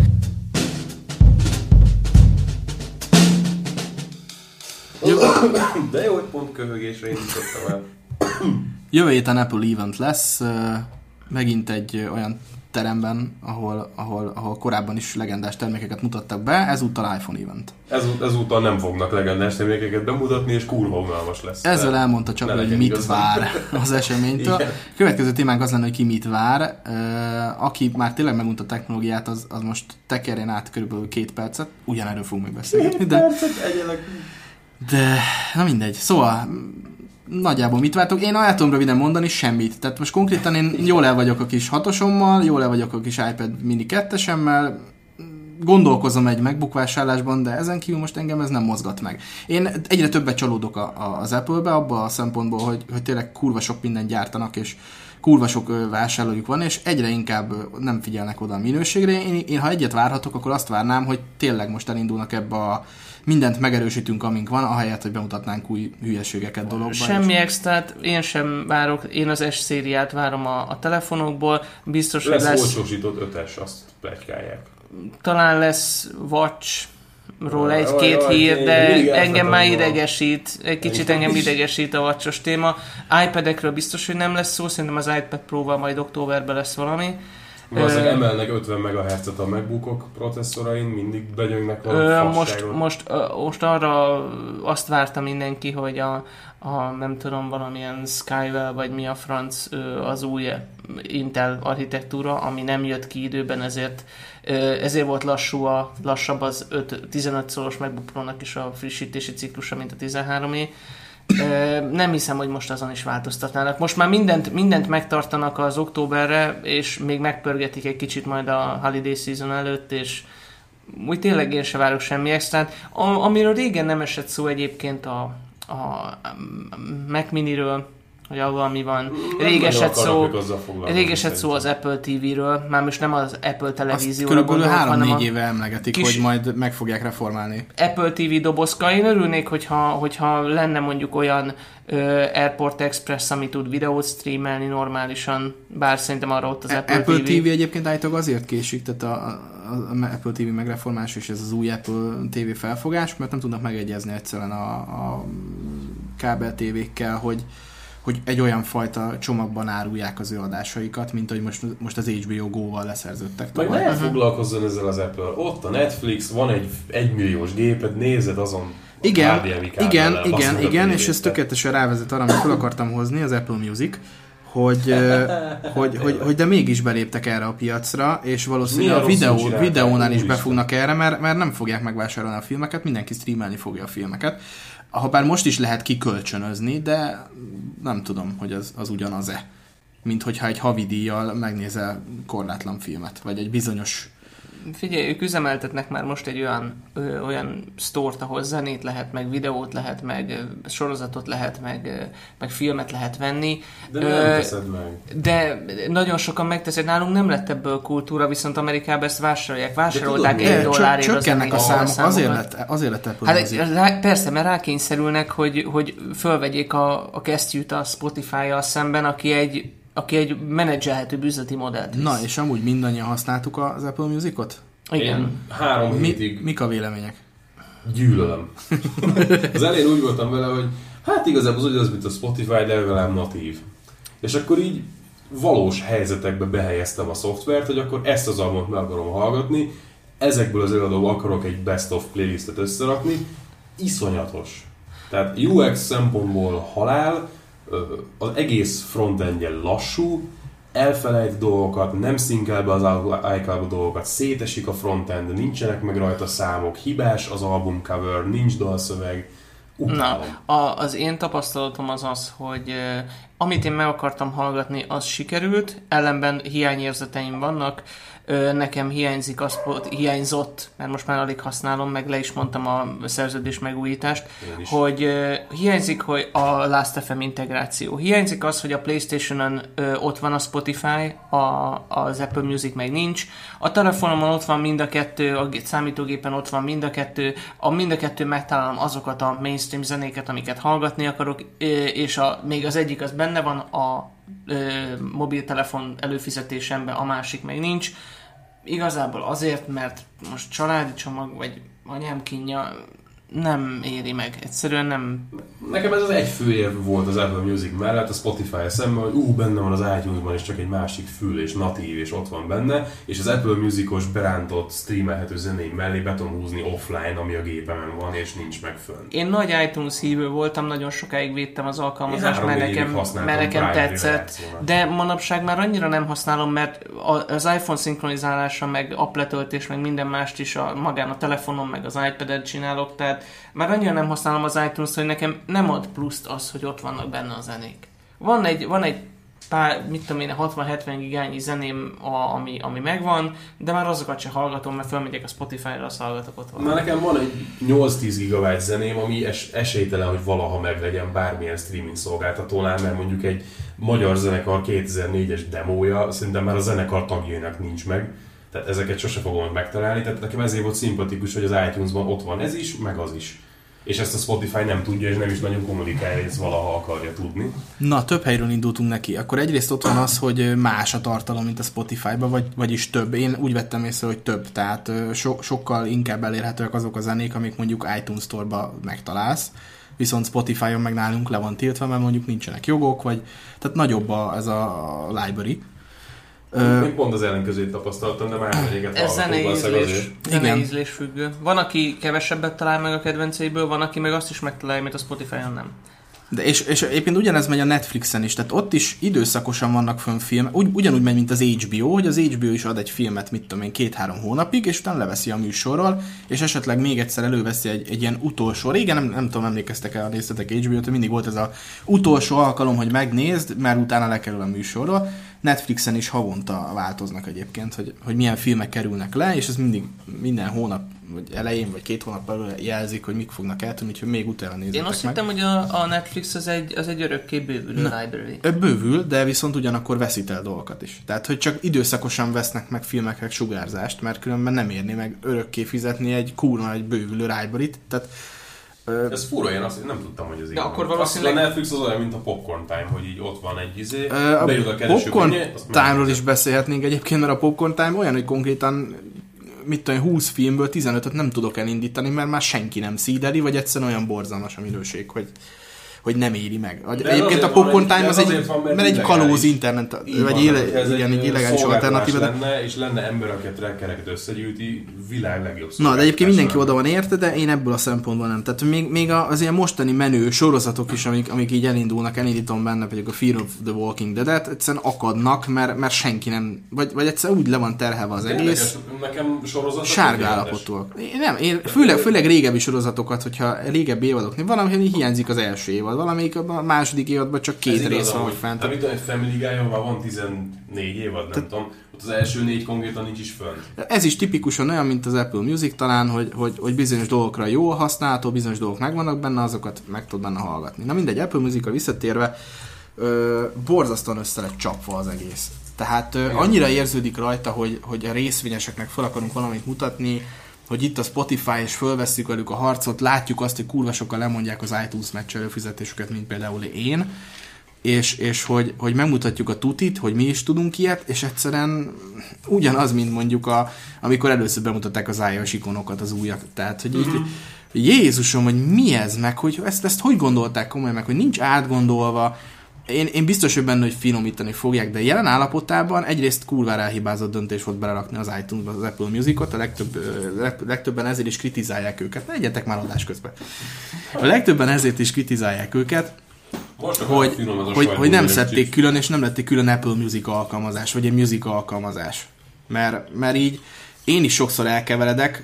[SPEAKER 1] De jó, hogy pont köhögésre indítottam el.
[SPEAKER 2] Jövő héten Apple Event lesz, megint egy olyan teremben, ahol, ahol, ahol korábban is legendás termékeket mutattak be, ezúttal iPhone Event.
[SPEAKER 1] Ez, ezúttal nem fognak legendás termékeket bemutatni, és kurva unalmas lesz.
[SPEAKER 2] Ezzel elmondta csak, hogy mit igazán. vár az eseménytől. Igen. Következő témánk az lenne, hogy ki mit vár. Uh, aki már tényleg megmondta a technológiát, az, az most tekerjen át körülbelül két percet. Ugyanerről fogunk még beszélgetni.
[SPEAKER 1] Két
[SPEAKER 2] de,
[SPEAKER 1] percet egyenek.
[SPEAKER 2] De, na mindegy. Szóval, nagyjából mit vártok? Én el tudom röviden mondani, semmit. Tehát most konkrétan én jól el vagyok a kis hatosommal, jól el vagyok a kis iPad mini kettesemmel, gondolkozom egy MacBook vásárlásban, de ezen kívül most engem ez nem mozgat meg. Én egyre többet csalódok a, a, az Apple-be, abban a szempontból, hogy, hogy tényleg kurva sok mindent gyártanak, és kurva sok vásárlójuk van, és egyre inkább nem figyelnek oda a minőségre. Én, én ha egyet várhatok, akkor azt várnám, hogy tényleg most elindulnak ebbe a mindent megerősítünk, amink van, ahelyett, hogy bemutatnánk új hülyeségeket dologban.
[SPEAKER 3] Semmi extrát, én sem várok, én az S szériát várom a, a telefonokból, biztos,
[SPEAKER 1] lesz
[SPEAKER 3] hogy lesz...
[SPEAKER 1] Lesz olcsósított ötös, azt pletykálják.
[SPEAKER 3] Talán lesz Watch-ról egy-két hír, de engem már idegesít, egy kicsit engem idegesít a Watch-os téma. iPad-ekről biztos, hogy nem lesz szó, szerintem az iPad Pro-val majd októberben lesz valami.
[SPEAKER 1] Valószínűleg emelnek ötven megahertzet a MacBookok processzorain, mindig begyöngnek valami
[SPEAKER 3] most, most, most arra azt várta mindenki, hogy a, a nem tudom, valamilyen Skywell, vagy mi a franc az új Intel architektúra, ami nem jött ki időben, ezért, ezért volt lassú a, lassabb az tizenöt szoros MacBook Pro-nak is a frissítési ciklusa, mint a tizenháromé. Nem hiszem, hogy most azon is változtatnának. Most már mindent, mindent megtartanak az októberre, és még megpörgetik egy kicsit majd a holiday season előtt, és úgy tényleg én se várok semmi extrát. Amiről régen nem esett szó egyébként a, a Mac Miniről, hogy ahol mi van. Rég esett szó, rég esett szó az Apple té véről, már most nem az Apple televízióra
[SPEAKER 2] gondolok, hanem három-négy éve emlegetik, hogy majd meg fogják reformálni.
[SPEAKER 3] Apple té vé dobozka. Én örülnék, hogyha, hogyha lenne mondjuk olyan uh, Airport Express, ami tud videót streamelni normálisan, bár szerintem arra ott az Apple,
[SPEAKER 2] Apple
[SPEAKER 3] té vé.
[SPEAKER 2] té vé egyébként állítólag azért késik, tehát a, a, a Apple té vé megreformálás és ez az új Apple té vé felfogás, mert nem tudnak megegyezni egyszerűen a, a kábel tévékkel, hogy hogy egy olyan fajta csomagban árulják az ő adásaikat, mint hogy most, most az há bé o Go-val leszerződtek.
[SPEAKER 1] Meg ne foglalkozzon ezzel az Apple. Ott a Netflix, van egy egymilliós géped, nézed azon
[SPEAKER 2] igen,
[SPEAKER 1] há dé em i
[SPEAKER 2] igen, igen, igen, és ez tökéletesen rávezet arra, amit fel akartam hozni, az Apple Music, hogy, hogy, hogy, hogy de mégis beléptek erre a piacra, és valószínűleg a videó, videónál is befognak erre, mert, mert nem fogják megvásárolni a filmeket, mindenki streamelni fogja a filmeket. Habár most is lehet kikölcsönözni, de nem tudom, hogy az, az ugyanaz-e. Mint hogyha egy havidíjjal megnézel korlátlan filmet, vagy egy bizonyos...
[SPEAKER 3] Figyelj, ők üzemeltetnek már most egy olyan, ö, olyan sztort, ahol zenét lehet, meg videót lehet, meg ö, sorozatot lehet, meg, ö, meg filmet lehet venni.
[SPEAKER 1] De nem ö, teszed meg.
[SPEAKER 3] De nagyon sokan megteszed. Nálunk nem lett ebből kultúra, viszont Amerikában ezt vásárolják. Vásárolták egy dollárért.
[SPEAKER 2] Csökkennek a számok, azért lett, azért lett Apple
[SPEAKER 3] hát, rá, persze, mert rákényszerülnek, hogy, hogy fölvegyék a, a kesztyűt a Spotify-jal szemben, aki egy aki egy menedzselhető üzleti modellt visz.
[SPEAKER 2] Na, és amúgy mindannyian használtuk az Apple Music-ot?
[SPEAKER 3] Igen.
[SPEAKER 1] Én három
[SPEAKER 2] Mi,
[SPEAKER 1] hétig...
[SPEAKER 2] Mik a vélemények?
[SPEAKER 1] Gyűlölöm. Az elején úgy voltam vele, hogy hát igazából az ugyanaz, mint a Spotify, de legalább natív. És akkor így valós helyzetekbe behelyeztem a szoftvert, hogy akkor ezt az albumot meg akarom hallgatni, ezekből az előadóból akarok egy best of playlistet összerakni. Iszonyatos. Tehát u iksz szempontból halál, az egész frontendje lassú, elfelejt dolgokat, nem szinkel be az iCloud dolgokat, szétesik a frontend, nincsenek meg rajta számok, hibás az album cover, nincs dalszöveg, utálom.
[SPEAKER 3] Na, a, az én tapasztalatom az az, hogy amit én meg akartam hallgatni, az sikerült, ellenben hiányérzeteim vannak. Nekem hiányzik az, hiányzott, mert most már alig használom, meg le is mondtam a szerződés megújítást, hogy uh, hiányzik, hogy a Last ef em integráció. Hiányzik az, hogy a PlayStation-on uh, ott van a Spotify, a, az Apple Music meg nincs. A telefonomon ott van mind a kettő, a számítógépen ott van mind a kettő, a mind a kettő megtalálom azokat a mainstream zenéket, amiket hallgatni akarok, és a, még az egyik az benne van a mobiltelefon előfizetésemben, a másik meg nincs. Igazából azért, mert most családi csomag, vagy anyám kínja nem éri meg. Egyszerűen nem...
[SPEAKER 1] Nekem ez az egy fő érv volt az Apple Music mellett, a Spotify szemben, hogy ú, benne van az iTunes-ban, és csak egy másik fül, és natív, és ott van benne, és az Apple Music-os berántott, streamelhető zenéim mellé be tudom húzni offline, ami a gépemen van, és nincs meg fönn.
[SPEAKER 3] Én nagy iTunes hívő voltam, nagyon sokáig védtem az alkalmazást, mert nekem, mert nekem tetszett, de manapság már annyira nem használom, mert az iPhone szinkronizálása, meg app letöltés, meg minden mást is a, magán a telefonon, meg az iPad-en csinálok, tehát már annyira nem használom az iTunes-t, hogy nekem nem ad pluszt az, hogy ott vannak benne a zenék. Van egy, van egy pár, mit tudom én, hatvan-hetven gigányi zeném, a, ami, ami megvan, de már azokat sem hallgatom, mert fölmegyek a Spotify-ra, azt hallgatok ott van.
[SPEAKER 1] Na nekem van egy nyolc-tíz gigabyte zeném, ami es- esélytelen, hogy valaha meglegyen bármilyen streaming szolgáltatónál, mert mondjuk egy magyar zenekar kétezer-négyes demója, szerintem már a zenekar tagjainak nincs meg. Tehát ezeket sose fogom megtalálni, tehát nekem ezért volt szimpatikus, hogy az iTunes-ban ott van ez is, meg az is. És ezt a Spotify nem tudja, és nem is nagyon kommunikálja, hogy ezt valaha akarja tudni.
[SPEAKER 2] Na, több helyről indultunk neki. Akkor egyrészt ott van az, hogy más a tartalom, mint a Spotify-ban, vagy, vagyis több. Én úgy vettem észre, hogy több, tehát so, sokkal inkább elérhetőek azok a zenék, amik mondjuk iTunes Store-ba megtalálsz, viszont Spotify-on meg nálunk le van tiltva, mert mondjuk nincsenek jogok, vagy tehát nagyobb a, ez a library.
[SPEAKER 1] Ö... Még pont az ellenkezőjét tapasztaltam, de már elég
[SPEAKER 3] ez zeneízlés, zeneízlés függő. Van, aki kevesebbet talál meg a kedvenceiből, van, aki meg azt is megtalálja, mint a Spotify-on nem.
[SPEAKER 2] De és, és egyébként ugyanez megy a Netflixen is, tehát ott is időszakosan vannak fönn filmek, Ugy, ugyanúgy megy, mint az há bé ó, hogy az há bé ó is ad egy filmet, mit tudom én, két-három hónapig, és utána leveszi a műsorról, és esetleg még egyszer előveszi egy, egy ilyen utolsó, régen nem, nem tudom, emlékeztek el, néztetek há bé ó-t, mindig volt ez az utolsó alkalom, hogy megnézd, mert utána lekerül a műsorról. Netflixen is havonta változnak egyébként, hogy, hogy milyen filmek kerülnek le, és ez mindig minden hónap, vagy elején, vagy két hónap belül jelzik, hogy mik fognak eltűnni, úgyhogy még utána nézzétek meg.
[SPEAKER 3] Én azt hittem, hogy a, a Netflix az egy, az egy örökké bővülő Na, library.
[SPEAKER 2] Bővül, de viszont ugyanakkor veszít el dolgokat is. Tehát, hogy csak időszakosan vesznek meg filmeknek sugárzást, mert különben nem érni meg örökké fizetni egy kurva, egy bővülő library-t. Tehát
[SPEAKER 1] ez fura, én azt nem tudtam, hogy ez így.
[SPEAKER 3] De akkor valószínűleg...
[SPEAKER 1] A Netflix az olyan, mint a Popcorn Time, hogy így ott van egy izé,
[SPEAKER 2] a
[SPEAKER 1] bejut a kereső
[SPEAKER 2] Popcorn
[SPEAKER 1] könnye,
[SPEAKER 2] Time-ról is beszélhetnénk egyébként, mert a Popcorn Time olyan, hogy konkrétan mit tudom, húsz filmből tizenötöt nem tudok elindítani, mert már senki nem szídeli, vagy egyszerűen olyan borzalmas a minőség, hogy hogy nem éri meg. De egyébként a Popcorn Time az egy, van, mert, mert egy kalóz internet, vagy éle, igen, egy illegális alternatíva.
[SPEAKER 1] Lenne, és lenne ember, aki a trackereket összegyűjti, világ legjobb.
[SPEAKER 2] Na, de egyébként mindenki oda van érte, de én ebből a szempontból nem. Tehát még, még az ilyen mostani menő sorozatok is, amik, amik így elindulnak, elindítom benne, például a Fear of the Walking Dead-et, egyszerűen akadnak, mert, mert senki nem, vagy, vagy egyszerűen úgy le van terhelve az egész.
[SPEAKER 1] Nekem sorozatok
[SPEAKER 2] sárga állapotúak. Nem, én főleg, főleg régebbi sorozatokat, hogyha régebbi évadok, valami hiányzik az első évad, valamelyik a második évadban csak két rész van fent.
[SPEAKER 1] Amit egy Family Guy-on már van tizennégy évad, nem Te... tudom, ott az első négy konkrétan nincs is fönt.
[SPEAKER 2] Ez is tipikusan olyan, mint az Apple Music talán, hogy, hogy, hogy bizonyos dolgokra jól használható, bizonyos dolgok megvannak benne, azokat meg tud benne hallgatni. Na mindegy, Apple Music-ra visszatérve, ö, borzasztóan össze lett csapva az egész. Tehát ö, annyira érződik rajta, hogy, hogy a részvényeseknek fel akarunk valamit mutatni, hogy itt a Spotify, és fölvesszük velük a harcot, látjuk azt, hogy kurva sokan lemondják az iTunes meccs előfizetésüket, mint például én, és, és hogy, hogy megmutatjuk a tutit, hogy mi is tudunk ilyet, és egyszerűen ugyanaz, mint mondjuk a, amikor először bemutatták az iOS ikonokat, az újak, tehát, hogy így, mm-hmm. Jézusom, hogy mi ez, meg hogy ezt, ezt hogy gondolták komolyan, meg hogy nincs átgondolva. Én, én biztos, hogy benne, hogy finomítani fogják, de jelen állapotában egyrészt kurvára elhibázott döntés volt belerakni az iTunes-ba az Apple Music-ot, a legtöbb, legtöbben ezért is kritizálják őket. Ne egyetek már adás közben. A legtöbben ezért is kritizálják őket, hogy, hogy, hogy nem szedték külön, és nem lették külön Apple Music alkalmazás, vagy egy Music alkalmazás. Mert, mert így én is sokszor elkeveredek,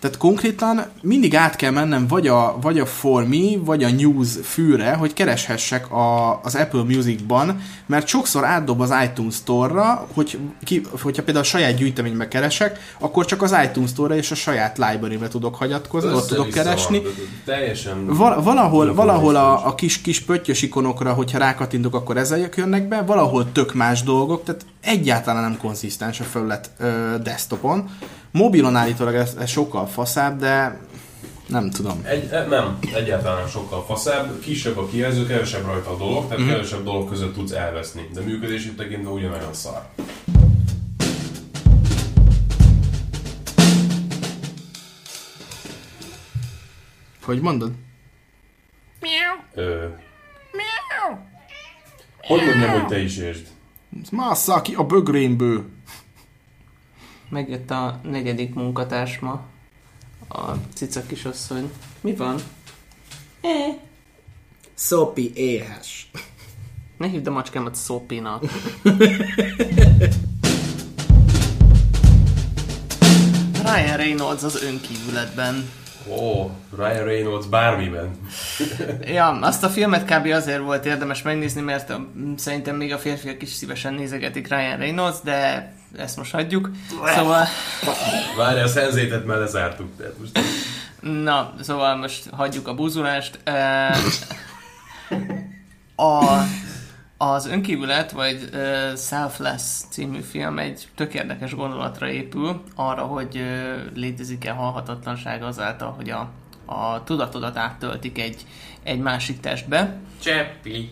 [SPEAKER 2] Tehát konkrétan mindig át kell mennem vagy a, vagy a For Me, vagy a News fűre, hogy kereshessek a, az Apple Musicban, mert sokszor átdob az iTunes Store-ra, hogy ki, hogyha például a saját gyűjteményben keresek, akkor csak az iTunes Store-ra és a saját library-be tudok hagyatkozni, ott tudok keresni.
[SPEAKER 1] Van, teljesen...
[SPEAKER 2] Val- valahol valahol a, a kis, kis pöttyös ikonokra, hogyha rákattintok, akkor ezek jönnek be, valahol tök más dolgok, tehát egyáltalán nem konzisztens a felület ö, desktopon. Mobilon állítólag ez, ez sokkal faszább, de nem tudom.
[SPEAKER 1] Egy, nem, egyáltalán nem sokkal faszább, kisebb a kijelző, kevesebb rajta a dolog, tehát mm-hmm. kevesebb dolog között tudsz elveszni, de működését tekintve ugyanolyan szar.
[SPEAKER 2] Hogy mondod?
[SPEAKER 1] Ö... Hogy mondjam, hogy te is értsd?
[SPEAKER 2] Másszál ki a bögrénből.
[SPEAKER 3] Megjött a negyedik munkatárs ma. A cica kisasszony. Mi van? É.
[SPEAKER 2] Szopi éhes.
[SPEAKER 3] Ne hívd a macskámat Szopinak. Ryan Reynolds az Önkívületben.
[SPEAKER 1] Ó, oh, Ryan Reynolds bármiben.
[SPEAKER 3] Ja, azt a filmet kb. Azért volt érdemes megnézni, mert a, szerintem még a férfiak is szívesen nézegetik Ryan Reynolds, de ezt most hagyjuk. Szóval...
[SPEAKER 1] Várj, a szenzétet már lezártuk. Tehát most...
[SPEAKER 3] Na, szóval most hagyjuk a búzulást. A, az Önkívület, vagy uh, Selfless című film egy tök érdekes gondolatra épül, arra, hogy uh, létezik-e halhatatlanság azáltal, hogy a, a tudatodat áttöltik egy, egy másik testbe.
[SPEAKER 1] Cseppi.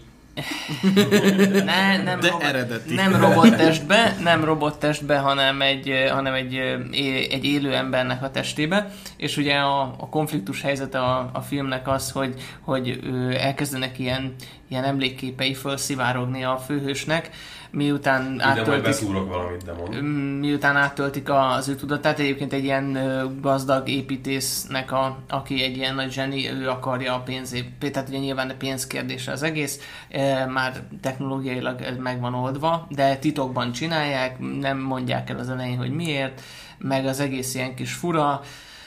[SPEAKER 3] Ne, nem,
[SPEAKER 2] De
[SPEAKER 3] robot,
[SPEAKER 2] eredeti.
[SPEAKER 3] nem robottestbe, nem robottestbe, hanem egy, hanem egy, egy élő embernek a testébe, és ugye a, a konfliktus helyzete a, a filmnek az, hogy, hogy elkezdenek ilyen, ilyen emlékképei felszivárogni a főhősnek, miután
[SPEAKER 1] ide majd
[SPEAKER 3] áttöltik,
[SPEAKER 1] beszúrok valamit, de mond.
[SPEAKER 3] miután áttöltik az ő tudatát. Egyébként egy ilyen gazdag építésznek, a, aki egy ilyen nagy zseni, ő akarja a pénzét, tehát ugye nyilván a pénzkérdése az egész, már technológiailag ez meg van oldva, de titokban csinálják, nem mondják el az elején, hogy miért, meg az egész ilyen kis fura,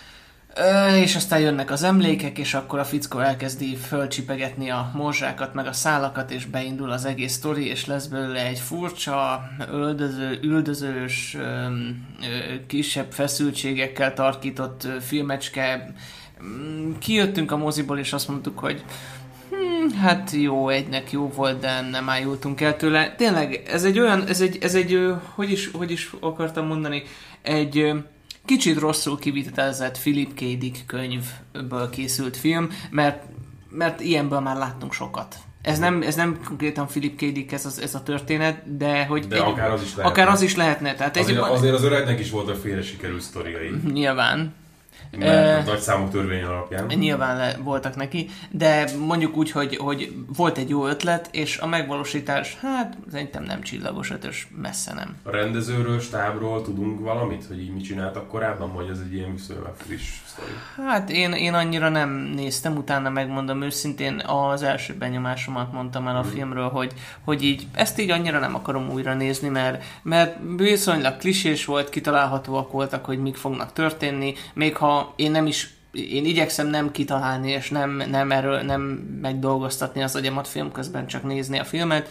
[SPEAKER 3] és aztán jönnek az emlékek, és akkor a fickó elkezdi fölcsipegetni a morzsákat, meg a szálakat, és beindul az egész sztori, és lesz belőle egy furcsa, öldöző, üldözős, kisebb feszültségekkel tarkított filmecske. Kijöttünk a moziból, és azt mondtuk, hogy hm, hát jó, egynek jó volt, de nem ájultunk el tőle. Tényleg, ez egy olyan, ez egy, ez egy hogy is, hogy is akartam mondani, egy kicsit rosszul kivitelezett Philip K. Dick könyvből készült film, mert, mert ilyenből már láttunk sokat. Ez nem, ez nem konkrétan Philip K. Dick ez, az, ez a történet, de hogy...
[SPEAKER 1] De
[SPEAKER 3] egy,
[SPEAKER 1] akár az is lehetne.
[SPEAKER 3] Akár az is lehetne. Tehát
[SPEAKER 1] azért,
[SPEAKER 3] egy,
[SPEAKER 1] azért az öregnek is voltak félre sikerült sztoriai.
[SPEAKER 3] Nyilván.
[SPEAKER 1] Mert uh, nagy számok törvény alapján.
[SPEAKER 3] Nyilván le, voltak neki, de mondjuk úgy, hogy, hogy volt egy jó ötlet, és a megvalósítás, hát szerintem nem csillagos ötös, messze nem.
[SPEAKER 1] A rendezőről, stábról tudunk valamit, hogy így mit csináltak korábban, vagy ez egy ilyen viszonylag friss sztori?
[SPEAKER 3] Hát én, én annyira nem néztem, utána megmondom őszintén, az első benyomásomat mondtam el a mm. filmről, hogy, hogy így ezt így annyira nem akarom újra nézni, mert, mert viszonylag klisés volt, kitalálhatóak voltak, hogy mik fognak történni, még ha én nem is, én igyekszem nem kitalálni, és nem, nem erről, nem megdolgoztatni az agyamat film közben, csak nézni a filmet.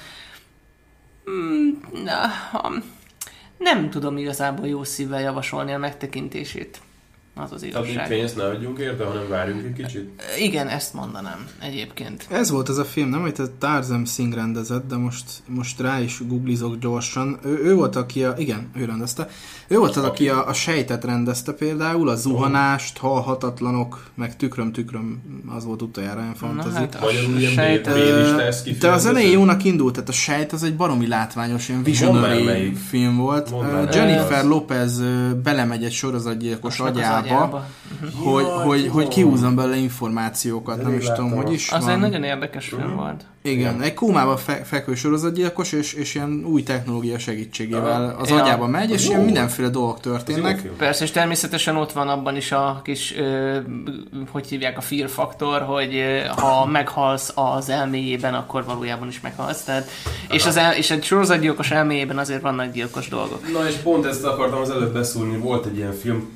[SPEAKER 3] Nem tudom igazából jó szívvel javasolni a megtekintését. Az az igazság.
[SPEAKER 1] Tehát pénzt ne adjunk érte, hanem várjunk egy kicsit?
[SPEAKER 3] Igen, ezt mondanám egyébként.
[SPEAKER 2] Ez volt az a film, nem? Amit a Tarzan Singh rendezett, de most, most rá is googlizok gyorsan. Ő, ő volt, aki a... Igen, ő rendezte. Ő volt az, aki a, a Sejtet rendezte például, a Zuhanást, Halhatatlanok, meg Tükröm, Tükröm, az volt utoljára olyan fantasy.
[SPEAKER 3] Hát
[SPEAKER 2] uh, de az elején jónak indult, tehát a Sejt az egy baromi látványos, ilyen visionary film volt. Uh, Jennifer Lopez uh, belemegy egy sorozatgyilkos agyába, agyába. Uh-huh. hogy, Jaj, hogy, hogy kiúzzon belőle információkat, nem is tudom, hogy is
[SPEAKER 3] az
[SPEAKER 2] van.
[SPEAKER 3] egy nagyon érdekes film uh-huh. volt.
[SPEAKER 2] Igen, egy kómában fe- fekvő sorozatgyilkos, és, és ilyen új technológia segítségével az ja. agyába megy, és jó. ilyen mindenféle dolgok történnek.
[SPEAKER 3] Persze, és természetesen ott van abban is a kis, ö, hogy hívják, a fear faktor, hogy ö, ha meghalsz az elméjében, akkor valójában is meghalsz. Tehát, és, az el, és egy sorozatgyilkos elméjében azért vannak gyilkos dolgok.
[SPEAKER 1] Na és pont ezt akartam az előbb beszúrni, volt egy ilyen film,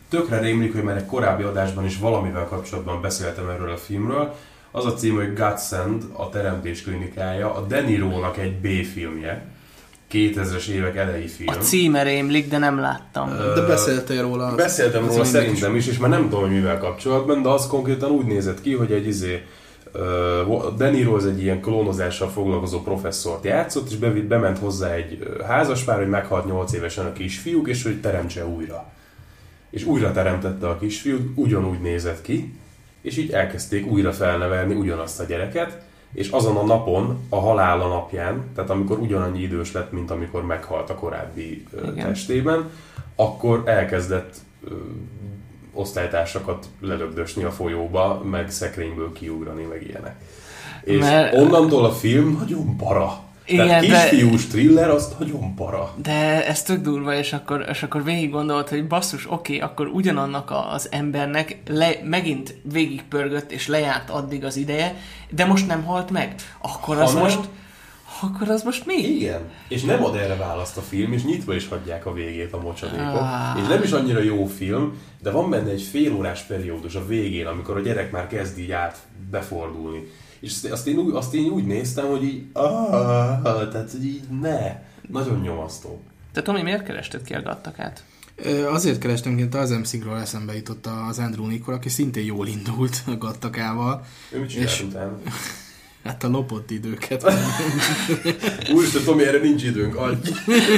[SPEAKER 1] tökre rémlik, hogy már egy korábbi adásban is valamivel kapcsolatban beszéltem erről a filmről. Az a cím, hogy Godsend, a Teremtés klinikája, a De Nironak egy B-filmje. kétezres évek elejé film.
[SPEAKER 3] A címe rémlik, de nem láttam.
[SPEAKER 2] De beszéltél róla.
[SPEAKER 1] Beszéltem
[SPEAKER 2] az
[SPEAKER 1] róla szerintem
[SPEAKER 2] is.
[SPEAKER 1] is, és már nem tudom, hogy mivel kapcsolatban, de az konkrétan úgy nézett ki, hogy egy izé, De Niro az egy ilyen klónozással foglalkozó professzort játszott, és bevitt, bement hozzá egy házaspár, hogy meghalt nyolc évesen a kisfiúk, és hogy teremtse újra. És újra teremtette a kisfiút, ugyanúgy nézett ki, és így elkezdték újra felnevelni ugyanazt a gyereket, és azon a napon, a halála napján, tehát amikor ugyanannyi idős lett, mint amikor meghalt a korábbi ö, testében, akkor elkezdett ö, osztálytársakat lelögdösni a folyóba, meg szekrényből kiugrani, meg ilyenek. És Mert... onnantól a film nagyon para. Igen, tehát kisfiús de... thriller, az nagyon para.
[SPEAKER 3] De ez tök durva, és akkor, és akkor végig gondolt, hogy basszus, oké, okay, akkor ugyanannak az embernek le, megint végigpörgött, és lejárt addig az ideje, de most nem halt meg. Akkor az ha most... Nem... Akkor az most mi?
[SPEAKER 1] Igen. És nem ad erre választ a film, és nyitva is hagyják a végét a mocsadékot. Ah. És nem is annyira jó film, de van benne egy félórás periódus a végén, amikor a gyerek már kezd így át befordulni. És azt én, úgy, azt én úgy néztem, hogy így, ah, tehát hogy így ne. Nagyon nyomasztó.
[SPEAKER 3] Te Tomi, miért kerested ki a Gattakát?
[SPEAKER 2] Azért kerestem, hogy az em cé-ről eszembe jutott az Andrew Niccol, aki szintén jól indult a Gattakával.
[SPEAKER 1] Ő mit csinált utána?
[SPEAKER 2] Hát a lopott időket.
[SPEAKER 1] Úristen, Tomi, erre nincs időnk, adj!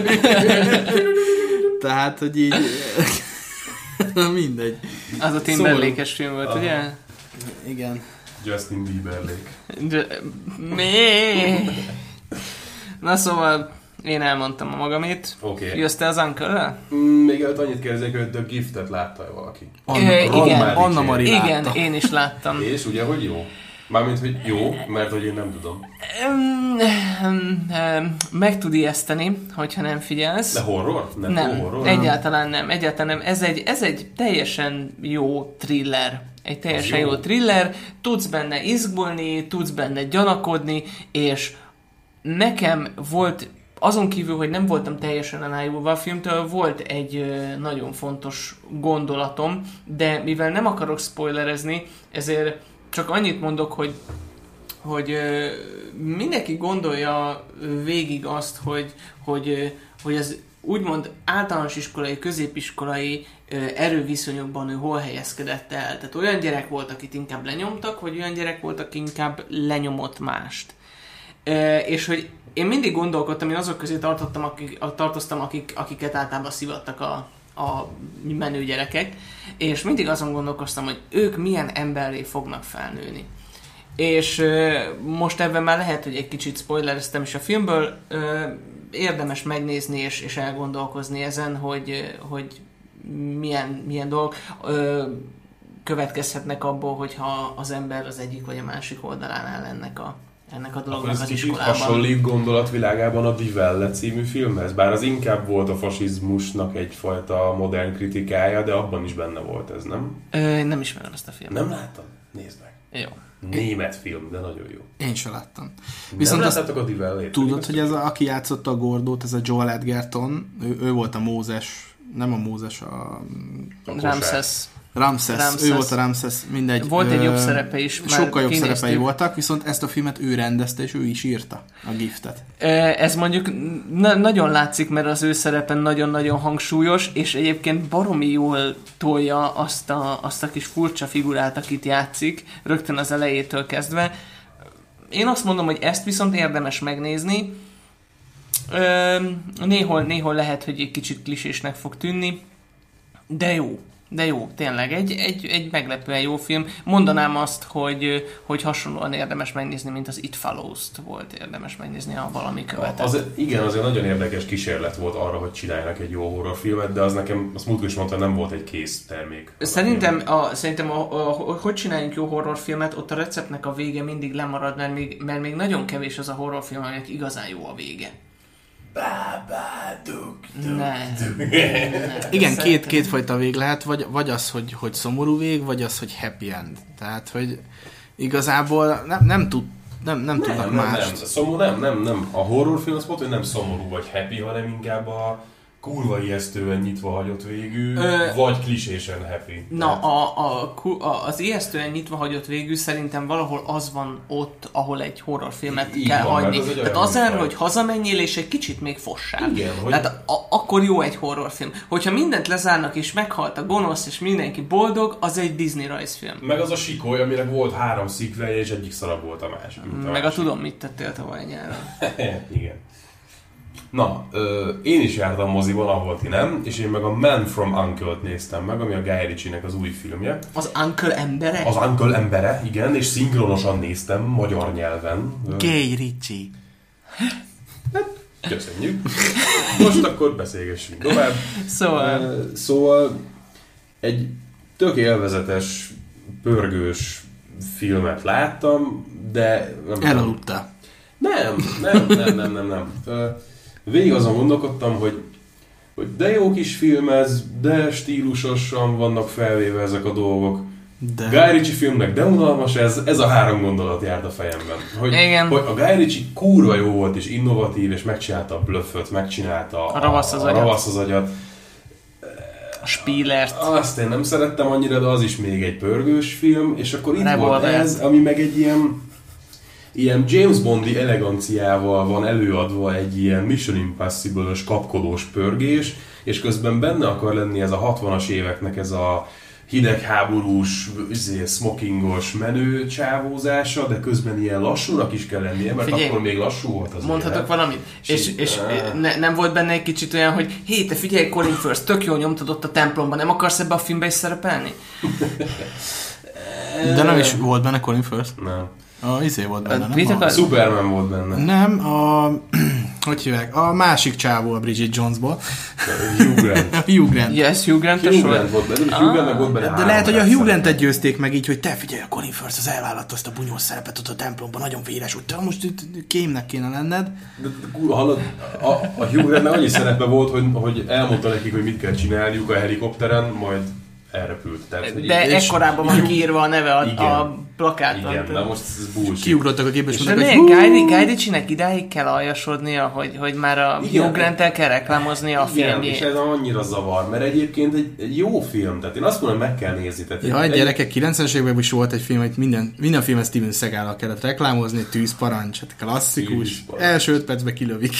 [SPEAKER 2] Tehát, hogy így... mindegy.
[SPEAKER 3] Az a Timberlake-es film volt,
[SPEAKER 1] Aha.
[SPEAKER 3] ugye?
[SPEAKER 2] Igen.
[SPEAKER 1] Justin Bieberlake.
[SPEAKER 3] Mi? Na szóval, én elmondtam a magamét.
[SPEAKER 1] Oké. Okay.
[SPEAKER 3] Jössz te az Uncle-rel?
[SPEAKER 1] Mm, még előtt annyit kérdezik, hogy The Giftet látta-e valaki?
[SPEAKER 3] Anna, e, igen,
[SPEAKER 2] Anna Mari látta.
[SPEAKER 3] Igen, én is láttam.
[SPEAKER 1] És ugye, hogy jó? Mármint, hogy jó, mert hogy én nem tudom.
[SPEAKER 3] Meg tud ijeszteni, hogyha nem figyelsz.
[SPEAKER 1] De horror? Nem,
[SPEAKER 3] nem
[SPEAKER 1] horror?
[SPEAKER 3] egyáltalán nem. Egyáltalán nem. Ez egy, ez egy teljesen jó thriller. Egy teljesen jó. jó thriller. Tudsz benne izgulni, tudsz benne gyanakodni, és nekem volt, azon kívül, hogy nem voltam teljesen elájulva a filmtől, volt egy nagyon fontos gondolatom, de mivel nem akarok spoilerezni, ezért csak annyit mondok, hogy, hogy mindenki gondolja végig azt, hogy, hogy, hogy az úgymond általános iskolai, középiskolai erőviszonyokban ő hol helyezkedett el. Tehát olyan gyerek volt, akit inkább lenyomtak, vagy olyan gyerek volt, aki inkább lenyomott mást. És hogy én mindig gondolkodtam, én azok közé tartottam, akik, tartoztam, akik, akiket általában szivattak a a menő gyerekek, és mindig azon gondolkoztam, hogy ők milyen emberré fognak felnőni. És euh, most ebben már lehet, hogy egy kicsit spoilereztem is a filmből, euh, érdemes megnézni és, és elgondolkozni ezen, hogy, hogy milyen, milyen dolgok euh, következhetnek abból, hogyha az ember az egyik vagy a másik oldalán áll ennek a ennek a dolognak az iskolában.
[SPEAKER 1] Hasonlít gondolatvilágában a Die Welle című filmhez, bár az inkább volt a fasizmusnak egyfajta modern kritikája, de abban is benne volt ez, nem?
[SPEAKER 3] Ö, nem ismerem ezt a filmet.
[SPEAKER 1] Nem láttam? Nézd meg.
[SPEAKER 3] Jó.
[SPEAKER 1] Német film, de nagyon jó.
[SPEAKER 2] Én sem láttam.
[SPEAKER 1] Viszont nem láttátok a Die Welle-t?
[SPEAKER 2] Tudod, hogy ez a, aki játszotta a Gordót, ez a Joel Edgerton, ő, ő volt a Mózes, nem a Mózes, a...
[SPEAKER 3] a Ramses.
[SPEAKER 2] Ramses, Ramses, ő volt a Ramses, mindegy.
[SPEAKER 3] Volt egy jobb szerepe is.
[SPEAKER 2] Sokkal jobb szerepei voltak, viszont ezt a filmet ő rendezte, és ő is írta a Giftet.
[SPEAKER 3] Ez mondjuk na- nagyon látszik, mert az ő szerepe nagyon-nagyon hangsúlyos, és egyébként baromi jól tolja azt a, azt a kis furcsa figurát, akit játszik, rögtön az elejétől kezdve. Én azt mondom, hogy ezt viszont érdemes megnézni. Néhol, néhol lehet, hogy egy kicsit klisésnek fog tűnni, de jó. De jó, tényleg, egy, egy, egy meglepően jó film. Mondanám azt, hogy, hogy hasonlóan érdemes megnézni, mint az It Follows-t volt érdemes megnézni, ha valami követett.
[SPEAKER 1] Az, igen, azért nagyon érdekes kísérlet volt arra, hogy csináljanak egy jó horrorfilmet, de az nekem, azt múltkor is mondta, nem volt egy kész termék.
[SPEAKER 3] Szerintem, a, szerintem a, a, a, hogy csináljunk jó horrorfilmet, ott a receptnek a vége mindig lemarad, mert még, mert még nagyon kevés az a horrorfilm, aminek igazán jó a vége.
[SPEAKER 2] Igen, két, kétfajta vég lehet, vagy, vagy az, hogy, hogy szomorú vég, vagy az, hogy happy end. Tehát, hogy igazából nem, nem, tud, nem, nem, nem tudnak
[SPEAKER 1] nem,
[SPEAKER 2] mást.
[SPEAKER 1] Nem, szomorú, nem, nem, nem. A horrorfilm az pont, hogy nem szomorú vagy happy, hanem inkább a, kurva ijesztően nyitva hagyott végű,
[SPEAKER 3] Ö...
[SPEAKER 1] vagy klisésen happy.
[SPEAKER 3] Na, a, a, a, az ijesztően nyitva hagyott végű szerintem valahol az van ott, ahol egy horrorfilmet
[SPEAKER 1] Így
[SPEAKER 3] kell
[SPEAKER 1] van,
[SPEAKER 3] hagyni.
[SPEAKER 1] az
[SPEAKER 3] Tehát azán, hogy hazamenjél és egy kicsit még fossál.
[SPEAKER 1] Igen, hogy...
[SPEAKER 3] Tehát a, akkor jó egy horrorfilm. Hogyha mindent lezárnak és meghalt a gonosz és mindenki boldog, az egy Disney rajzfilm.
[SPEAKER 1] Meg az a sikoly, aminek volt három szikleje és egyik szarabb volt a másik. A
[SPEAKER 3] Meg
[SPEAKER 1] másik.
[SPEAKER 3] a tudom, mit tettél tavaly nyáron.
[SPEAKER 1] Igen. Na, ö, én is jártam moziban, ahol ti nem, és én meg a Man from Uncle-t néztem meg, ami a Guy Ritchie-nek az új filmje.
[SPEAKER 3] Az Uncle embere?
[SPEAKER 1] Az Uncle embere, igen, és szinkronosan néztem, magyar nyelven.
[SPEAKER 2] Guy Ritchie.
[SPEAKER 1] Köszönjük. Most akkor beszélgessünk tovább.
[SPEAKER 3] Szóval...
[SPEAKER 1] Ö, Szóval egy tök élvezetes, pörgős filmet láttam, de...
[SPEAKER 2] Elaludtál.
[SPEAKER 1] Nem, nem, nem, nem, nem, nem. Ö, Végig azon gondolkodtam, hogy, hogy de jó kis film ez, de stílusosan vannak felvéve ezek a dolgok.
[SPEAKER 2] De...
[SPEAKER 1] Guy Ritchie filmnek de unalmas ez, ez a három gondolat járt a fejemben. Hogy,
[SPEAKER 3] Igen.
[SPEAKER 1] hogy a Guy Ritchie kurva jó volt és innovatív, és megcsinálta a Bluffot, megcsinálta a,
[SPEAKER 3] A ravasz az
[SPEAKER 1] a, a
[SPEAKER 3] agyat.
[SPEAKER 1] ravasz az agyat.
[SPEAKER 3] A Spielert.
[SPEAKER 1] Azt én nem szerettem annyira, de az is még egy pörgős film, és akkor itt
[SPEAKER 3] Revolver.
[SPEAKER 1] volt ez, ami meg egy ilyen ilyen James Bondi eleganciával van előadva egy ilyen Mission Impossible-ös kapkodós pörgés, és közben benne akar lenni ez a hatvanas éveknek ez a hidegháborús, smokingos menő csávózása, de közben ilyen lassúnak is kell lennie, mert
[SPEAKER 3] Figyelj,
[SPEAKER 1] akkor még lassú volt az
[SPEAKER 3] mondhatok
[SPEAKER 1] élet.
[SPEAKER 3] valamit? És,
[SPEAKER 1] És-
[SPEAKER 3] és
[SPEAKER 1] Ah.
[SPEAKER 3] ne, nem volt benne egy kicsit olyan, hogy hé, te figyelj, Colin Firth, tök jól nyomtad ott a templomban, nem akarsz ebbe a filmbe is szerepelni?
[SPEAKER 2] De nem is volt benne Colin Firth.
[SPEAKER 1] Nem.
[SPEAKER 2] A izé volt benne, nem?
[SPEAKER 3] Mit
[SPEAKER 2] A...
[SPEAKER 3] akar-
[SPEAKER 1] Superman volt benne.
[SPEAKER 2] Nem, a... hogy hívják? A másik csávó a Bridget Jonesból.
[SPEAKER 1] Hugh Grant.
[SPEAKER 2] A Hugh Grant.
[SPEAKER 3] Yes, Hugh Grant-es
[SPEAKER 1] Hugh
[SPEAKER 3] volt.
[SPEAKER 1] Grant volt benne, Hugh Grant meg volt benne
[SPEAKER 2] De
[SPEAKER 1] három
[SPEAKER 2] lehet, hogy a
[SPEAKER 1] percen.
[SPEAKER 2] Hugh Grantet győzték meg így, hogy te figyelj, a Colin Firth az elvállalt azt a bunyós szerepet ott a templomban, nagyon véres, hogy te most itt kémnek kéne lenned.
[SPEAKER 1] De, de, kurva, hallod, a, a Hugh Grantnek annyi szerepe volt, hogy, hogy elmondta nekik, hogy mit kell csinálniuk a helikopteren, majd elrepült. Tehát, hogy
[SPEAKER 3] De
[SPEAKER 1] így- és-
[SPEAKER 3] ekkorában van kiírva a neve a,
[SPEAKER 1] Igen.
[SPEAKER 3] a plakáton.
[SPEAKER 1] Igen, de most ez bullshit.
[SPEAKER 2] Kiugrottak a képbe, és
[SPEAKER 3] De
[SPEAKER 2] mondták,
[SPEAKER 3] miért
[SPEAKER 2] hogy
[SPEAKER 3] Guy, Guy Ritchie-nek idáig kell aljasodnia, hogy, hogy már a
[SPEAKER 1] Igen.
[SPEAKER 3] Hugh Grant-tel kell reklámoznia a
[SPEAKER 1] Igen, és
[SPEAKER 3] filmjét?
[SPEAKER 1] ez annyira zavar, mert egyébként egy, egy jó film, tehát én azt mondom, hogy meg kell nézni. Tehát
[SPEAKER 2] ja, egy
[SPEAKER 1] egy,
[SPEAKER 2] gyerekek, kilencvenes években is volt egy film, hogy minden, minden filmet Steven Seagal-al kellett reklámozni, tűzparancs, hát klasszikus.
[SPEAKER 1] Tűzparancs.
[SPEAKER 2] Első öt percben kilövik.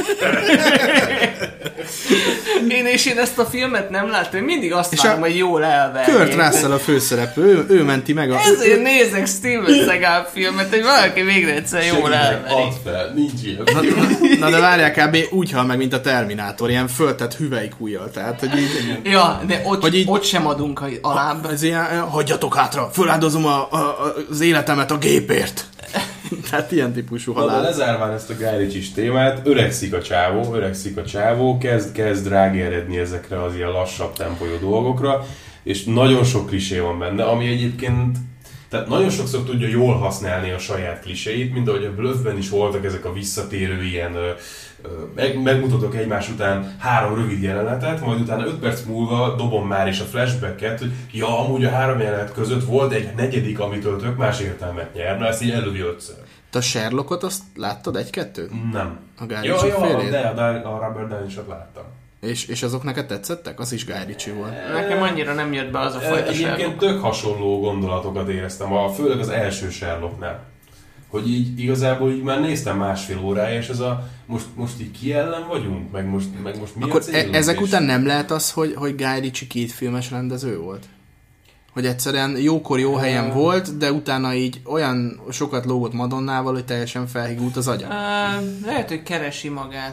[SPEAKER 3] Én és én ezt a filmet nem láttam, én mindig azt
[SPEAKER 2] És
[SPEAKER 3] várom,
[SPEAKER 2] a
[SPEAKER 3] hogy jól elverjék.
[SPEAKER 2] Kurt Russell a főszereplő, ő, ő menti meg a...
[SPEAKER 3] Ezért nézek Steven Seagal filmet, hogy valaki végre egyszer jól
[SPEAKER 1] segítek,
[SPEAKER 3] elveri.
[SPEAKER 1] add fel, nincs ilyen.
[SPEAKER 2] Na, na de várják, kb. Úgy hal meg, mint a Terminátor, ilyen föltett hüvelykújjal, tehát, hogy így...
[SPEAKER 3] Ja, de ott,
[SPEAKER 2] Hogy így-
[SPEAKER 3] ott sem adunk alább.
[SPEAKER 2] Ez ilyen, hagyjatok hátra, föláldozom a, a, az életemet a gépért. Tehát ilyen típusú
[SPEAKER 1] Na, de
[SPEAKER 2] halál.
[SPEAKER 1] lezárván ezt a Guy Ritchie-s témát, öregszik a csávó, öregszik a csávó, kezd, kezd rágeredni ezekre az ilyen lassabb tempójú dolgokra, és nagyon sok klisé van benne, ami egyébként, tehát nagyon sokszor tudja jól használni a saját kliséit, mint ahogy a Bluffben is voltak ezek a visszatérő ilyen, ö, ö, meg, megmutatok egymás után három rövid jelenetet, majd utána öt perc múlva dobom már is a flashbacket, hogy ja, amúgy a három jelenet között volt egy negyedik, amitől tök más értelmet nyer, na ezt így elővi ötször.
[SPEAKER 2] Te a Sherlockot azt láttad egy-kettőt?
[SPEAKER 1] Nem.
[SPEAKER 2] A Guy
[SPEAKER 1] Jó,
[SPEAKER 2] Ritchie
[SPEAKER 1] jó,
[SPEAKER 2] félét?
[SPEAKER 1] de a, Dar- a Robert Downey-sot láttam.
[SPEAKER 2] És, és azok neked tetszettek? Az is Guy Ritchie volt.
[SPEAKER 3] Nekem annyira nem jött be az a fajta
[SPEAKER 1] Egyébként
[SPEAKER 3] Sherlock.
[SPEAKER 1] tök hasonló gondolatokat éreztem, a, főleg az első Sherlocknál. Hogy így igazából így már néztem másfél órája, és ez a most, most így ki ellen vagyunk, meg most, meg most mi
[SPEAKER 2] Akkor
[SPEAKER 1] a
[SPEAKER 2] e-
[SPEAKER 1] célunk?
[SPEAKER 2] ezek
[SPEAKER 1] És-
[SPEAKER 2] után nem lehet az, hogy, hogy Guy Ritchie két filmes rendező volt? Hogy egyszerűen jókor jó helyen volt, de utána így olyan sokat lógott Madonnával, hogy teljesen felhigult az agya.
[SPEAKER 3] Uh, lehet, hogy keresi magát.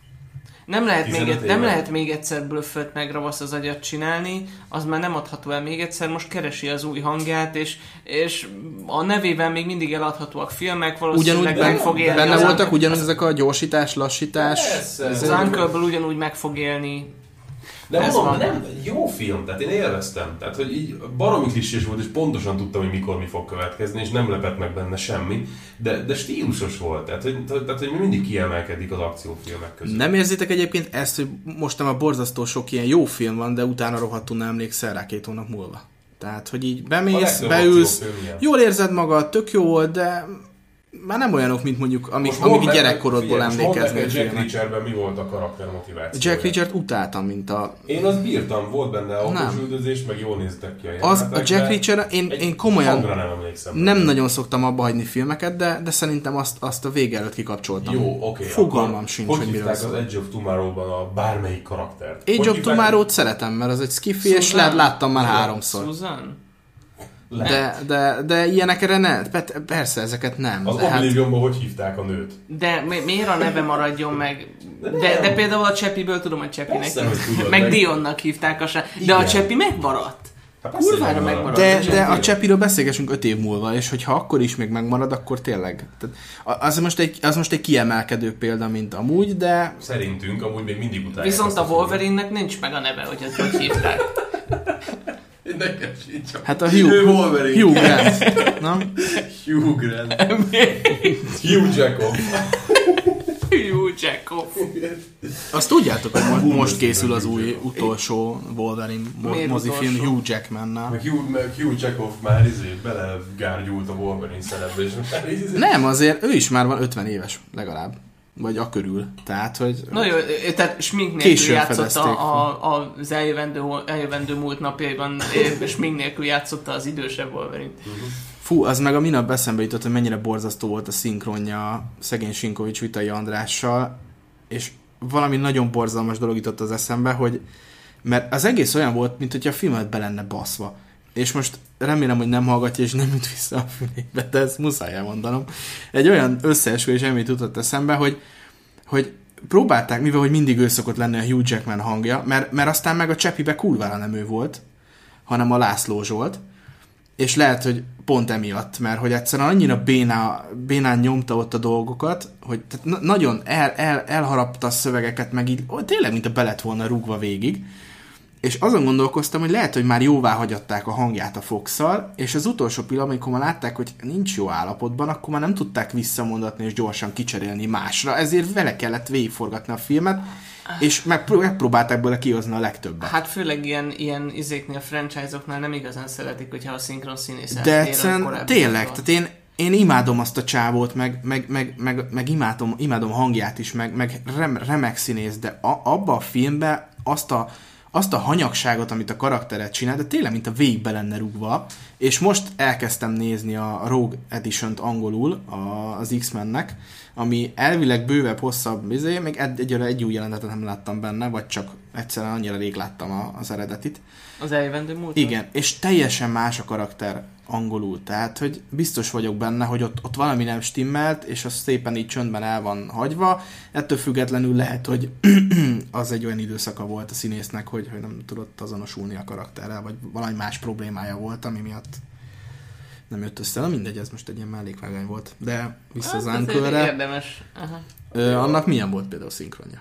[SPEAKER 3] Nem lehet, még,
[SPEAKER 1] tizenöt
[SPEAKER 3] egy- nem
[SPEAKER 1] éve.
[SPEAKER 3] lehet még egyszer Bluffot meg Ravasz az agyat csinálni, az már nem adható el még egyszer, most keresi az új hangját, és, és a nevével még mindig eladhatóak filmek, valószínűleg
[SPEAKER 2] Ugyanúgy
[SPEAKER 3] meg
[SPEAKER 2] benne,
[SPEAKER 3] fog élni.
[SPEAKER 2] benne
[SPEAKER 3] az
[SPEAKER 2] voltak
[SPEAKER 3] Uncle-
[SPEAKER 2] ugyanúgy ezek a gyorsítás, lassítás.
[SPEAKER 1] Persze.
[SPEAKER 2] Ez-
[SPEAKER 3] Az Uncle-ből ugyanúgy meg fog élni.
[SPEAKER 1] De
[SPEAKER 3] Ez
[SPEAKER 1] mondom,
[SPEAKER 3] van.
[SPEAKER 1] nem, jó film, tehát én élveztem. Tehát, hogy így baromi klisés volt, és pontosan tudtam, hogy mikor mi fog következni, és nem lepett meg benne semmi, de, de stílusos volt. Tehát hogy, tehát, hogy mindig kiemelkedik az akciófilmek között.
[SPEAKER 2] Nem érzitek egyébként ezt, hogy most nem a borzasztó sok ilyen jó film van, de utána rohadtul nem emlékszel rá két hónap múlva. Tehát, hogy így
[SPEAKER 1] A
[SPEAKER 2] bemész,
[SPEAKER 1] legtöbb
[SPEAKER 2] beülsz,
[SPEAKER 1] akciófilm ilyen.
[SPEAKER 2] jól érzed magad, tök jó volt, de már nem olyanok, mint mondjuk, amik, amik gyerekkorodból emlékeznél
[SPEAKER 1] Jack Reacherben mi volt a karakter motiváció?
[SPEAKER 2] Jack Reachert utáltam, mint a...
[SPEAKER 1] Én azt bírtam, volt benne autósüldözés, meg jól néztek ki a
[SPEAKER 2] az, a Jack Reacher, én, én komolyan
[SPEAKER 1] nem, emlékszem,
[SPEAKER 2] nem nagyon szoktam abba hagyni filmeket, de, de szerintem azt, azt a vége előtt kikapcsoltam.
[SPEAKER 1] Jó, oké. Okay,
[SPEAKER 2] fogalmam sincs, hogy, hogy miről
[SPEAKER 1] szól. Az Edge of Tomorrow-ban a bármelyik karaktert?
[SPEAKER 2] Edge
[SPEAKER 1] hogy
[SPEAKER 2] of Tomorrow-t szeretem, mert az egy skiffy, és lehet láttam már háromszor.
[SPEAKER 3] Susan?
[SPEAKER 2] De, de, de ilyenekre ne, persze ezeket nem.
[SPEAKER 1] Az
[SPEAKER 2] hát...
[SPEAKER 1] Oblivionban hogy hívták a nőt?
[SPEAKER 3] De mi, miért a neve maradjon meg? De, de, de például a Cseppiből tudom, hogy Cseppinek.
[SPEAKER 1] Persze, hogy tudod,
[SPEAKER 3] meg
[SPEAKER 1] meg
[SPEAKER 3] Dionnak hívták a se. De a Cseppi megmaradt.
[SPEAKER 1] Hát
[SPEAKER 3] Kurvára megmaradt.
[SPEAKER 2] De,
[SPEAKER 3] a
[SPEAKER 2] de a Cseppiről beszélgessünk öt év múlva, és hogyha akkor is még megmarad, akkor tényleg. Tehát az, most egy, az most egy kiemelkedő példa, mint amúgy, de...
[SPEAKER 1] Szerintünk amúgy még mindig utálják.
[SPEAKER 3] Viszont a Wolverine-nek nincs meg a neve, hogy ezt hogy hívták.
[SPEAKER 1] Nekem sincs.
[SPEAKER 2] Hát a Hugh, Hugh Grant. Na?
[SPEAKER 1] Hugh Grant. Hugh Jackman.
[SPEAKER 3] Hugh Jackman.
[SPEAKER 2] Azt tudjátok, hogy most, most készül az új utolsó Wolverine mozifilm Hugh Jackmannal.
[SPEAKER 1] Meg Hugh, meg Hugh Jackman már izé belegárgyult a Wolverine szerepbe, és már izé...
[SPEAKER 2] Nem, azért ő is már van ötven éves legalább. Vagy a körül. Tehát, hogy...
[SPEAKER 3] Na jó, tehát smink nélkül játszotta a, a, az eljövendő, eljövendő múlt napjaiban, smink nélkül játszotta az idősebb Wolverine. Uh-huh.
[SPEAKER 2] Fú, az meg a minap eszembe jutott, hogy mennyire borzasztó volt a szinkronja szegény Sinkovics Vitai Andrással, és valami nagyon borzalmas dolog jutott az eszembe, hogy mert az egész olyan volt, mint hogy a filmet be lenne baszva. És most remélem, hogy nem hallgatja, és nem jut vissza a fülébe, de ezt muszáj elmondanom. Egy olyan összeesküvés elmét jutott eszembe, hogy, hogy próbálták, mivel hogy mindig ő szokott lenni a Hugh Jackman hangja, mert, mert aztán meg a Cseppibe kurvára nem ő volt, hanem a László Zsolt, és lehet, hogy pont emiatt, mert hogy egyszerűen annyira béná, bénán nyomta ott a dolgokat, hogy tehát na- nagyon el, el, elharapta a szövegeket, meg így tényleg, mint a be lett volna rúgva végig, és azon gondolkoztam, hogy lehet, hogy már jóvá hagyatták a hangját a Fox-szal, és az utolsó pillanatban, amikor már látták, hogy nincs jó állapotban, akkor már nem tudták visszamondatni és gyorsan kicserélni másra, ezért vele kellett végigforgatni a filmet, és megpróbálták bele kihozni a legtöbbet.
[SPEAKER 3] Hát főleg ilyen, ilyen izéknél, a franchise-oknál nem igazán szeretik, hogyha a szinkron színész
[SPEAKER 2] de egyszerűen tényleg, tehát én, én imádom azt a csávót, meg, meg, meg, meg, meg imádom, imádom hangját is, meg, meg rem, remek színész, de a, abba a filmben azt a azt a hanyagságot, amit a karakteret csinál, de tényleg, mint a végbe lenne rúgva, és most elkezdtem nézni a Rogue Edition-t angolul az X-Mennek, ami elvileg bővebb, hosszabb, izé, még egy, egyre egy új jelenetet nem láttam benne, vagy csak egyszerűen annyira rég láttam a, az eredetit.
[SPEAKER 3] Az eljövendő múlt?
[SPEAKER 2] Igen, és teljesen más a karakter angolul, tehát, hogy biztos vagyok benne, hogy ott, ott valami nem stimmelt, és az szépen így csöndben el van hagyva, ettől függetlenül lehet, hogy az egy olyan időszaka volt a színésznek, hogy, hogy nem tudott azonosulni a karakterrel, vagy valami más problémája volt, ami miatt nem jött össze. Na mindegy, ez most egy ilyen mellékvágány volt, de vissza az Ánkölre.
[SPEAKER 3] Érdemes. Aha.
[SPEAKER 2] Ö, annak milyen volt például a szinkronja?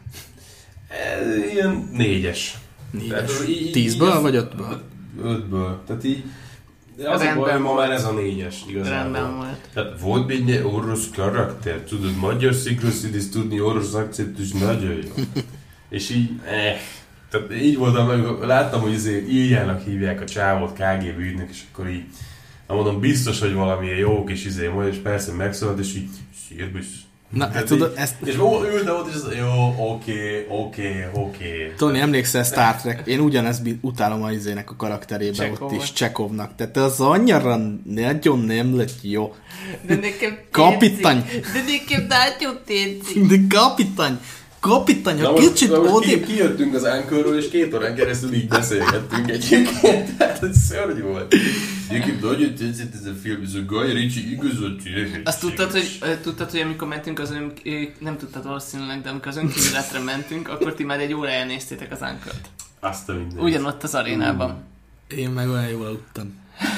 [SPEAKER 1] Ilyen négyes.
[SPEAKER 2] Négyes. Tízből vagy ötből?
[SPEAKER 1] Ötből. Tehát így az a baj, ma már ez a négyes igazából.
[SPEAKER 3] Rendben volt.
[SPEAKER 1] Tehát volt még egy orosz karakter, tudod, magyar szinkronszínész tudni orosz akcentus nagyon jó. És így, eh, tehát így voltam, meg láttam, hogy azért Iljának hívják a csávot ká gé bé ügynek, és akkor így, na mondom, biztos, hogy valamilyen jó kis izé majd, és persze megszólalt, és így, szírbisz.
[SPEAKER 2] Na, hát tudod, ezt...
[SPEAKER 1] És ültem ott, és az, jó, oké, oké, oké.
[SPEAKER 2] Tony, emlékszel Star Trek? Én ugyanezt utálom a izének a karakterébe ott is, Csekovnak. Tehát az annyira nagyon nem lett jó.
[SPEAKER 3] De nekem
[SPEAKER 2] Kapitány!
[SPEAKER 3] De nekem nagyon tetszik.
[SPEAKER 2] De kapitány! Kapitány, ha kicsit
[SPEAKER 1] odébb... Kijöttünk az Ánkörről, és két órán keresztül így beszélgettünk egyébként. Tehát ez szörnyű volt. Egyébként nagyon tetszett ez a film, ez a Guy Ritchie igazat.
[SPEAKER 3] Azt tudtad, hogy, tudtad, hogy amikor mentünk az ön... Nem tudtad valószínűleg, de amikor az önkívületre mentünk, akkor ti már egy órája néztétek az Ánkört.
[SPEAKER 1] Azt a minden.
[SPEAKER 3] Ugyanott az arénában.
[SPEAKER 2] Én meg olyan jól aludtam.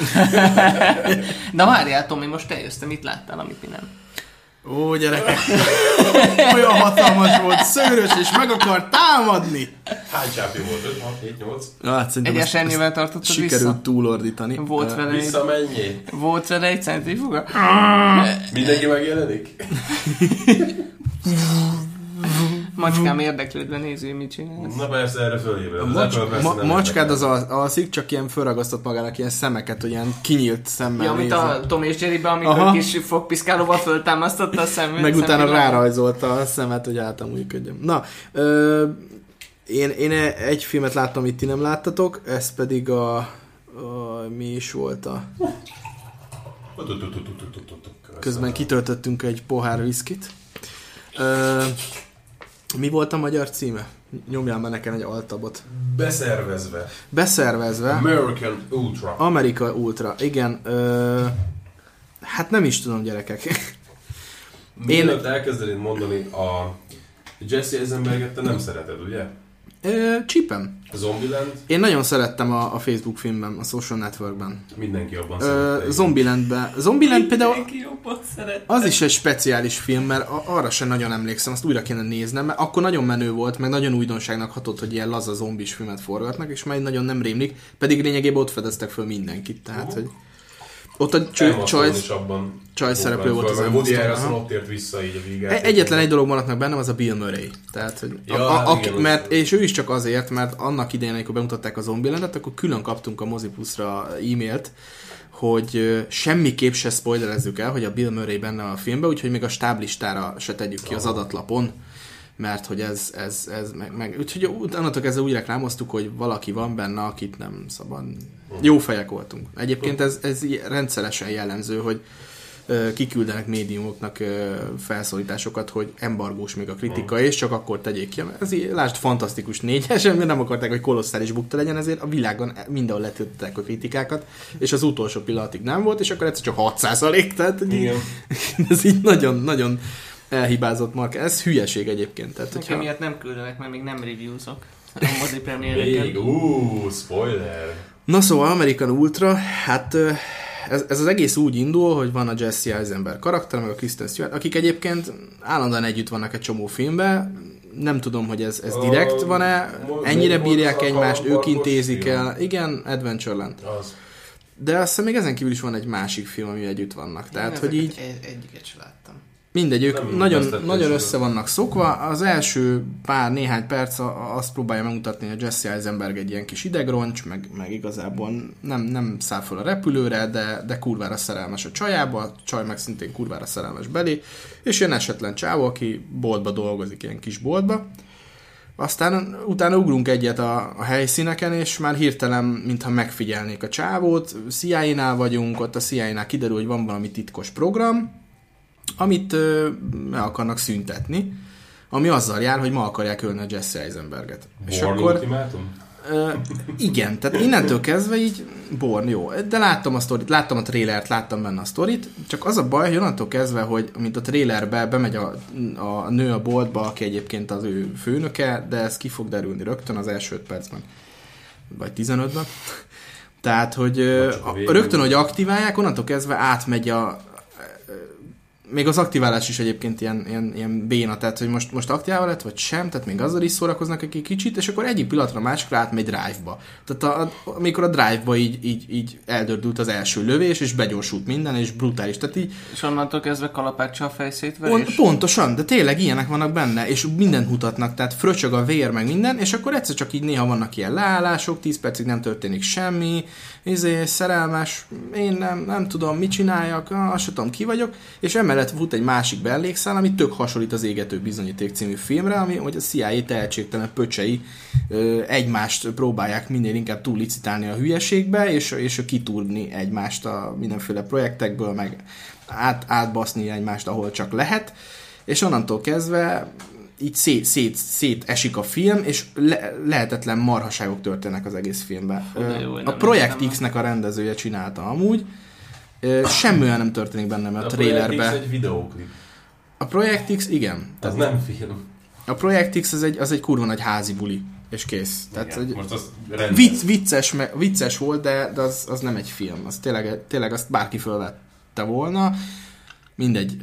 [SPEAKER 3] Na várjál, Tomi, most te jössz, mit láttál, amit mi nem?
[SPEAKER 2] Ó, gyerekek! Olyan hatalmas volt, szőrös, és meg akar támadni!
[SPEAKER 1] Hány csápja volt? öt, hat, hét, nyolc?
[SPEAKER 2] Na, hát szerintem
[SPEAKER 3] egyes ennyivel tartottad vissza?
[SPEAKER 2] Sikerült túlordítani.
[SPEAKER 3] Volt vele
[SPEAKER 1] egy... Vissza mennyi?
[SPEAKER 3] Volt vele egy centrifuga?
[SPEAKER 1] Mindenki megjelenik?
[SPEAKER 3] Macskám érdeklődve nézi, mit csinálsz.
[SPEAKER 1] Na persze, erre fölébred.
[SPEAKER 2] A macs- ma- macskád az al- alszik, csak ilyen fölragasztott magának ilyen szemeket, hogy ilyen kinyílt szemmel
[SPEAKER 3] Ja, mint
[SPEAKER 2] nézi.
[SPEAKER 3] a Tom és Jerryben, amikor
[SPEAKER 2] Aha.
[SPEAKER 3] kis fogpiszkálóval föltámasztotta a szemét.
[SPEAKER 2] Meg utána rárajzolta a szemet, hogy által működjön. Na, ö, én, én egy filmet láttam, amit ti nem láttatok, ez pedig a, a mi is volt a... Közben kitöltöttünk egy pohár viszkit. Ö, mi volt a magyar címe? Nyomjál már nekem egy altabot.
[SPEAKER 1] Beszervezve.
[SPEAKER 2] Beszervezve.
[SPEAKER 1] American Ultra.
[SPEAKER 2] America Ultra, igen. Ö, hát nem is tudom, gyerekek.
[SPEAKER 1] Mielőtt elkezdenéd mondani, a Jesse Eisenberget te nem szereted, ugye?
[SPEAKER 2] Ö, csípem.
[SPEAKER 1] A Zombieland?
[SPEAKER 2] Én nagyon szerettem a, a Facebook filmben, a Social Networkben.
[SPEAKER 1] Mindenki jobban szerette.
[SPEAKER 2] Ö, Zombielandben. Zombieland például
[SPEAKER 3] Mindenki jobban szeret.
[SPEAKER 2] az is egy speciális film, mert arra sem nagyon emlékszem, azt újra kéne néznem, mert akkor nagyon menő volt, meg nagyon újdonságnak hatott, hogy ilyen laza zombis filmet forgatnak, és már nagyon nem rémlik, pedig lényegében ott fedeztek föl mindenkit, tehát, uh-huh. hogy ott a Choice Choice szereplő volt az
[SPEAKER 1] Emma Woody Harrelson
[SPEAKER 2] Stone.
[SPEAKER 1] ott ért vissza így a vígát.
[SPEAKER 2] Egyetlen egy dolog maradt meg bennem, az a Bill Murray. Tehát, hogy
[SPEAKER 1] Ja,
[SPEAKER 2] a, a,
[SPEAKER 1] igen,
[SPEAKER 2] aki, mert, és ő is csak azért, mert annak idején, amikor bemutatták a Zombielandet, akkor külön kaptunk a Mozipuszra e-mailt, hogy semmiképp se spoilerezzük el, hogy a Bill Murray benne a filmben, úgyhogy még a stáblistára se tegyük ki az adatlapon, mert hogy ez, ez, ez meg, meg úgyhogy onnantól kezdve úgy reklámoztuk, hogy valaki van benne, akit nem szabad. Jó fejek voltunk. Egyébként ez, ez rendszeresen jellemző, hogy uh, kiküldenek médiumoknak uh, felszólításokat, hogy embargós még a kritika, és csak akkor tegyék ki. Ez így, lásd, fantasztikus négyes, mert nem akarták, hogy kolosszális bukta legyen, ezért a világon mindenhol letöltöttek a kritikákat, és az utolsó pillanatig nem volt, és akkor egyszer csak hat százalék, tehát így, ez így nagyon-nagyon elhibázott marka. Ez hülyeség egyébként. Tehát,
[SPEAKER 3] Nekem
[SPEAKER 2] hogyha...
[SPEAKER 3] miatt nem küldenek, mert még nem reviewzok a mozi premiéreken.
[SPEAKER 1] Még, úúúú, spoiler!
[SPEAKER 2] Na szóval American Ultra, hát ez, ez az egész úgy indul, hogy van a Jesse Eisenberg karakter, meg a Kristen Stewart, akik egyébként állandóan együtt vannak egy csomó filmben. Nem tudom, hogy ez, ez direkt van-e, ennyire bírják egymást, ők intézik el. Igen, Adventureland.
[SPEAKER 1] Az.
[SPEAKER 2] De azt hiszem még ezen kívül is van egy másik film, ami együtt vannak. Tehát, hogy így...
[SPEAKER 3] Egy, egyiket sem láttam.
[SPEAKER 2] Mindegy, ők
[SPEAKER 1] Nem
[SPEAKER 2] nagyon, nagyon össze vannak szokva. Az első pár, néhány perc azt próbálja megmutatni, hogy Jesse Eisenberg egy ilyen kis idegroncs, meg, meg igazából nem, nem száll fel a repülőre, de, de kurvára szerelmes a csajába, a csaj meg szintén kurvára szerelmes belé, és ilyen esetlen csávó, aki boltba dolgozik, ilyen kis boltba. Aztán utána ugrunk egyet a, a helyszíneken, és már hirtelen, mintha megfigyelnék a csávót, C I A-nál vagyunk, ott a C I A-nál kiderül, hogy van valami titkos program, amit ö, meg akarnak szüntetni, ami azzal jár, hogy ma akarják ölni a Jesse Eisenberget. És
[SPEAKER 1] Born
[SPEAKER 2] akkor
[SPEAKER 1] Ultimátum?
[SPEAKER 2] ö, igen, tehát innentől kezdve így Born, jó. De láttam a sztorit, láttam a trailert, láttam benne a sztorit, csak az a baj, hogy onnantól kezdve, hogy mint a trailerbe bemegy a, a nő a boltba, aki egyébként az ő főnöke, de ez ki fog derülni rögtön az első öt percben. Vagy tizenötben. Tehát, hogy ö, a, rögtön, hogy aktiválják, onnantól kezdve átmegy a még az aktiválás is egyébként ilyen, ilyen, ilyen béna, tehát hogy most, most aktiválva lett, vagy sem, tehát még azzal is szórakoznak egy kicsit, és akkor egyik pillanatra a másikra átmegy drive-ba. Tehát a, a, amikor a drive-ba így, így, így eldördült az első lövés, és begyorsult minden, és brutális. Tehát így,
[SPEAKER 3] És onnantól kezdve kalapáccsal fejszétverés?
[SPEAKER 2] pont, pontosan, de tényleg ilyenek vannak benne, és mindent mutatnak, tehát fröcsög a vér, meg minden, és akkor egyszer csak így néha vannak ilyen leállások, tíz percig nem történik semmi, izé, szerelmes, én nem, nem tudom, mit csináljak, ah, azt sem tudom, ki vagyok, és emellett fut egy másik mellékszál, ami tök hasonlít az Égető bizonyíték című filmre, ami hogy a C I A tehetségtelen pöcsei ö, egymást próbálják minél inkább túllicitálni a hülyeségbe, és, és kitúrni egymást a mindenféle projektekből, meg át, átbaszni egymást, ahol csak lehet, és onnantól kezdve így szét, szét, szét esik a film, és le, lehetetlen marhaságok történnek az egész filmben.
[SPEAKER 3] Jó,
[SPEAKER 2] a Projekt X-nek a rendezője csinálta amúgy, semmi olyan nem történik benne, mert a trailerben.
[SPEAKER 1] A Projekt X egy videóklip.
[SPEAKER 2] A Projekt X, igen.
[SPEAKER 1] Az nem film.
[SPEAKER 2] A Projekt X az egy, az egy kurva nagy házi buli, és kész. Tehát
[SPEAKER 1] Igen,
[SPEAKER 2] egy
[SPEAKER 1] most az
[SPEAKER 2] vicc, vicces, vicces volt, de, de az, az nem egy film. Az tényleg, tényleg azt bárki fölvette volna. Mindegy.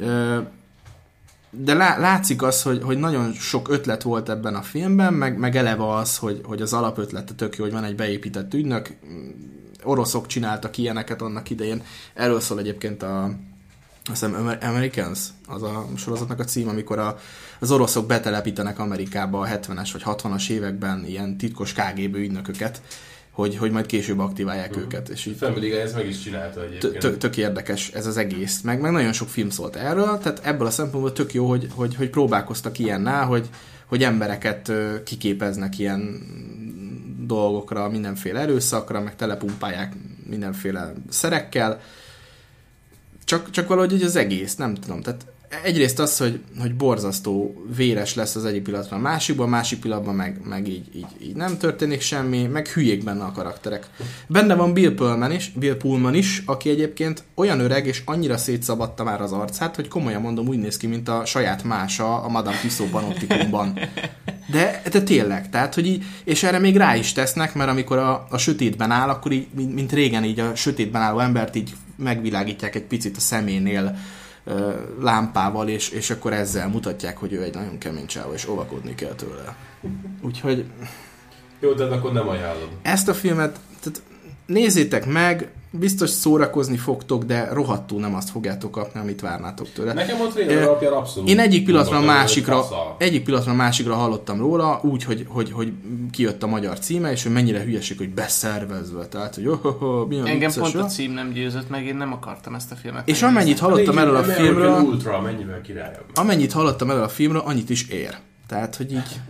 [SPEAKER 2] De lá, látszik az, hogy, hogy nagyon sok ötlet volt ebben a filmben, meg, meg eleve az, hogy, hogy az alapötlete tök jó, hogy van egy beépített ügynök. Oroszok csináltak ilyeneket annak idején. Erről szól egyébként a, azt hiszem Americans, az a sorozatnak a cím, amikor a, az oroszok betelepítenek Amerikába a hetvenes vagy hatvanas években ilyen titkos ká gé bé ügynököket, hogy, hogy majd később aktiválják uh-huh. őket. És így
[SPEAKER 1] Family Guy ezt meg is csinálta egyébként.
[SPEAKER 2] Tök érdekes ez az egész. Meg, meg nagyon sok film szólt erről, tehát ebből a szempontból tök jó, hogy, hogy, hogy próbálkoztak ilyennel, hogy, hogy embereket kiképeznek ilyen dolgokra, mindenféle erőszakra, meg telepumpálják mindenféle szerekkel. Csak, csak valahogy az egész, nem tudom. Tehát egyrészt az, hogy, hogy borzasztó véres lesz az egyik pillanatban a másikban, a másik pillanatban meg, meg így, így, így nem történik semmi, meg hülyék benne a karakterek. Benne van Bill Pullman is, Bill Pullman is, aki egyébként olyan öreg és annyira szétszabadta már az arcát, hogy komolyan mondom, úgy néz ki, mint a saját mása a Madame Tussauds Panoptikumban. De, de tényleg, tehát, hogy így, és erre még rá is tesznek, mert amikor a, a sötétben áll, akkor így, mint régen így a sötétben álló embert így megvilágítják egy picit a szeménél uh, lámpával, és, és akkor ezzel mutatják, hogy ő egy nagyon kemény csávó, és óvakodni kell tőle. Úgyhogy...
[SPEAKER 1] Jó, de akkor nem ajánlom.
[SPEAKER 2] Ezt a filmet, tehát nézzétek meg, biztos szórakozni fogtok, de rohadtul nem azt fogjátok kapni, amit várnátok tőle.
[SPEAKER 1] Nekem ott trailer alapján abszolút.
[SPEAKER 2] Én egyik pillanatra a másikra, egyik pillanatra a másikra hallottam róla, úgy, hogy, hogy, hogy kijött a magyar címe, és hogy mennyire hülyeség, hogy beszervezve. Tehát, hogy oh, oh, oh, milyen
[SPEAKER 3] engem
[SPEAKER 2] vicces,
[SPEAKER 3] pont a cím nem győzött meg, én nem akartam ezt a filmet.
[SPEAKER 2] És amennyit hallottam erről a filmről,
[SPEAKER 1] Ultra, mennyivel királyabb.
[SPEAKER 2] Amennyit hallottam erről a filmről, annyit is ér. Tehát, hogy így...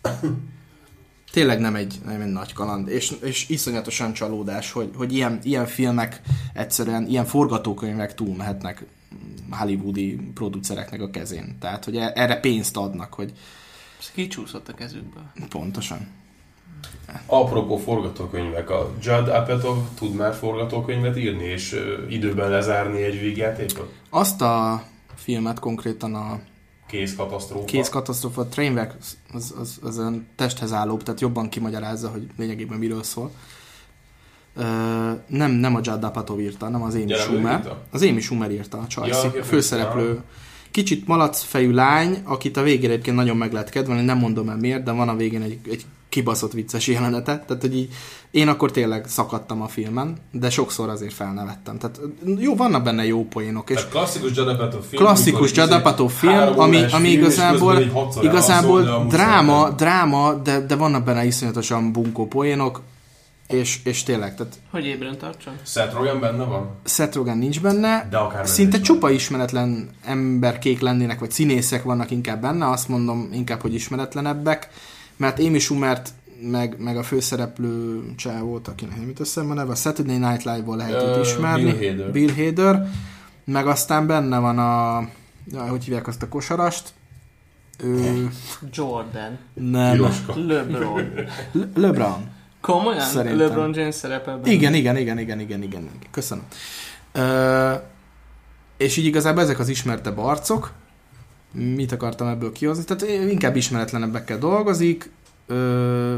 [SPEAKER 2] Tényleg nem egy, nem egy nagy kaland, és, és iszonyatosan csalódás, hogy, hogy ilyen, ilyen filmek egyszerűen, ilyen forgatókönyvek túlmehetnek hollywoodi producereknek a kezén. Tehát, hogy erre pénzt adnak, hogy...
[SPEAKER 3] Ez kicsúszott a kezükből.
[SPEAKER 2] Pontosan.
[SPEAKER 1] Apropó forgatókönyvek, a Judd Apatow tud már forgatókönyvet írni, és uh, időben lezárni egy végjátékot?
[SPEAKER 2] Azt a filmet konkrétan a
[SPEAKER 1] Kézkatasztrófa.
[SPEAKER 2] Kézkatasztrófa. Trainwreck az, az, az a testhez állóbb, tehát jobban kimagyarázza, hogy lényegében miről szól. Uh, nem, nem a Judd Apatow írta, nem az Amy Schumer. Az Amy Schumer írta, a Csajci, ja, a főszereplő. Kicsit malacfejű lány, akit a végére egyébként nagyon meg lehet kedvelni, nem mondom el miért, de van a végén egy, egy kibaszott vicces jelenetet, tehát hogy így, én akkor tényleg szakadtam a filmen, de sokszor azért felnevettem. Tehát jó, vannak benne jó poénok. És
[SPEAKER 1] klasszikus Judd Apatow film,
[SPEAKER 2] klasszikus Judd Apatow film, ami, ami film, igazából, igazából dráma, dráma, de, de vannak benne iszonyatosan bunkó poénok, és, és tényleg, tehát...
[SPEAKER 3] Hogy ébren tartson?
[SPEAKER 1] Seth Rogen benne van?
[SPEAKER 2] Seth Rogen nincs benne, de szinte csupa van. Ismeretlen emberkék lennének, vagy színészek vannak inkább benne, azt mondom inkább, hogy ismeretlenebbek, mert Amy Schumert, meg, meg a főszereplő csávót, akinek nem jut eszembe a neve, a Saturday Night Live-ból lehet őt ismerni.
[SPEAKER 1] Bill Hader.
[SPEAKER 2] Bill Hader. Meg aztán benne van a... Jaj, hogy hívják azt a kosarast? Ő...
[SPEAKER 3] Jordan.
[SPEAKER 2] Nem.
[SPEAKER 3] LeBron.
[SPEAKER 2] Le- LeBron.
[SPEAKER 3] Komolyan?
[SPEAKER 2] Szerintem.
[SPEAKER 3] LeBron James szerepel benne.
[SPEAKER 2] Igen, igen, igen, igen, igen, igen. Köszönöm. Ö, és így igazából ezek az ismertebb arcok. Mit akartam ebből kihozni? Tehát inkább ismeretlenebbekkel dolgozik. Ö,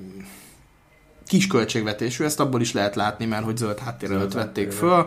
[SPEAKER 2] kis költségvetésű, ezt abból is lehet látni, mert hogy zöld háttér előtt vették föl.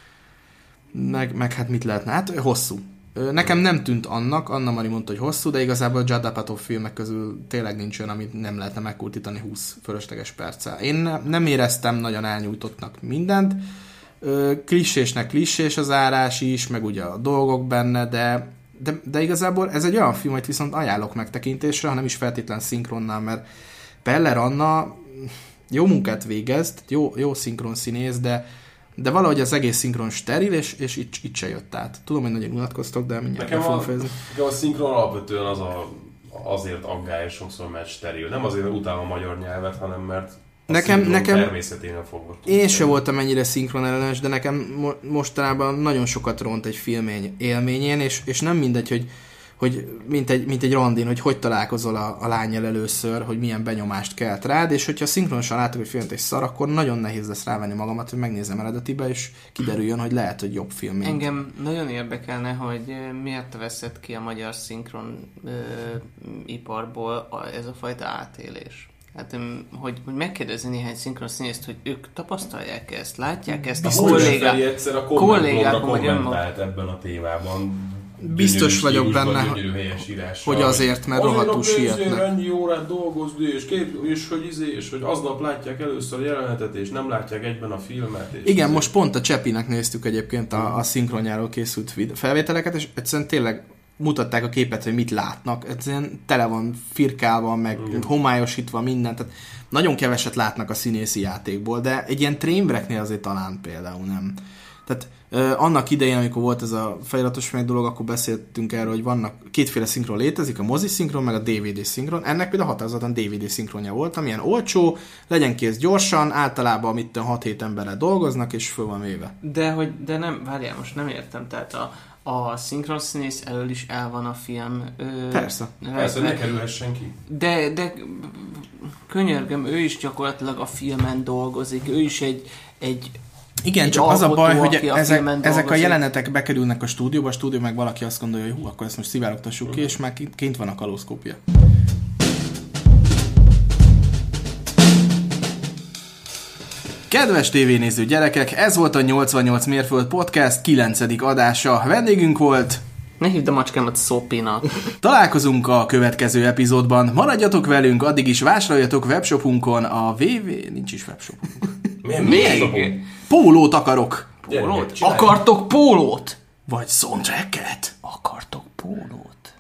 [SPEAKER 2] Meg, meg hát mit lehetne? Hát hosszú. Nekem nem tűnt annak, Anna Mari mondta, hogy hosszú, de igazából a Judd Apatow filmek közül tényleg nincs olyan, amit nem lehetne megkurtítani húsz fölösleges perccel. Én ne, nem éreztem nagyon elnyújtottnak mindent. Klissésnek klissés az árás is, meg ugye a dolgok benne, de, de, de igazából ez egy olyan film, hogy viszont ajánlok megtekintésre, ha nem is feltétlen szinkronnál, mert Peller Anna jó munkát végez, jó, jó szinkron színész, de de valahogy az egész szinkron steril, és, és itt, itt se jött át. Tudom, hogy nagyon unatkoztok, de mindjárt
[SPEAKER 1] nekem
[SPEAKER 2] fogom
[SPEAKER 1] a,
[SPEAKER 2] fejezni.
[SPEAKER 1] Nekem a szinkron alapvetően az a, azért aggályos sokszor, mert steril. Nem azért, mert utálom a magyar nyelvet, hanem mert a
[SPEAKER 2] nekem, nekem
[SPEAKER 1] természeténél fogva.
[SPEAKER 2] Én sem voltam ennyire szinkron ellenes, de nekem mo- mostanában nagyon sokat ront egy filmény élményén, és, és nem mindegy, hogy hogy mint egy, mint egy randin, hogy hogy találkozol a, a lánnyal először, hogy milyen benyomást kelt rád, és hogyha szinkronosan látok, hogy filmet egy szar, akkor nagyon nehéz lesz rávenni magamat, hogy megnézem eredetibe, és kiderüljön, hogy lehet, hogy jobb film. Mint...
[SPEAKER 3] Engem nagyon érdekelne, hogy miért veszett ki a magyar szinkron ö, iparból a, ez a fajta átélés. Hát, hogy, hogy megkérdezni néhány szinkron színészt, hogy ők tapasztalják ezt, látják ezt, a kollégák,
[SPEAKER 1] egyszer a kommentlóra kommentált ebben a témában.
[SPEAKER 2] biztos vagyok benne, hogy azért, mert rohadtul sietnek.
[SPEAKER 1] Ennyi órát dolgozni, és, kép, és, hogy izé, és hogy aznap látják először a jelenetet, és nem látják egyben a filmet. És
[SPEAKER 2] igen,
[SPEAKER 1] izé.
[SPEAKER 2] Most pont a Csepinek néztük egyébként a, a szinkronjáról készült felvételeket, és egyszerűen tényleg mutatták a képet, hogy mit látnak. Egyszerűen tele van firkálva, meg mm. homályosítva minden, tehát nagyon keveset látnak a színészi játékból, de egy ilyen trainwrecknél azért talán például nem. Tehát uh, annak idején, amikor volt ez a feliratos meg dolog, akkor beszéltünk erről, hogy vannak kétféle szinkron létezik, a mozi szinkron, meg a dé vé dé szinkron. Ennek például határozottan dé vé dé szinkronja volt, amilyen olcsó, legyen kész gyorsan, általában mit hat-hét emberrel dolgoznak, és föl van véve.
[SPEAKER 3] De, hogy, de nem, várjál, most nem értem, tehát a, a szinkron színész elől is el van a film. Ö,
[SPEAKER 2] Persze.
[SPEAKER 1] Persze, ne kerülhessen ki.
[SPEAKER 3] De, de könyörgöm, ő is gyakorlatilag a filmen dolgozik, ő is egy, egy
[SPEAKER 2] igen, csak az a baj, hogy ezek, ezek a jelenetek bekerülnek a stúdióba, a stúdió meg valaki azt gondolja, hogy hú, akkor ezt most szivárogtassuk ki, és már kint van a kalózkópia. Kedves tévénéző gyerekek, ez volt a nyolcvannyolc mérföld podcast kilencedik adása. Vendégünk volt...
[SPEAKER 3] Ne hívd a macskámat Szópinak.
[SPEAKER 2] Találkozunk a következő epizódban. Maradjatok velünk, addig is vásároljatok webshopunkon a www... Nincs is webshopunk.
[SPEAKER 3] Még?
[SPEAKER 2] Pólót akarok.
[SPEAKER 3] Pólót? Akartok pólót?
[SPEAKER 2] Vagy soundtracket?
[SPEAKER 3] Akartok pólót?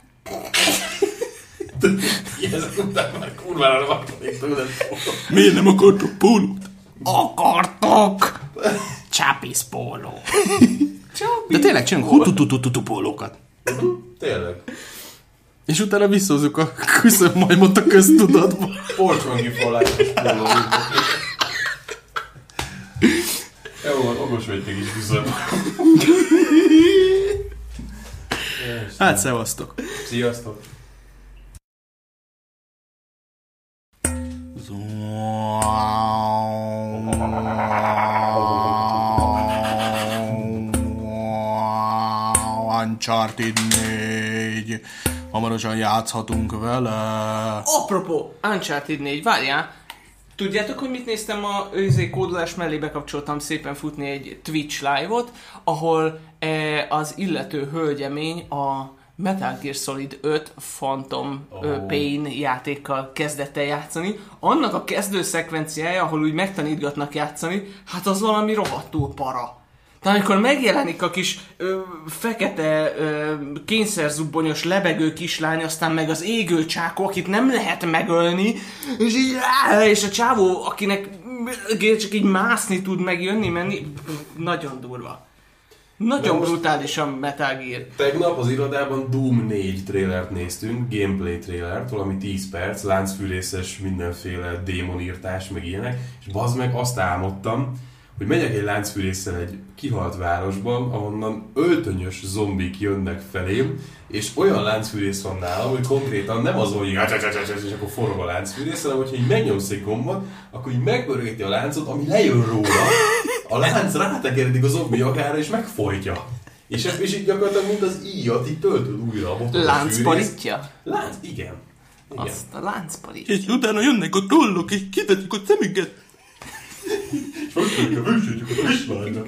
[SPEAKER 1] Ezek után már kurvára nem akarnék tőled pólót.
[SPEAKER 2] Miért nem akartok pólót?
[SPEAKER 3] Akartok! Csapis póló.
[SPEAKER 2] De tényleg csinálunk hutututututu pólókat.
[SPEAKER 1] Tényleg.
[SPEAKER 2] És utána visszahozzuk a küszöbb majmot a köztudatba.
[SPEAKER 1] Porcsongi falásos póló. Jó, okos vagy te kis küszöbb.
[SPEAKER 2] Hát szevasztok.
[SPEAKER 1] Sziasztok.
[SPEAKER 2] Uncharted négy. Hamarosan játszhatunk vele.
[SPEAKER 3] Apropó, Uncharted négy, várjál. Tudjátok, hogy mit néztem a őzé kódolás mellé bekapcsoltam szépen futni egy Twitch live-ot, ahol e, az illető hölgyemény a Metal Gear Solid öt Phantom oh. Pain játékkal kezdett el játszani. Annak a kezdőszekvenciája, ahol úgy megtanítgatnak játszani, hát az valami rohadtul para. Tehát amikor megjelenik a kis ö, fekete ö, kényszerzubbonyos lebegő kislány, aztán meg az égő csákó, akit nem lehet megölni, és így és a csávó, akinek csak így mászni tud megjönni, menni, nagyon durva. Nagyon brutálisan Metal Gear.
[SPEAKER 1] Tegnap az irodában Doom négy trailert néztünk, gameplay trailert, valami tíz perc, láncfűrészes, mindenféle démonírtás, meg ilyenek, és bazd meg azt álmodtam, hogy megyek egy láncfűrésszel egy kihalt városban, ahonnan öltönyös zombik jönnek felém, és olyan láncfűrész van nálam, hogy konkrétan nem az, hogy és akkor forog a láncfűrész, hanem hogyha így megnyomsz egy gombot, akkor így megpörgeti a láncot, ami lejön róla, a lánc rátekeredik a zombi akára, és megfojtja. És, és így gyakorlatilag, mint az íjat, így töltöd újra a botot.
[SPEAKER 3] Láncparitja?
[SPEAKER 1] Lánc, igen. igen.
[SPEAKER 3] Azt a láncparitja.
[SPEAKER 2] És utána jönnek a trollok, és kiteszik a szemüket.
[SPEAKER 1] És most pedig a vősödjük a kisvárnak.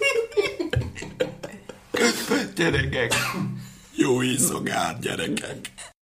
[SPEAKER 2] Gyerekek! Jó éjszakát, gyerekek!